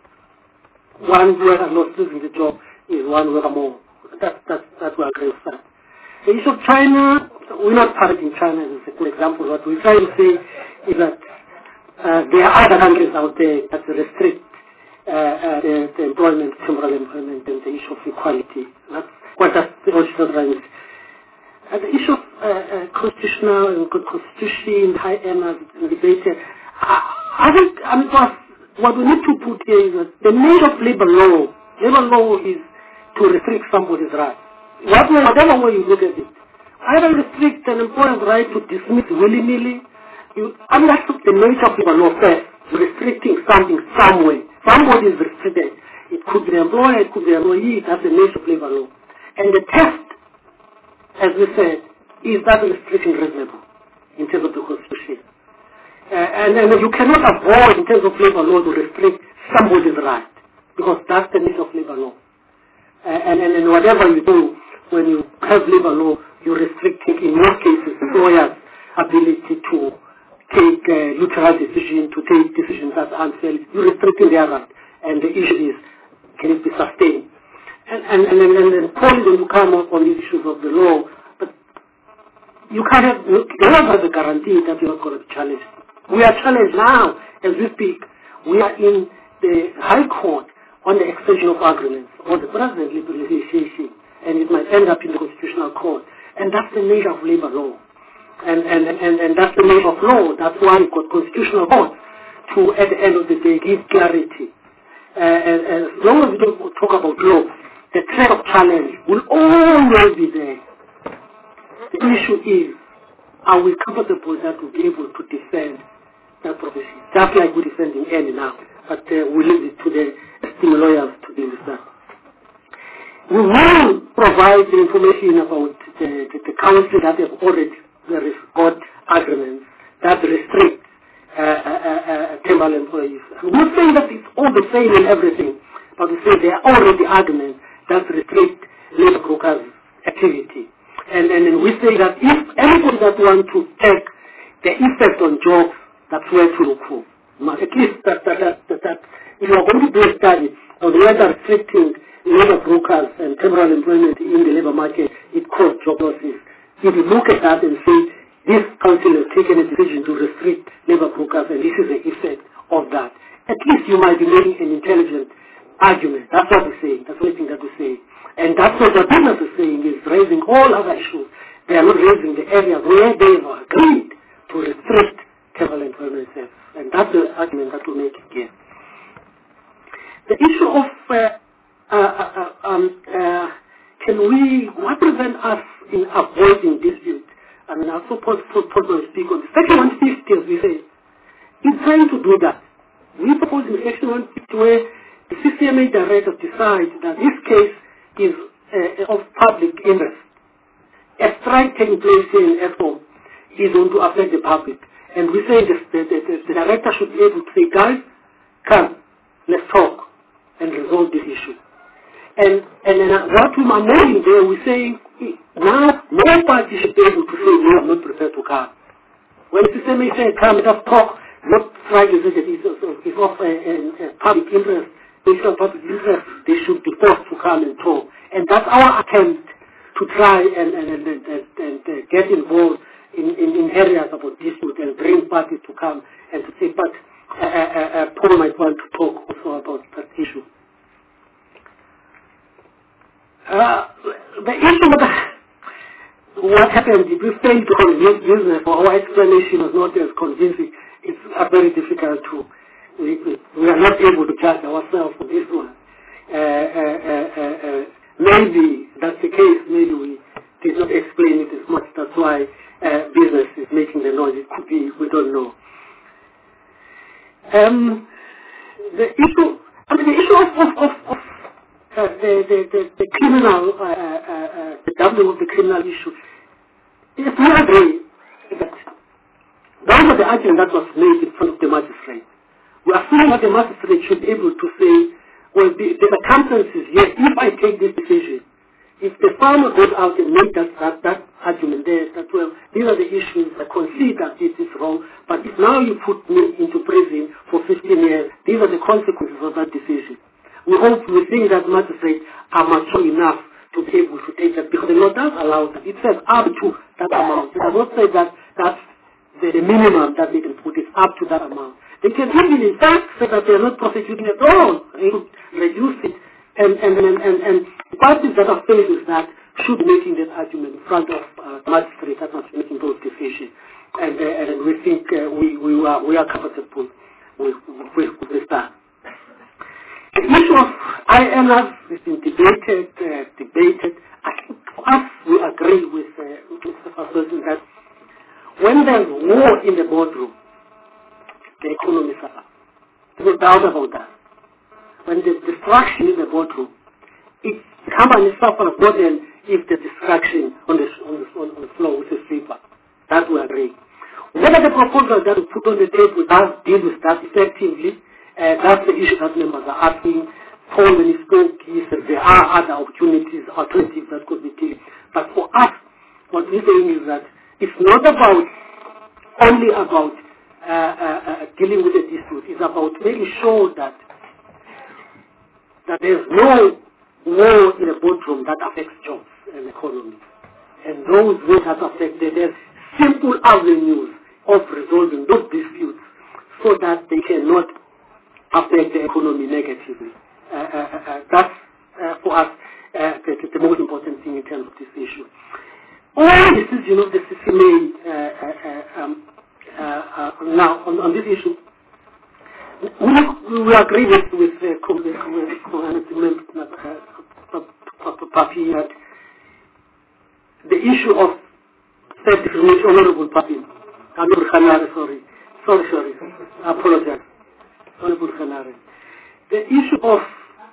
one worker not losing the job is one worker more. That, that, that we agree with that. The issue of China, we're not targeting China as a good example. What we're trying to say is that uh, there are other countries out there that restrict uh, uh, the, the employment, temporal employment, and the issue of equality. That's what that's the original right. Uh, the issue of uh, uh, constitutional and constitution, high earners, and debate. I, I think I mean, what, what we need to put here is that the nature of labor law, labor law is to restrict somebody's right. What, whatever way you look at it, either restrict an employer's right to dismiss willy-nilly, you, I mean, that's the nature of labor law first, restricting something some way. Somebody is restricted. It could be the employer, it could be the employee, that's the nature of labor law. And the test, as we said, is that restriction reasonable in terms of the Constitution. Uh, and, and you cannot avoid, in terms of labor law, to restrict somebody's right, because that's the nature of labor law. Uh, and, and, and whatever you do, when you have labor law, you're restricting, in most cases, employers' ability to take uh, neutral decisions, to take decisions that are unfair. You're restricting their right. And the issue is, can it be sustained? And, and, and, and, and then probably when you come up on these issues of the law, but you can't have, you don't have the guarantee that you're not going to be challenged. We are challenged now, as we speak. We are in the High Court on the extension of agreements, or the present liberalization, and it might end up in the Constitutional Court. And that's the nature of labor law. And, and, and, and that's the nature of law. That's why we've got Constitutional Court to, at the end of the day, give clarity. Uh, and, and as long as we don't talk about law, the threat of challenge will always be there. The issue is, are we comfortable that we'll be able to defend that profession? Just like we're defending any now. But uh, we leave it to the esteemed lawyers to deal with that. We will provide the information about the, the, the country that have already got agreements that restrict uh, uh, uh, temporal employees. We're saying that it's all the same in everything, but we say there are already agreements that restrict labor brokers' activity. And, and, and we say that if anybody that wants to take the effect on jobs, that's where to look for. At least that, that, that, that, that if you are going to do a study on whether restricting labor brokers and temporal employment in the labor market, it caused job losses. If you look at that and say, this council has taken a decision to restrict labor brokers and this is the effect of that, at least you might be making an intelligent argument. That's what we're saying. That's the only thing that we're saying. And that's what the business is saying, is raising all other issues. They are not raising the areas where they have agreed to restrict civil employment services. And that's the argument that we make again. The issue of uh, uh, uh, um, uh, can we, what prevents us in avoiding dispute? I mean, I suppose to speak on Section one fifty, as we say, is trying to do that. We propose in Section one fifty where the C C M A director decides that this case is uh, of public interest. A strike taking place in F O is going to affect the public. And we say the, the, the, the director should be able to say, guys, come, let's talk and resolve this issue. And, and then what we are knowing there, we're saying, now no party should be able to say, no, I'm not prepared to come. When the system may say, come, let's talk, not strike is of, is of a, a, a public interest, issue of public interest, they should be forced to come and talk. And that's our attempt to try and, and, and, and, and, and uh, get involved in, in, in areas about dispute and bring parties to come and to say, but uh, uh, uh, Paul might want to talk also about that issue. Uh, the issue of what happened, if we fail to convince business or our explanation was not as convincing, it's uh, very difficult to, we, we, we are not able to judge ourselves for this one. Uh, uh, uh, uh, uh, maybe that's the case, maybe we did not explain it as much, that's why uh, business is making the noise. It could be, we don't know. Um, the issue, I mean, the issue of, of, of, of Uh, the, the, the, the criminal, uh, uh, uh, the doubling of the criminal issue, if we agree that that was the argument that was made in front of the magistrate. We are saying that the magistrate should be able to say, well, the, the circumstances here, if I take this decision, if the farmer goes out and makes that, that, that argument there, that, well, these are the issues, I concede that this is wrong, but if now you put me into prison for fifteen years, these are the consequences of that decision. We hope, we think that magistrates are mature enough to be able to take that, because the law does allow that. It says up to that amount. It does not say that that's the, the minimum that they can put. It's up to that amount. They can even, in fact, say that they are not prosecuting at all. They could reduce it. And, and, and, and, and the parties that are faced with that should be making that argument in front of uh, magistrates that are making those decisions. And, uh, and we think uh, we, we, are, we are comfortable with, with, with that. The issue of I N F has been debated, uh, debated. I think for us, we agree with uh, Mister Fasosi that when there's war in the boardroom, the economy suffers. There's no doubt about that. When there's destruction in the boardroom, it companies suffer more than if there's destruction on the, on the, on the floor with the sweeper. That we agree. Whether the proposal that we put on the table does deal with that effectively, Uh, that's the issue that members are asking. Paul, when he spoke, he said there are other opportunities, alternatives that could be taken. But for us, what we're saying is that it's not about only about uh, uh, uh, dealing with the dispute. It's about making sure that that there's no war in the boardroom that affects jobs and economy. And those ways that affect, there's simple avenues of resolving those disputes so that they cannot affect the economy negatively. Uh, uh, uh, that's, uh, for us, uh, the, the most important thing in terms of this issue. All decisions of the C C M A uh, uh, um, uh, uh, now on, on this issue, we, we agree with with uh, Papi that the issue of self-discrimination, Honorable Papi, Honorable Khanare, sorry, sorry, sorry, I apologize. The issue of,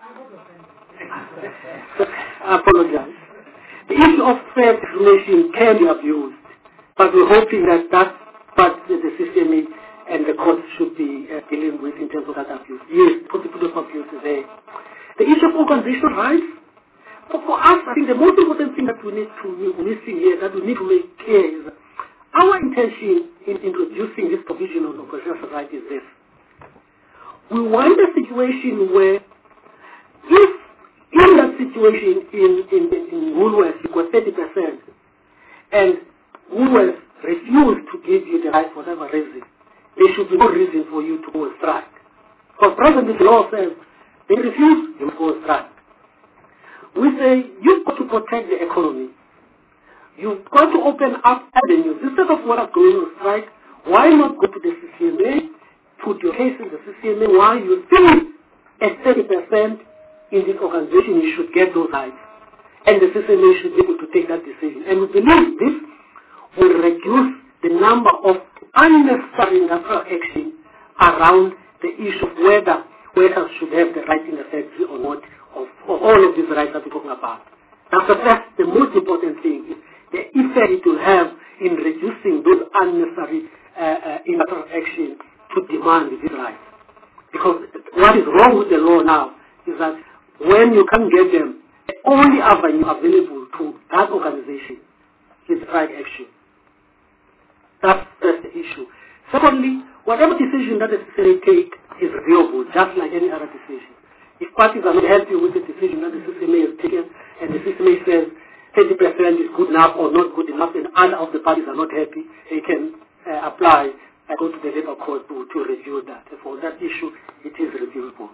I apologize, the issue of fair information can be abused, but we're hoping that that part of the system and the courts should be uh, dealing with in terms of that abuse. Yes, possibility of abuse is there. The issue of organizational rights, for, for us, I think the most important thing that we need to be missing here, that we need to make clear is our intention in introducing this provision on organizational rights is this. We want a situation where, if in that situation in, in, in Woolworths you got thirty percent and Woolworths refused to give you the right for whatever reason, there should be no reason for you to go and strike. Because presently the law says They refuse, you must go on strike. We say, you've got to protect the economy. You've got to open up avenues. Instead of what are going on strike, why not go to the C C M A, put your case in the C C M A, while you're still at thirty percent in this organization, you should get those rights. And the C C M A should be able to take that decision. And we believe this will reduce the number of unnecessary industrial action around the issue of whether workers should have the right in the factory or not, of, of all of these rights that we're talking about. That's the, that's the most important thing, is the effect it will have in reducing those unnecessary uh, uh, industrial action to demand these rights. Because what is wrong with the law now is that when you can't get them, the only avenue available to that organization is strike action. That's, that's the issue. Secondly, whatever decision that the C C M A take is reviewable, just like any other decision. If parties are not happy with the decision that the C C M A has taken, and the C C M A says thirty percent is good enough or not good enough, and other of the parties are not happy, they can uh, apply and go to the Labour Court to, to review that. For that issue, it is reviewable.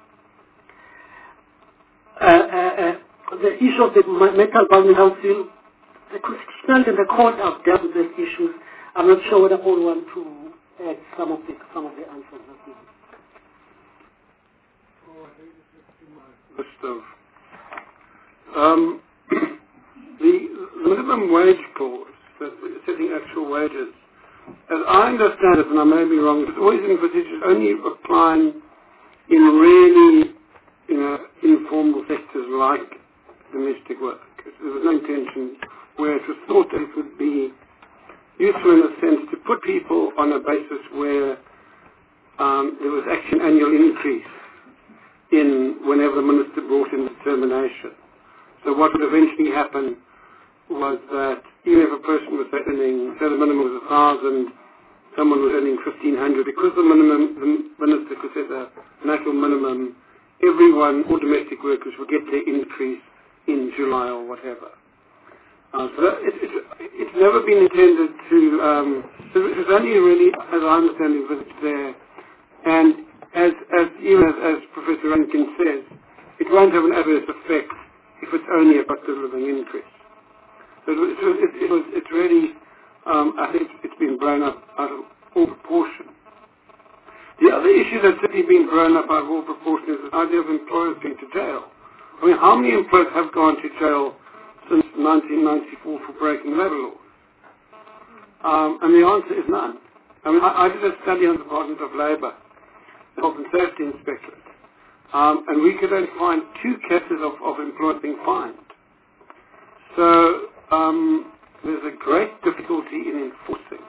Uh, uh, uh, the issue of the Mental Wellbeing Council, the Constitutional and the Court have dealt with these issues. I'm not sure whether all want to add some of the some of the answers. List of um, the minimum wage clause, that setting actual wages, as I understand it, and I may be wrong, it's always envisaged only applying in really, you know, informal sectors like domestic work. There was no intention where it was thought that it would be useful in a sense to put people on a basis where um, there was actually an annual increase in whenever the minister brought in the determination. So what would eventually happen was that even if a person was earning, say the minimum was a thousand, someone was earning fifteen hundred, because the minimum, the minister could set a national minimum, everyone, all domestic workers would get their increase in July or whatever. Uh, so that, it, it, it's never been intended to, um, it was only really, as I understand it, was there. And as, as even as, as Professor Rankin says, it won't have an adverse effect if it's only a cost of living increase. So it, it, it, it was, it's really, um, I think it's been blown up out of all proportion. The other issue that's certainly been blown up out of all proportion is the idea of employers going to jail. I mean, how many employers have gone to jail since nineteen ninety-four for breaking labour laws? Um, and the answer is none. I mean, I, I did a study on the Department of Labour, the Health and Safety Inspectorate, um, and we could only find two cases of, of employers being fined. So um, there's a great difficulty in enforcing.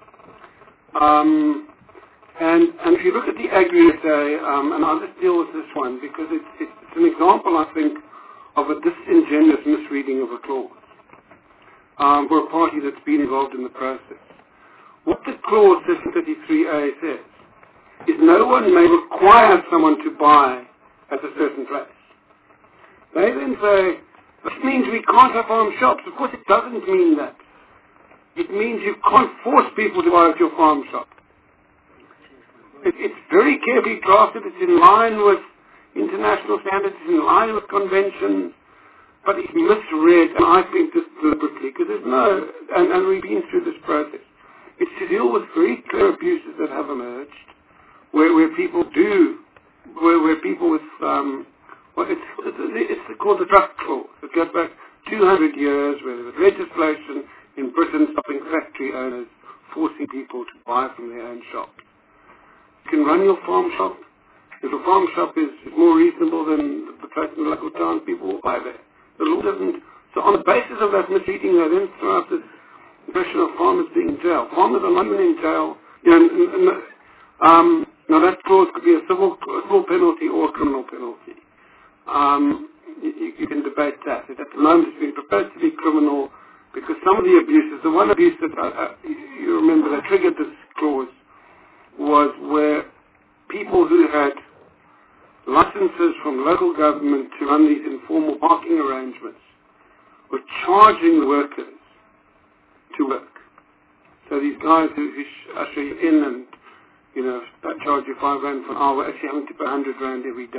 Um, and, and if you look at the aggregate, um, and I'll just deal with this one because it's, it's, it's an example, I think, of a disingenuous misreading of a clause um, for a party that's been involved in the process. What the clause, section thirty-three A, says is no one may require someone to buy at a certain place. They then say, this means we can't have farm shops. Of course it doesn't mean that. It means you can't force people to buy at your farm shop. It, it's very carefully drafted. It's in line with international standards, it's in line with conventions, but it's misread, and I think this deliberately, because there's no, and, and we've been through this process. It's to deal with very clear abuses that have emerged, where, where people do, where, where people with, um, well, it's, it's, it's called the drug clause. It goes back two hundred years, where there was legislation in Britain stopping factory owners, forcing people to buy from their own shops. You can run your farm shop. If a farm shop is more reasonable than the place in the local town, people will buy there. The law doesn't. So on the basis of that misreading, they then throw out this impression of farmers being in jail. Farmers are not even in jail. You know, and, and, um, now that clause could be a civil, civil penalty or a criminal penalty. Um, you, you can debate that. At the moment, it's been proposed to be criminal because some of the abuses, the one abuse that uh, you remember that triggered this clause was where people who had licenses from local government to run these informal parking arrangements were charging the workers to work. So these guys who, who usher you in and, you know, charge you five rand for an hour, actually having to pay a hundred rand every day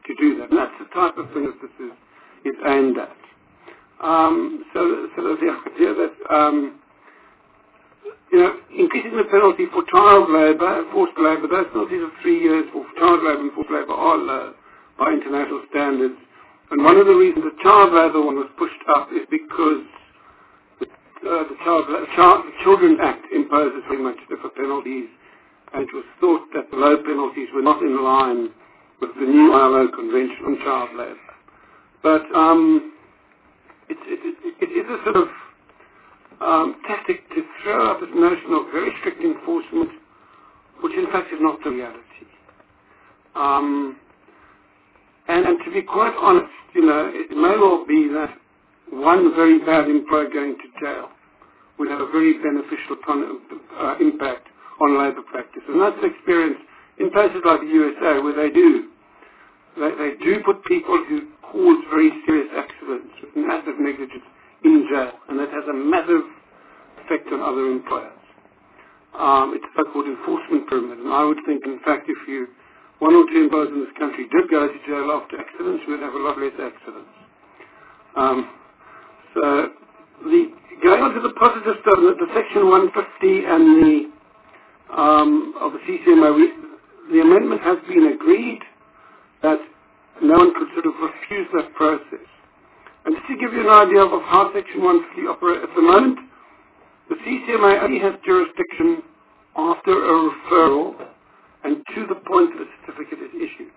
to do that. And that's the type of thing that this is, is aimed at. Um, so, so there's the idea that, um, you know, increasing the penalty for child labour and forced labour, those penalties of three years for child labour and forced labour are low by international standards. And one of the reasons the child labour one was pushed up is because the, uh, the, child, child, the Children's Act imposes very much stiffer penalties, and it was thought that the low penalties were not in line with the new I L O Convention on Child Labour. But um, it, it, it, it is a sort of um, tactic to throw up this notion of very strict enforcement, which in fact is not the reality. Um, and, and to be quite honest, you know, it may well be that one very bad employer going to jail would have a very beneficial con- uh, impact on labour practice. And that's the experience in places like the U S A where they do. They, they do put people who cause very serious accidents with massive negligence in jail, and that has a massive effect on other employers. Um, it's a so-called enforcement pyramid, and I would think, in fact, if you one or two employers in this country did go to jail after accidents, we'd have a lot less accidents. Um, so, the, going on to the positive stuff, the, the Section one fifty and the um, of the C C M A, we, the amendment has been agreed that no one could sort of refuse that process. And just to give you an idea of how Section one fifty operates at the moment, the C C M A only has jurisdiction after a referral and to the point that a certificate is issued.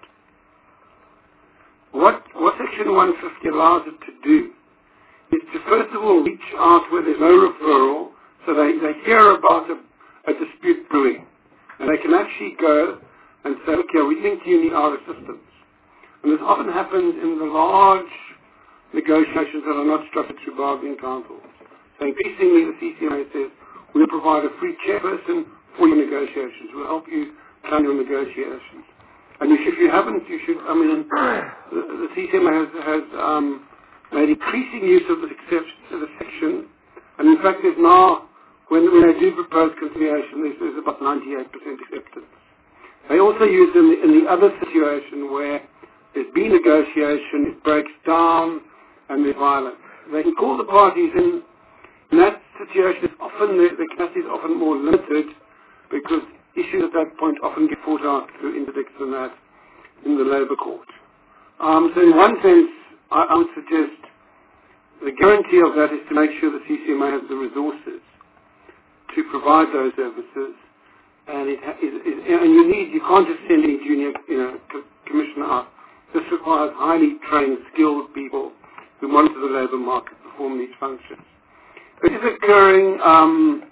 What, what Section one fifty allows it to do is to first of all reach out where there's no referral, so they, they hear about a, a dispute brewing, and they can actually go and say, okay, we think you need our assistance. And this often happens in the large negotiations that are not structured through bargaining councils. So increasingly the C C M A says, we'll provide a free chairperson for your negotiations. We'll help you plan your negotiations. And if you haven't, you should, I mean, the, the C C M A has, has um, made increasing use of this exception to the section. And in fact, there's now, when, when they do propose conciliation, there's, there's about ninety-eight percent acceptance. They also use in the, in the other situation where there's been negotiation, it breaks down, and there's violence. They can call the parties in. In that situation, it's often the, the capacity is often more limited because issues at that point often get fought out through interdicts and that in the labour court. Um, so in one sense, I, I would suggest the guarantee of that is to make sure the C C M A has the resources to provide those services. And it ha- is, is, and you need, you can't just send any junior, you know, co- commissioner out. This requires highly trained, skilled people who monitor the labour market, perform these functions. It is occurring, um,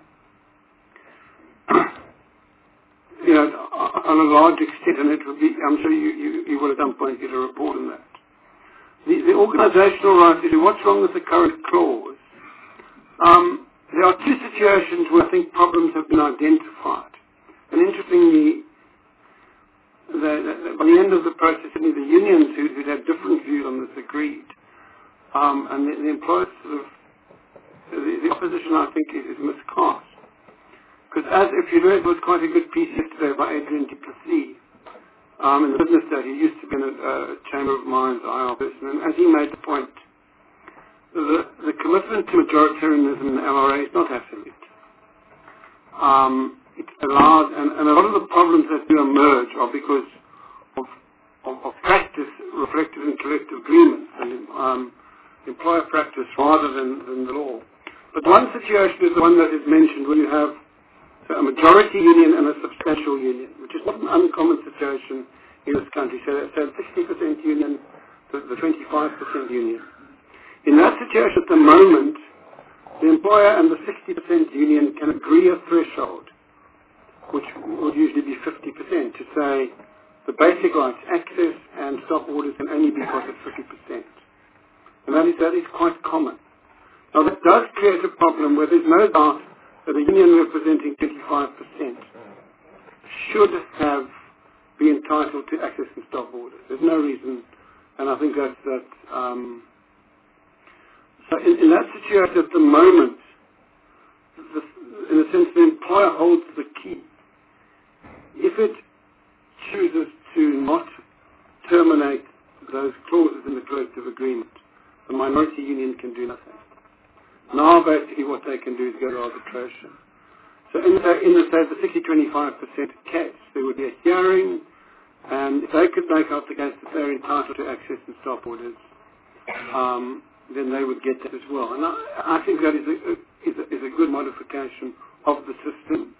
you know, on a large extent, and it will be, I'm sure you, you, you will at some point get a report on that. The, the organisational right issue, what's wrong with the current clause? Um, there are two situations where I think problems have been identified. And interestingly, the, the, by the end of the process, only the unions who, who had different views on this agreed. Um, and the, the employers sort of, the, the opposition, I think, is, is miscast. Because as, if you read, it was quite a good piece yesterday by Adrian du Plessis um, in the Business Day. He used to be in a uh, Chamber of Mines I R person, and as he made the point, the, the commitment to majoritarianism in the L R A is not absolute. Um, it allows, and, and a lot of the problems that do emerge are because of, of, of practice reflected in collective agreements and um, employer practice rather than, than the law. But one situation is the one that is mentioned when you have so a majority union and a substantial union, which is not an uncommon situation in this country. So that's a sixty percent union to the twenty-five percent union. In that situation at the moment, the employer and the sixty percent union can agree a threshold, which would usually be fifty percent, to say the basic rights, access and stop orders can only be got at fifty percent. And that is, that is quite common. Now that does create a problem where there's no doubt that a union representing twenty-five percent should have be entitled to access and stop orders. There's no reason, and I think that's that. Um, so in, in that situation at the moment, the, in a sense, the employer holds the key. If it chooses to not terminate those clauses in the collective agreement, the minority union can do nothing. Now basically what they can do is go to arbitration. So in, uh, in the, say, the sixty twenty-five percent case, there would be a hearing, and if they could make out the case that they're entitled to access and stop orders, um, then they would get that as well. And I, I think that is a, is a, is a good modification of the system.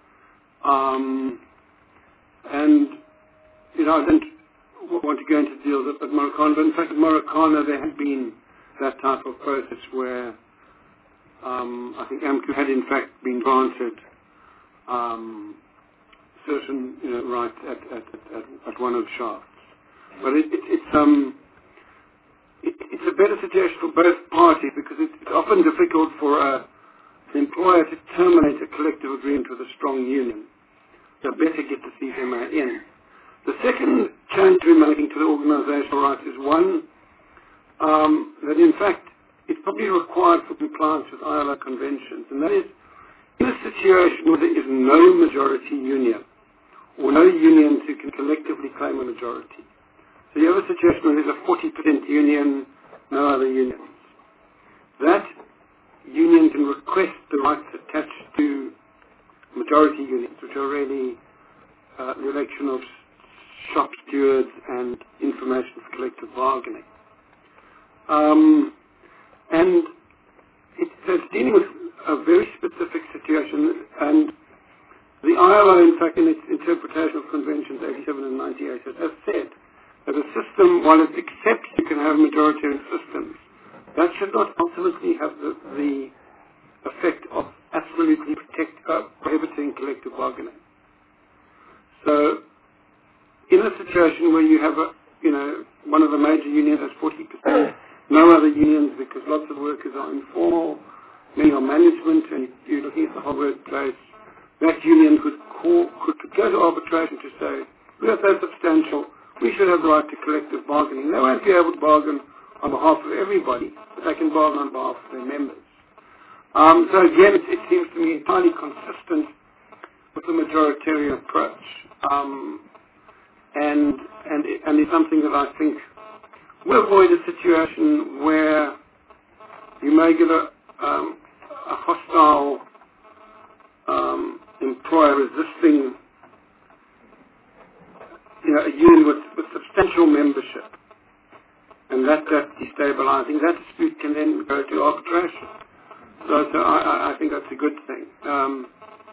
Um, and, you know, I don't want to go into deals at Marikana, but in fact at Marikana there had been that type of process where um, I think AMCU had in fact been granted um, certain you know, rights at, at, at, at one of the shafts. But it, it, it's um, it, it's a better situation for both parties because it's often difficult for a, an employer to terminate a collective agreement with a strong union. So better get the C C M A in. The second change we're making to the organisational rights is one um, that in fact it's probably required for compliance with I L O conventions, and that is in a situation where there is no majority union or no unions who can collectively claim a majority. So you have a situation where there's a forty percent union, no other unions. That union can request the rights attached to majority unions, which are really uh, the election of shop stewards and information for collective bargaining. Um, and it's, so it's dealing with a very specific situation, and the I L O, in fact, in its interpretation of Conventions eighty-seven and ninety-eight, has said that a system, while it accepts you can have majoritarian systems, that should not ultimately have the, the effect of absolutely protect, uh, prohibiting collective bargaining. So, in a situation where you have a, you know, one of the major unions has forty percent, no other unions because lots of workers are informal, many are management, and you're looking at the whole workplace, that union could call, could go to arbitration to say, we are so substantial, we should have the right to collective bargaining. They won't be able to bargain on behalf of everybody, but they can bargain on behalf of their members. Um, so again, it, it seems to me entirely consistent with the majoritarian approach. Um, and, and, and it's something that I think will avoid a situation where you may get a, um, a hostile um, employer resisting you know, a union with, with substantial membership, and that, that's destabilizing. That dispute can then go to arbitration. So, so I, I think that's a good thing. Um,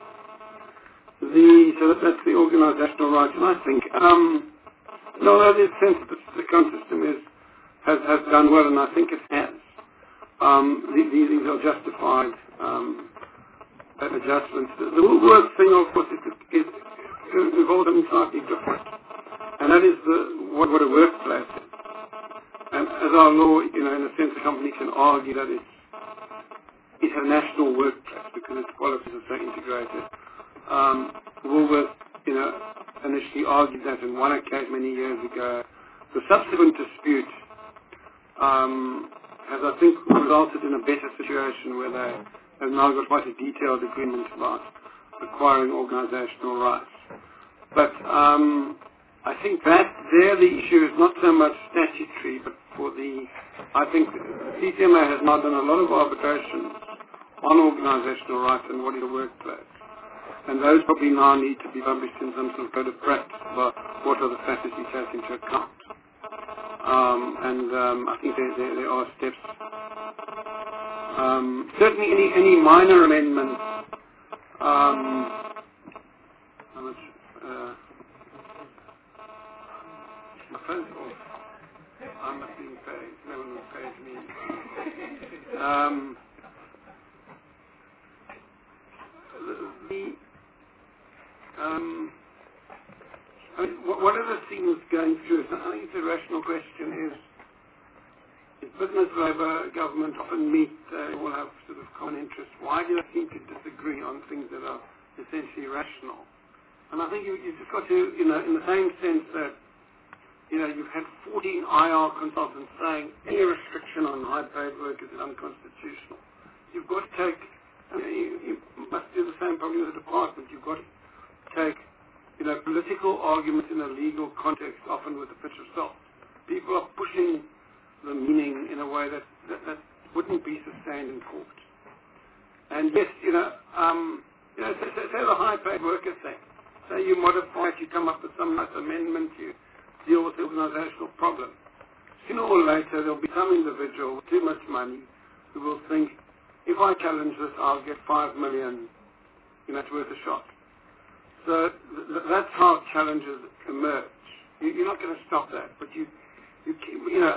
the, so that, that's the organizational rights, and I think, um, no, there's a sense that the current system is, has, has done well, and I think it has. Um, these, these are justified um, adjustments. The, the Woolworth thing, of course, is, is, is involved in slightly different, and that is the, what, what a workplace is. And as our law, you know, in a sense, the company can argue that it's, it's a national workplace because its policies are so integrated. Um, Woolworth, you know, initially argued that in one occasion many years ago. The subsequent dispute um, has, I think, resulted in a better situation where they have now got quite a detailed agreement about acquiring organizational rights. But um, I think that there the issue is not so much statutory, but for the, I think the C C M A has now done a lot of arbitrations on organizational rights and what is a workplace. And those probably now need to be published in some sort of code of practice about what are the factors you take into account. Um, and um, I think there, there, there are steps. Um, certainly any, any minor amendments, um, how much, uh, my phone's off. I'm not being paid. No one will pay me. Um, the, um, I mean, one of the things going through, I think it's a rational question, is, is business, labour, government often meet, they all have sort of common interests. Why do they seem to disagree on things that are essentially rational? And I think you, you've just got to, you know, in the same sense that, you know, you've had fourteen I R consultants saying any restriction on high-paid workers is unconstitutional. You've got to take, I mean, you, you must do the same probably with the department. You've got to take, you know, political arguments in a legal context, often with a pinch of salt. people are pushing the meaning in a way that, that, that wouldn't be sustained in court. And yes, you know, um, you know, say, say, say the high-paid worker thing. Say you modify it, you come up with some nice amendment, you deal with the organizational problem. Sooner or later, there'll be some individual with too much money who will think, if I challenge this, I'll get five million, you know, it's worth a shot. So th- th- that's how challenges emerge. You, you're not going to stop that, but you, you, keep, you know,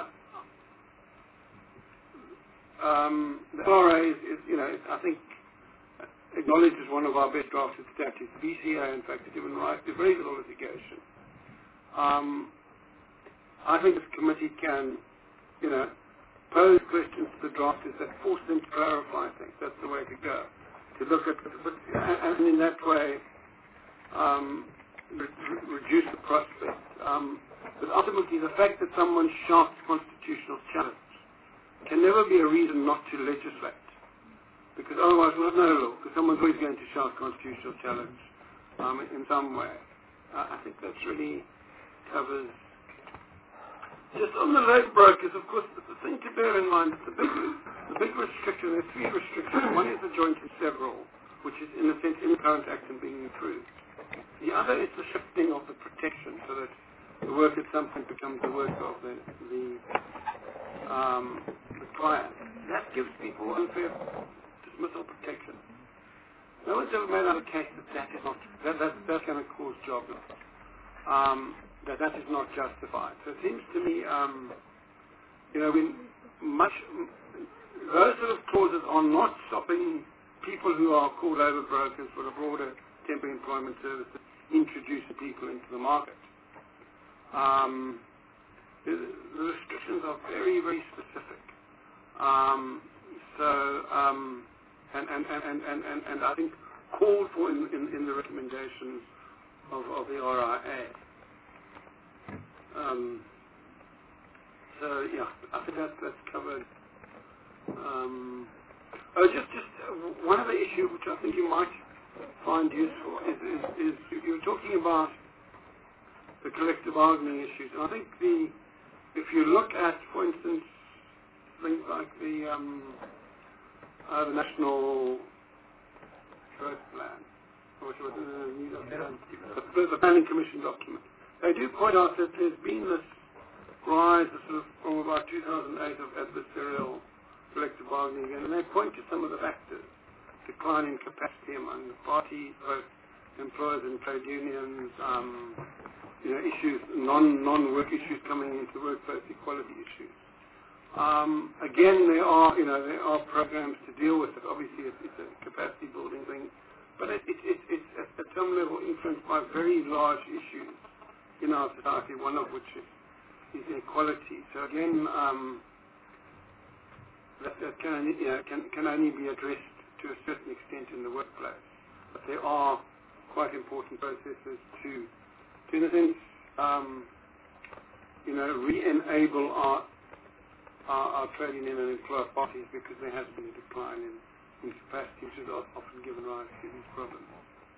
um, the L R A is, is, you know, I think, acknowledged as one of our best drafted statutes. The B C A, in fact, the Human Rights, there's very little litigation. Um, I think this committee can, you know, pose questions to the drafters that force them to clarify things. That's the way to go. To look at, but, and in that way, um, re- reduce the prospect. Um, but ultimately, the fact that someone shouts constitutional challenge can never be a reason not to legislate. Because otherwise, we'll have no law, because someone's always going to shout constitutional challenge um, in some way. Uh, I think that's really covers. Just on the load brokers, of course, the thing to bear in mind is the big, the big restriction, there are three restrictions. One is the joint and several, which is in a sense in the current act and being improved. The other is the shifting of the protection so that the work at some point becomes the work of the, the, um, the client. That gives people unfair dismissal protection. No one's ever made out a case that that is not, that, that, that's going to cause job loss. Um, that that is not justified. So it seems to me, um, you know, when much, those sort of clauses are not stopping people who are called over brokers for the broader temporary employment services introducing people into the market. Um, the, the restrictions are very, very specific. Um, so, um, and, and, and, and, and, and, and I think called for in, in, in the recommendations of, of the R I A. Um, so yeah, I think that, that's covered. Um, oh, just just uh, one other issue which I think you might find useful is, is, is you're talking about the collective bargaining issues, and I think the if you look at, for instance, things like the um, uh, the national growth plan, or what was the, the, the planning commission document. They do point out that there's been this rise sort of from about two thousand eight of adversarial collective bargaining again, and they point to some of the factors: declining capacity among the parties, both employers and trade unions, um, you know, issues, non non work issues coming into workplace equality issues. Um, again, there are you know there are programs to deal with it. Obviously, it's, it's a capacity building thing, but it, it, it, it's at, at some level influenced by very large issues in our society, one of which is, is inequality. So again, um, that, that can, only, you know, can, can only be addressed to a certain extent in the workplace. But there are quite important processes to, to in a sense, um, you know, re-enable our, our, our trade union and employer parties, because there has been a decline in, in capacity, which has often given rise to these problems.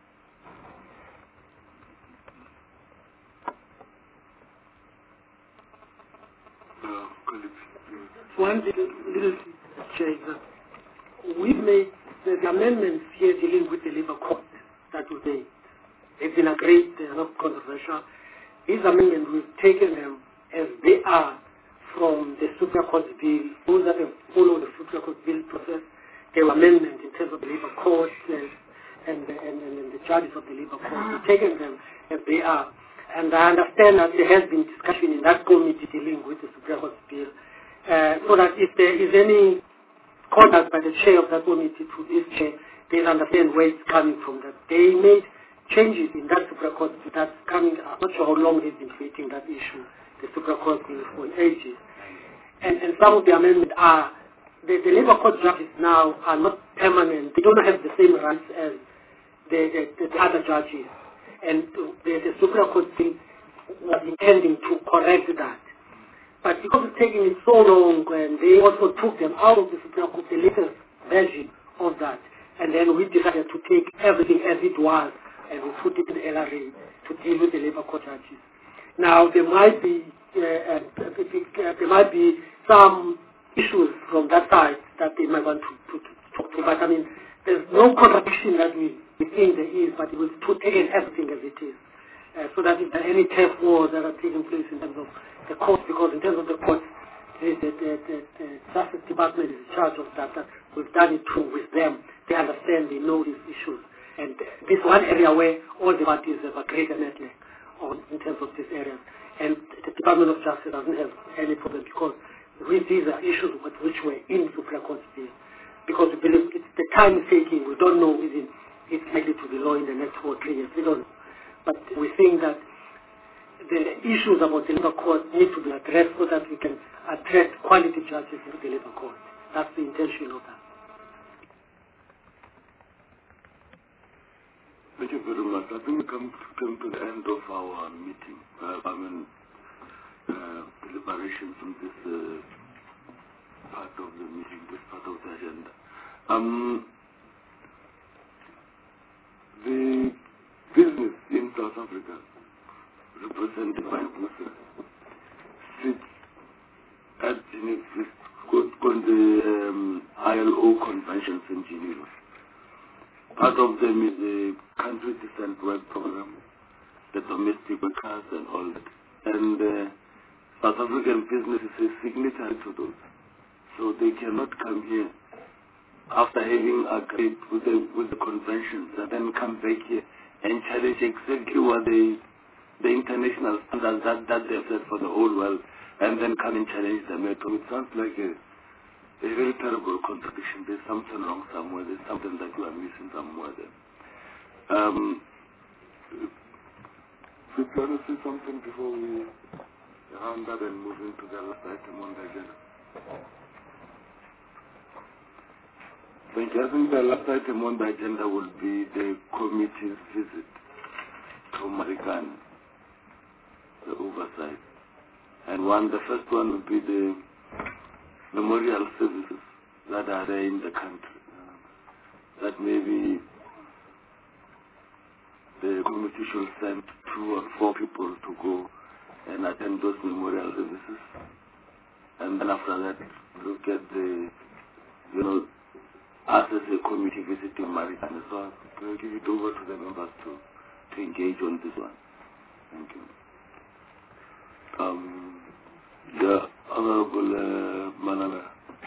One little, little change that we've made the, the amendments here dealing with the labour code that we made. They've been agreed, they're not controversial. These amendments, we've taken them as they are from the Supreme Court bill. Those that have followed the Supreme Court bill process, there were amendments in terms of the labour code and, and, and, and the charges of the labour code. We've taken them as they are. And I understand that there has been discussion in that committee dealing with the Supreme Court bill, uh, so that if there is any contact by the chair of that committee to this chair, they understand where it's coming from. That they made changes in that Supreme Court bill that's coming. I'm not sure how long they've been creating that issue, the Supreme Court bill, for ages. And, and some of the amendments are, the, the Labour Court judges now are not permanent. They don't have the same rights as the, the, the other judges. And the, the Supreme Court bill was intending to correct that. But because it's taking it so long, and they also took them out of the Supreme Court, the latest version of that, and then we decided to take everything as it was, and we put it in the L R A to deal with the Labour Court judges. Now, there might be uh, and uh, there might be some issues from that side that they might want to, to, to talk to. But I mean, there's no contradiction that we, we think there is, but it was to take in everything as it is. Uh, so that if there are any turf wars that are taking place in terms of the courts, because in terms of the courts, the, the, the, the, the Justice Department is in charge of that. that we've done it too with them. They understand, they know these issues. And uh, this one area where all the parties have a greater network on, in terms of these areas. And the Department of Justice doesn't have any problem because we, these are issues with which we're in Supreme Court today. Because we believe it's the time is taking. We don't know if it's likely to be law in the next four, three years. We don't know. But we think that the issues about the Labour Court need to be addressed so that we can attract quality judges into the Labour Court. That's the intention of that. Thank you very much. I think we come, come to the end of our meeting. Uh, I mean, uh, deliberations on this uh, part of the meeting, this part of the agenda. Um, the business in South Africa, represented by Musa, sits at Geneva, on the um, I L O conventions in Geneva. Part of them is the country descent work program, the domestic workers and all that. And uh, South African businesses is signatory to those. So they cannot come here after having agreed with the, with the conventions and then come back here and challenge exactly what the, the international standards that, that they've set for the whole world and then come and challenge them. It sounds like a, a very terrible contradiction. There's something wrong somewhere. There's something that you are missing somewhere there. Um, do you want to say something before we round up and move into the last item on the agenda? Thank you. I think the last item on the agenda will be the committee's visit to Marikana, the oversight. And one, the first one will be the memorial services that are there in the country. Uh, that maybe the committee should send two or four people to go and attend those memorial services. And then after that, look at the, you know, us as a committee visiting Marikana. So I'll give it over to the members to, to engage on this one. Thank you. Um, the Honorable uh, Manala.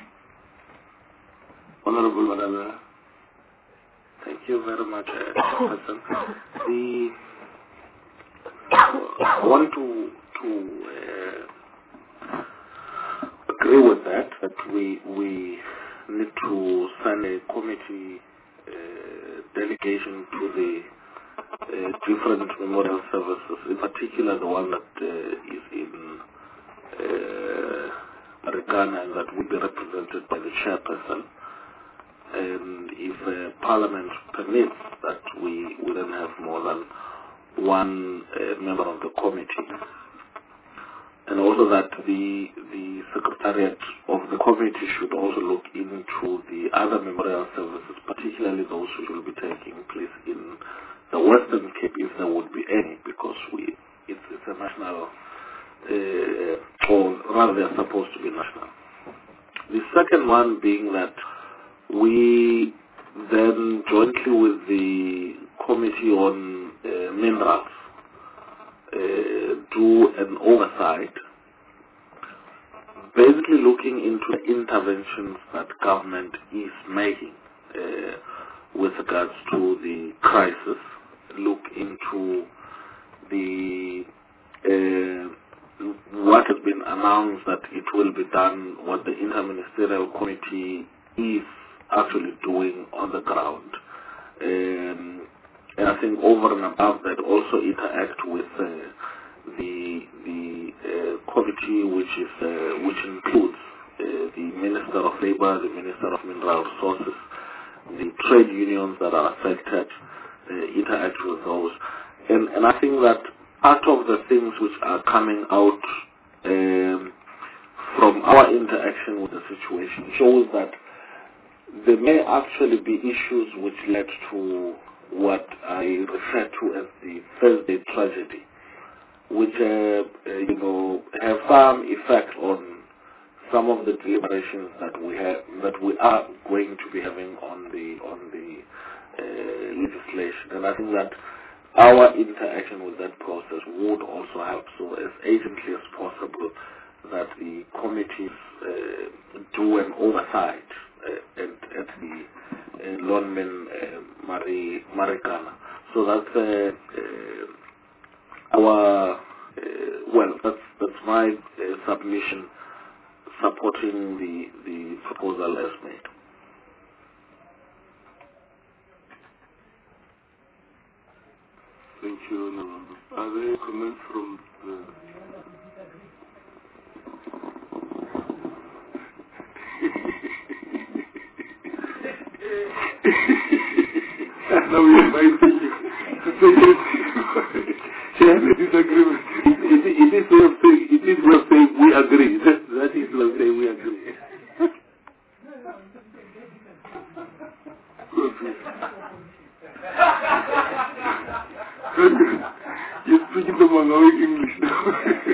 Honorable Manala. Thank you very much, uh, Hassan. The, I want to, to uh, agree with that, that we, we need to send a committee uh, delegation to the uh, different memorial services, in particular the one that uh, is in uh, Marikana and that will be represented by the chairperson. And if uh, Parliament permits that we we then have more than one uh, member of the committee, and also that the the secretariat of the committee should also look into the other memorial services, particularly those which will be taking place in the Western Cape, if there would be any, because we it's, it's a national, uh, or rather they are supposed to be national. The second one being that we then jointly with the Committee on uh, Minerals uh, do an oversight, basically looking into the interventions that government is making uh, with regards to the crisis, look into the uh, what has been announced that it will be done, what the Interministerial Committee is actually doing on the ground. Um, and I think over and above that also interact with uh, the the uh, committee which is uh, which includes uh, the Minister of Labour, the Minister of Mineral Resources, the trade unions that are affected, uh, interact with those. And, and I think that part of the things which are coming out um, from our interaction with the situation shows that there may actually be issues which led to what I refer to as the Thursday tragedy. which uh, uh, you know have some effect on some of the deliberations that we have that we are going to be having on the on the uh, legislation, and I think that our interaction with that process would also help. So as agently as possible, that the committees uh, do an oversight uh, at, at the uh, Lonmin uh, Mari, Marikana. So that's uh, uh, our, uh, well, that's, that's my uh, submission supporting the, the proposal as made. Thank you, Honorable. Are there comments from the... Now we invite you to take it. Share the disagreement. It, it, it is way of saying, it is way of saying we agree. That, that is way of saying we agree. You're speaking to Mangawi English now.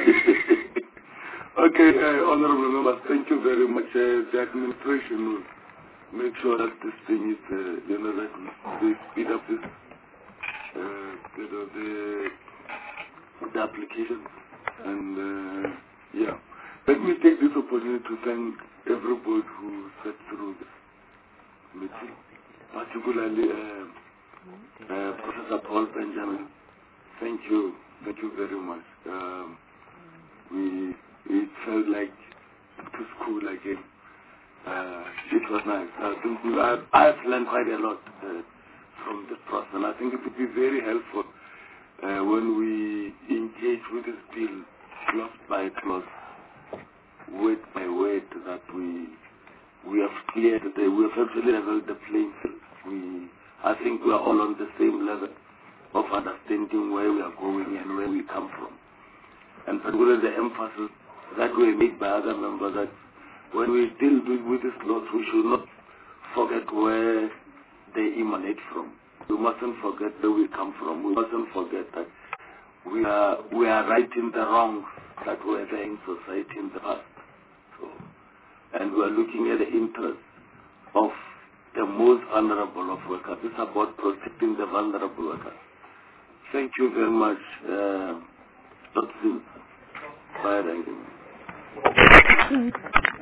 Okay, uh, Honorable Members, thank you very much. Uh, the administration will make sure that this thing is, uh, you know, that we speed up this, uh, you know, the, the application. And, uh, yeah. Let me take this opportunity to thank everybody who sat through this meeting, particularly uh, uh, Professor Paul Benjamin. Thank you. Thank you very much. Um, we, it felt like to school again. Uh, it was nice. I think we, I've, I've learned quite a lot uh, from this process, and I think it would be very helpful uh, when we engage with this bill clause by clause, word by word, that we we have cleared the we have actually leveled the playing field. We I think we are all on the same level of understanding where we are going and where we come from, and particularly the emphasis that were made by other members that when we deal with, with these laws, we should not forget where they emanate from. We mustn't forget where we come from. We mustn't forget that we are we are righting the wrongs that were there in society in the past. So, and we are looking at the interests of the most vulnerable of workers. It's about protecting the vulnerable workers. Thank you very much, uh, Doctor Bye.